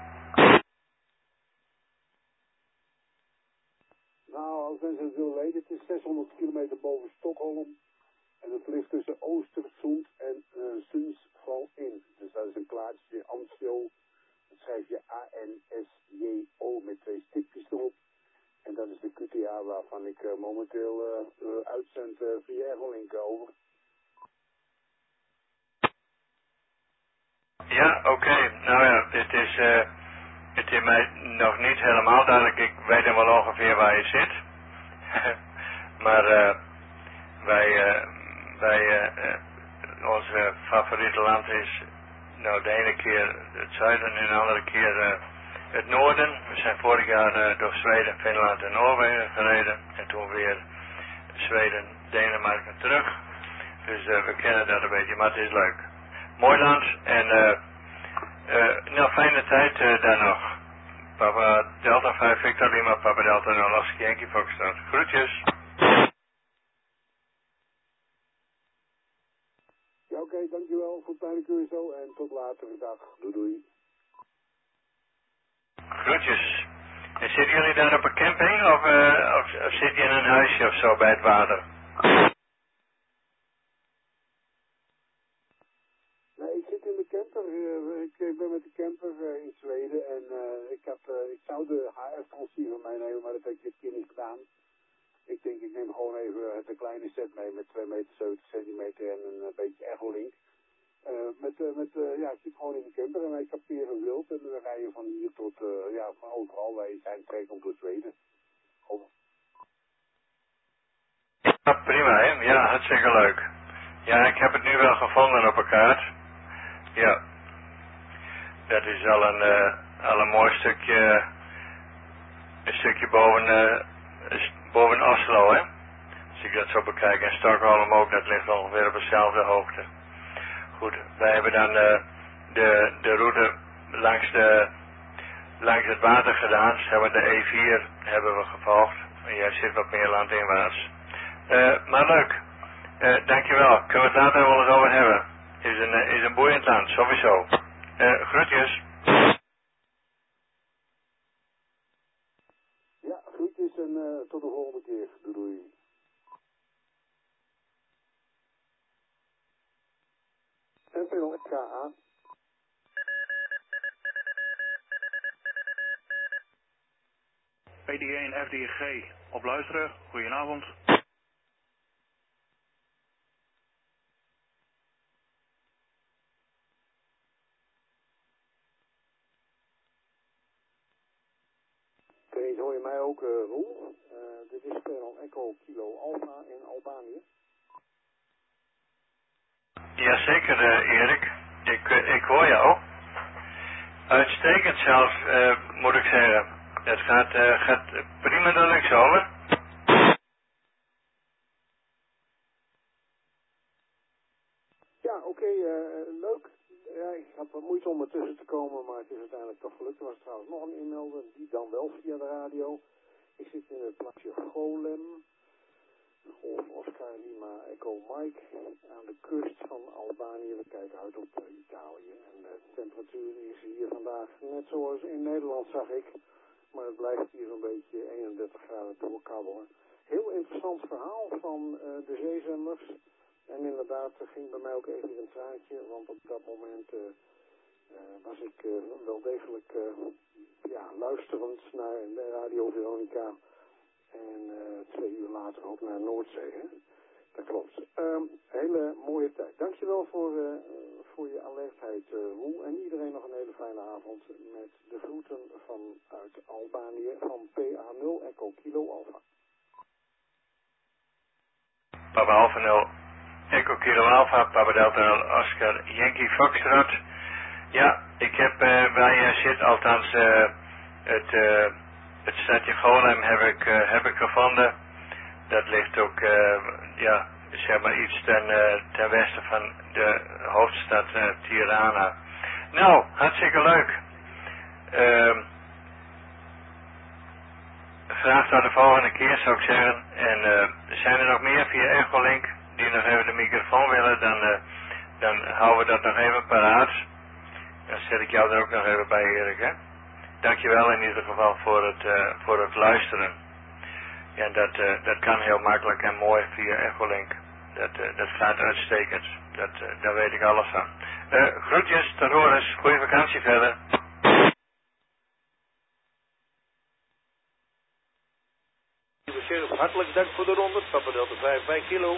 Nou, als mensen het willen weten, het is zeshonderd kilometer boven Stockholm. En het ligt tussen Oostersund en uh, Sundsvall in. Dus dat is een plaatsje, Amstel. Dat schrijf je A N S J O met twee stipjes erop. En dat is de Q T A waarvan ik uh, momenteel uh, uh, uitzend uh, via Echolink over. Ja, oké. Okay. Nou ja, het is, uh, het is mij nog niet helemaal duidelijk. Ik weet dan wel ongeveer waar je zit. maar uh, wij, uh, wij uh, uh, onze favoriete land is nou de ene keer het zuiden en de andere keer uh, het noorden. We zijn vorig jaar uh, door Zweden, Finland en Noorwegen gereden. En toen weer Zweden, Denemarken terug. Dus uh, we kennen dat een beetje, maar het is leuk. Mooi land en uh, uh, nou fijne tijd uh, daar nog. Papa Delta vijf Victor Lima, Papa Delta nul Oscar Yankee Foxtrot. Groetjes. Ja, oké, okay, dankjewel voor het kleine cursus en tot later. Dag. Doei doei. Groetjes. En zitten jullie daar op een camping of, uh, of, of zit je in een huisje of zo bij het water? Nee, ik zit in de camper. Uh, ik, ik ben met de camper uh, in Zweden en uh, ik, had, uh, ik zou de H F-transceiver meenemen, maar dat heb ik dit keer niet gedaan. Ik denk, ik neem gewoon even de kleine set mee met twee meter zeventig centimeter en een uh, beetje Echolink. Uh, met, uh, met, uh, ja, ik zit gewoon in de camper en wij kamperen wild en we rijden van hier tot, uh, ja, van overal. Wij zijn trekken door Zweden. Over. Ja, prima hè. Ja, hartstikke leuk. Ja, ik heb het nu wel gevonden op een kaart. Ja. Dat is al een, uh, al een mooi stukje, een stukje boven, uh, boven Oslo hè. Als ik dat zo bekijk. En Stockholm ook, dat ligt ongeveer op dezelfde hoogte. Goed, wij hebben dan uh, de, de route langs, de, langs het water gedaan. Dus hebben we de E vier hebben we gevolgd. En jij zit wat meer landinwaarts. Uh, maar leuk. Uh, dankjewel. Kunnen we het later wel eens over hebben. Is een, uh, is een boeiend land, sowieso. Uh, groetjes. Ja, groetjes en uh, tot de volgende keer. Doei doei. N P O K A. P D één F D G op luisteren. Goedenavond. Oké, hoor je mij ook, uh, Roel? Uh, dit is Peron Echo Kilo Alpha in Albanië. Jazeker, uh, Erik. Ik, uh, ik hoor jou. Uitstekend zelfs, uh, moet ik zeggen. Het gaat, uh, gaat prima door niks over. Ja, oké, okay, uh, leuk. Ja, ik had wat moeite om ertussen te komen, maar het is uiteindelijk toch gelukt. Er was trouwens nog een inmelder, die dan wel via de radio. Ik zit in het plaatsje Golem. Golf Oscar Lima Echo Mike aan de kust van Albanië. We kijken uit op uh, Italië. En de temperatuur is hier vandaag net zoals in Nederland, zag ik. Maar het blijft hier een beetje eenendertig graden doorkabbelen. Heel interessant verhaal van uh, de zeezenders. En inderdaad ging bij mij ook even een traantje. Want op dat moment uh, uh, was ik uh, wel degelijk uh, ja, luisterend naar de Radio Veronica. En uh, twee uur later ook naar Noordzee, hè? Dat klopt. Um, hele mooie tijd. Dankjewel voor, uh, voor je alertheid, uh, Roel. En iedereen nog een hele fijne avond met de groeten vanuit Albanië van P A nul Echo Kilo Alpha. Papa Alpha nul Echo Kilo Alpha, Papa Delta nul Oscar Yankee Foxtrot. Ja, ik heb uh, waar je zit, althans uh, het... Uh, Het stadje Golem heb ik, uh, heb ik gevonden. Dat ligt ook, uh, ja, zeg maar iets ten, uh, ten westen van de hoofdstad uh, Tirana. Nou, hartstikke leuk. Uh, graag tot de volgende keer, zou ik zeggen. En uh, zijn er nog meer via Echolink die nog even de microfoon willen, dan, uh, dan houden we dat nog even paraat. Dan zet ik jou er ook nog even bij, Erik, hè. Dankjewel in ieder geval voor het, uh, voor het luisteren. Ja, dat, uh, dat kan heel makkelijk en mooi via Echolink. Dat, uh, dat gaat uitstekend. Dat, uh, daar weet ik alles van. Uh, groetjes, tot horens. Goeie vakantie verder. Hartelijk dank voor de ronde. Papa Delta vijf bij kilo.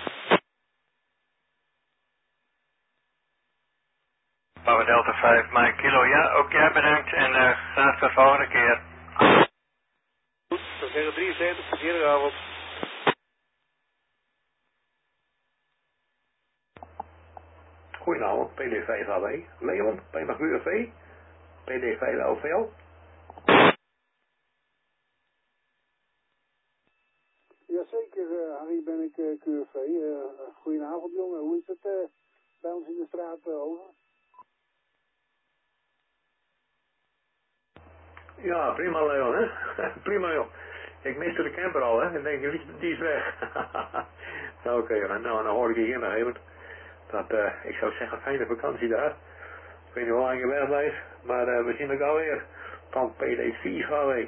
Papa Delta vijf, Mike Kilo. Ja, ook jij bedankt en uh, graag tot de volgende keer. Goed, dan zeggen drieënzeventig, iedere avond. Goedenavond, P D vijf A W. Leon, P G U V, P D vijf L V L. Jazeker, uh, Harry, ben ik uh, Q V. Uh, goedenavond, jongen. Hoe is het uh, bij ons in de straat uh, over? Ja, prima Leon, hè? Prima joh. Ik miste de camper al, hè? Ik denk, die, die is weg. Oké, okay, nou, dan hoor ik hier nog even. Dat, uh, ik zou zeggen, fijne vakantie daar. Ik weet niet hoe lang je weg blijft, maar uh, we zien elkaar weer. Van P D vier H W.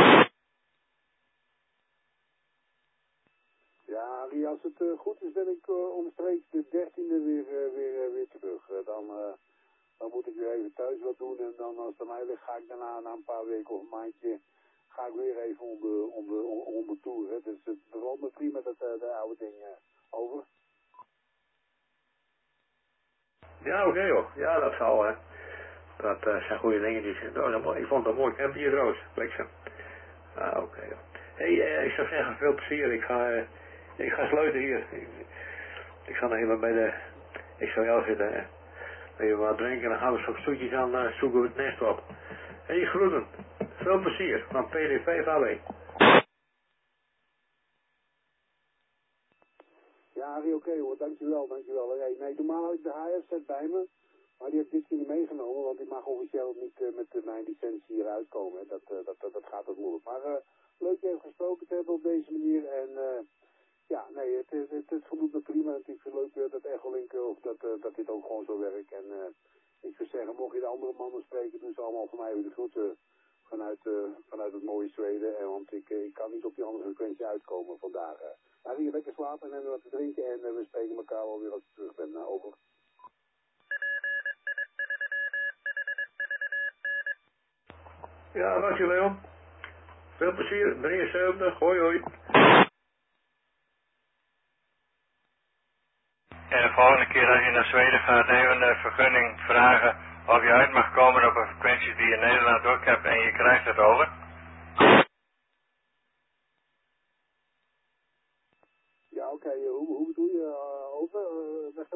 Ja, Harry, als het uh, goed is, ben ik uh, omstreeks de dertiende weer, uh, weer, uh, weer terug. Uh, dan... Uh, Dan moet ik weer even thuis wat doen en dan als het aan mij ligt ga ik daarna na een paar weken of een maandje ga ik weer even onder, onder, onder tour. Hè. Dus het bevalt me prima dat uh, de oude ding uh, over. Ja, oké okay, joh. Ja, dat zal hè. Dat uh, zijn goede dingetjes. Oh, ik vond dat mooi camp hier trouwens. Bliksem. Ah, oké okay, joh. Hé, hey, uh, ik zou zeggen veel plezier. Ik ga, uh, ik ga sluiten hier. Ik, ik ga nog even bij de, ik zou jou zitten hè. Even wat drinken en dan gaan we zo'n stoetjes aan uh, zoeken we het nest op. Hé, hey, groeten. Veel plezier van P D vijf A W. Ja, Harry, oké okay, hoor. Dankjewel, dankjewel. Hey, nee, normaal had ik de H F Z bij me, maar die heb ik dit keer niet meegenomen, want ik mag officieel niet uh, met uh, mijn licentie hier uitkomen. Dat, uh, dat, dat, dat gaat wat moeilijk. Maar uh, leuk je even gesproken te hebben op deze manier en... Uh, Ja, nee, het, het, het, het voldoet me prima. Het is leuk uh, dat Echolink, of dat, uh, dat dit ook gewoon zo werkt. En uh, ik zou zeggen, mocht je de andere mannen spreken, doen ze allemaal van mij weer de groeten vanuit, uh, vanuit het mooie Zweden. En, want ik, uh, ik kan niet op die andere frequentie uitkomen vandaag. Uh. Nou, hier lekker slapen en wat te drinken en uh, we spreken elkaar wel weer als ik terug ben. Uh, over. Ja, dank je Leon. Veel plezier, drieënzeventig, hoi hoi. En de volgende keer als je naar Zweden gaat, even een vergunning vragen of je uit mag komen op een frequentie die je in Nederland ook hebt en je krijgt het over.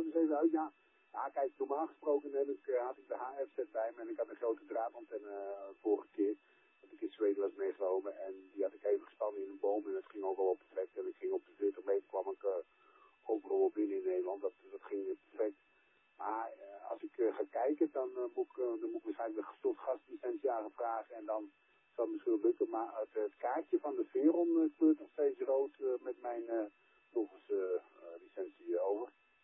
eens even uit. Ja, ja kijk, normaal gesproken heb ik, uh, had ik de H F-set bij me en ik had een grote draadantenne uh, vorige keer. Dat ik in Zweden was meegenomen en die had ik even gespannen in een boom en het ging ook al op perfect. En ik ging op de veertig meter kwam ik uh, overal binnen in Nederland. Dat, dat ging perfect. Maar uh, als ik uh, ga kijken, dan, uh, moet ik, uh, dan moet ik waarschijnlijk een gestopt gaslicentie aanvragen en dan zal het misschien lukken. Maar het, het kaartje van de Veron uh, kleurt nog steeds rood uh, met mijn uh, nog eens uh, uh, licentie uh, over.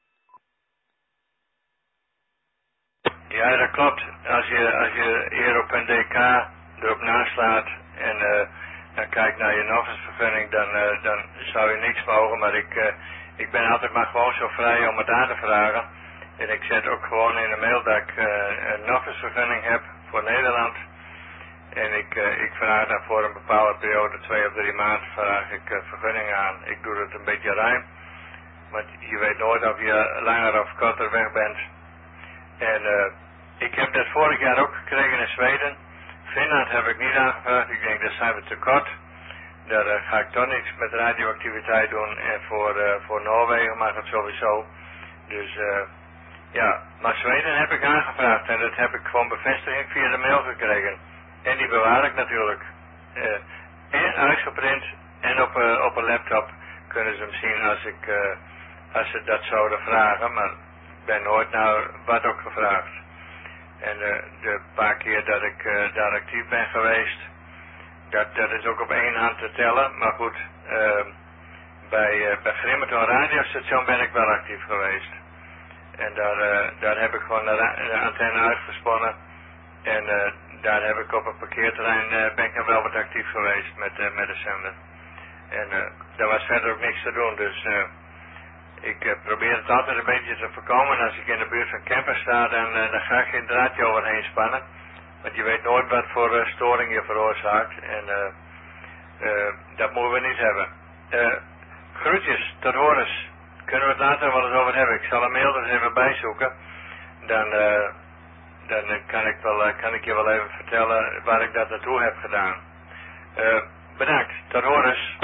Ja, dat klopt. Als je, als je hier op een D K erop naslaat en uh, dan kijkt naar je nog eens vergunning, dan, uh, dan zou je niks mogen. Maar ik, uh, ik ben altijd maar gewoon zo vrij om het aan te vragen. En ik zet ook gewoon in de mail dat ik uh, een nog eens vergunning heb voor Nederland. En ik, uh, ik vraag dan voor een bepaalde periode, twee of drie maanden, vraag ik uh, vergunningen aan. Ik doe het een beetje ruim. Want je weet nooit of je langer of korter weg bent. En uh, ik heb dat vorig jaar ook gekregen in Zweden. Finland heb ik niet aangevraagd. Ik denk, dat zijn we te kort. Daar uh, ga ik toch niks met radioactiviteit doen. En voor, uh, voor Noorwegen mag het sowieso. Dus uh, ja, maar Zweden heb ik aangevraagd. En dat heb ik gewoon bevestiging via de mail gekregen. En die bewaar ik natuurlijk. Uh, en uitgeprint en op, uh, op een laptop kunnen ze hem zien als, ik, uh, als ze dat zouden vragen. Maar ik ben nooit naar wat ook gevraagd. En uh, de paar keer dat ik uh, daar actief ben geweest, dat, dat is ook op één hand te tellen. Maar goed, uh, bij, uh, bij Grimeton radiostation ben ik wel actief geweest. En daar, uh, daar heb ik gewoon de, de antenne uitgesponnen. En uh, daar heb ik op een parkeerterrein, uh, ben ik dan wel wat actief geweest met, uh, met de zender. En uh, daar was verder ook niks te doen, dus uh, ik uh, probeer het altijd een beetje te voorkomen. Als ik in de buurt van campers sta, dan, uh, dan ga ik geen draadje overheen spannen. Want je weet nooit wat voor uh, storing je veroorzaakt. En uh, uh, dat moeten we niet hebben. Uh, groetjes, tot horens. Kunnen we het later wel eens over hebben. Ik zal een mail er even bijzoeken. Dan, uh, dan kan, ik wel, uh, kan ik je wel even vertellen waar ik dat naartoe heb gedaan. Uh, bedankt, tot horens.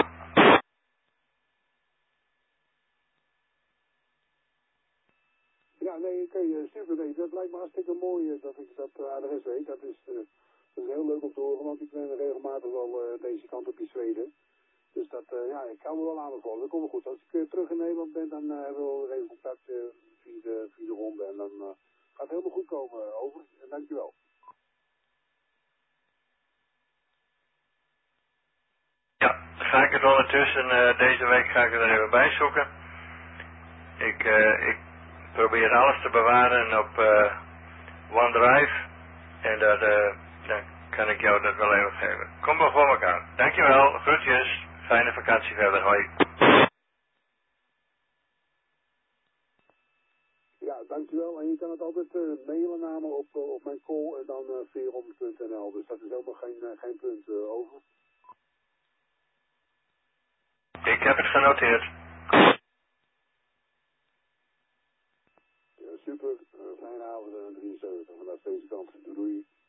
Ja, nee, oké, okay, super. Nee, dat lijkt me hartstikke mooi uh, dat ik dat uh, adres weet. Dat is, uh, dat is heel leuk om te horen, want ik ben regelmatig wel uh, deze kant op in Zweden. Dus dat, uh, ja, ik kan me wel aanbevolen. Dat komt wel goed. Als ik uh, terug in Nederland ben, dan uh, hebben we wel even contact uh, via, de, via de ronde. En dan uh, gaat het helemaal goed komen. Uh, over. En dankjewel. Ja, dan ga ik het ondertussen. Uh, deze week ga ik het er even bij zoeken. Ik, uh, ik probeer alles te bewaren op uh, OneDrive. En dat, uh, dan kan ik jou dat wel even geven. Kom maar voor elkaar. Dankjewel. Groetjes. Fijne vakantie verder. Hoi. Ja, dankjewel. En je kan het altijd uh, mailen naar me op, uh, op mijn call en dan uh, veron punt n l. Dus dat is helemaal geen, uh, geen punt uh, over. Ik heb het genoteerd. Ja, super. Uh, fijne avond en drieënzeventig. Vanaf deze kant. Doei doei.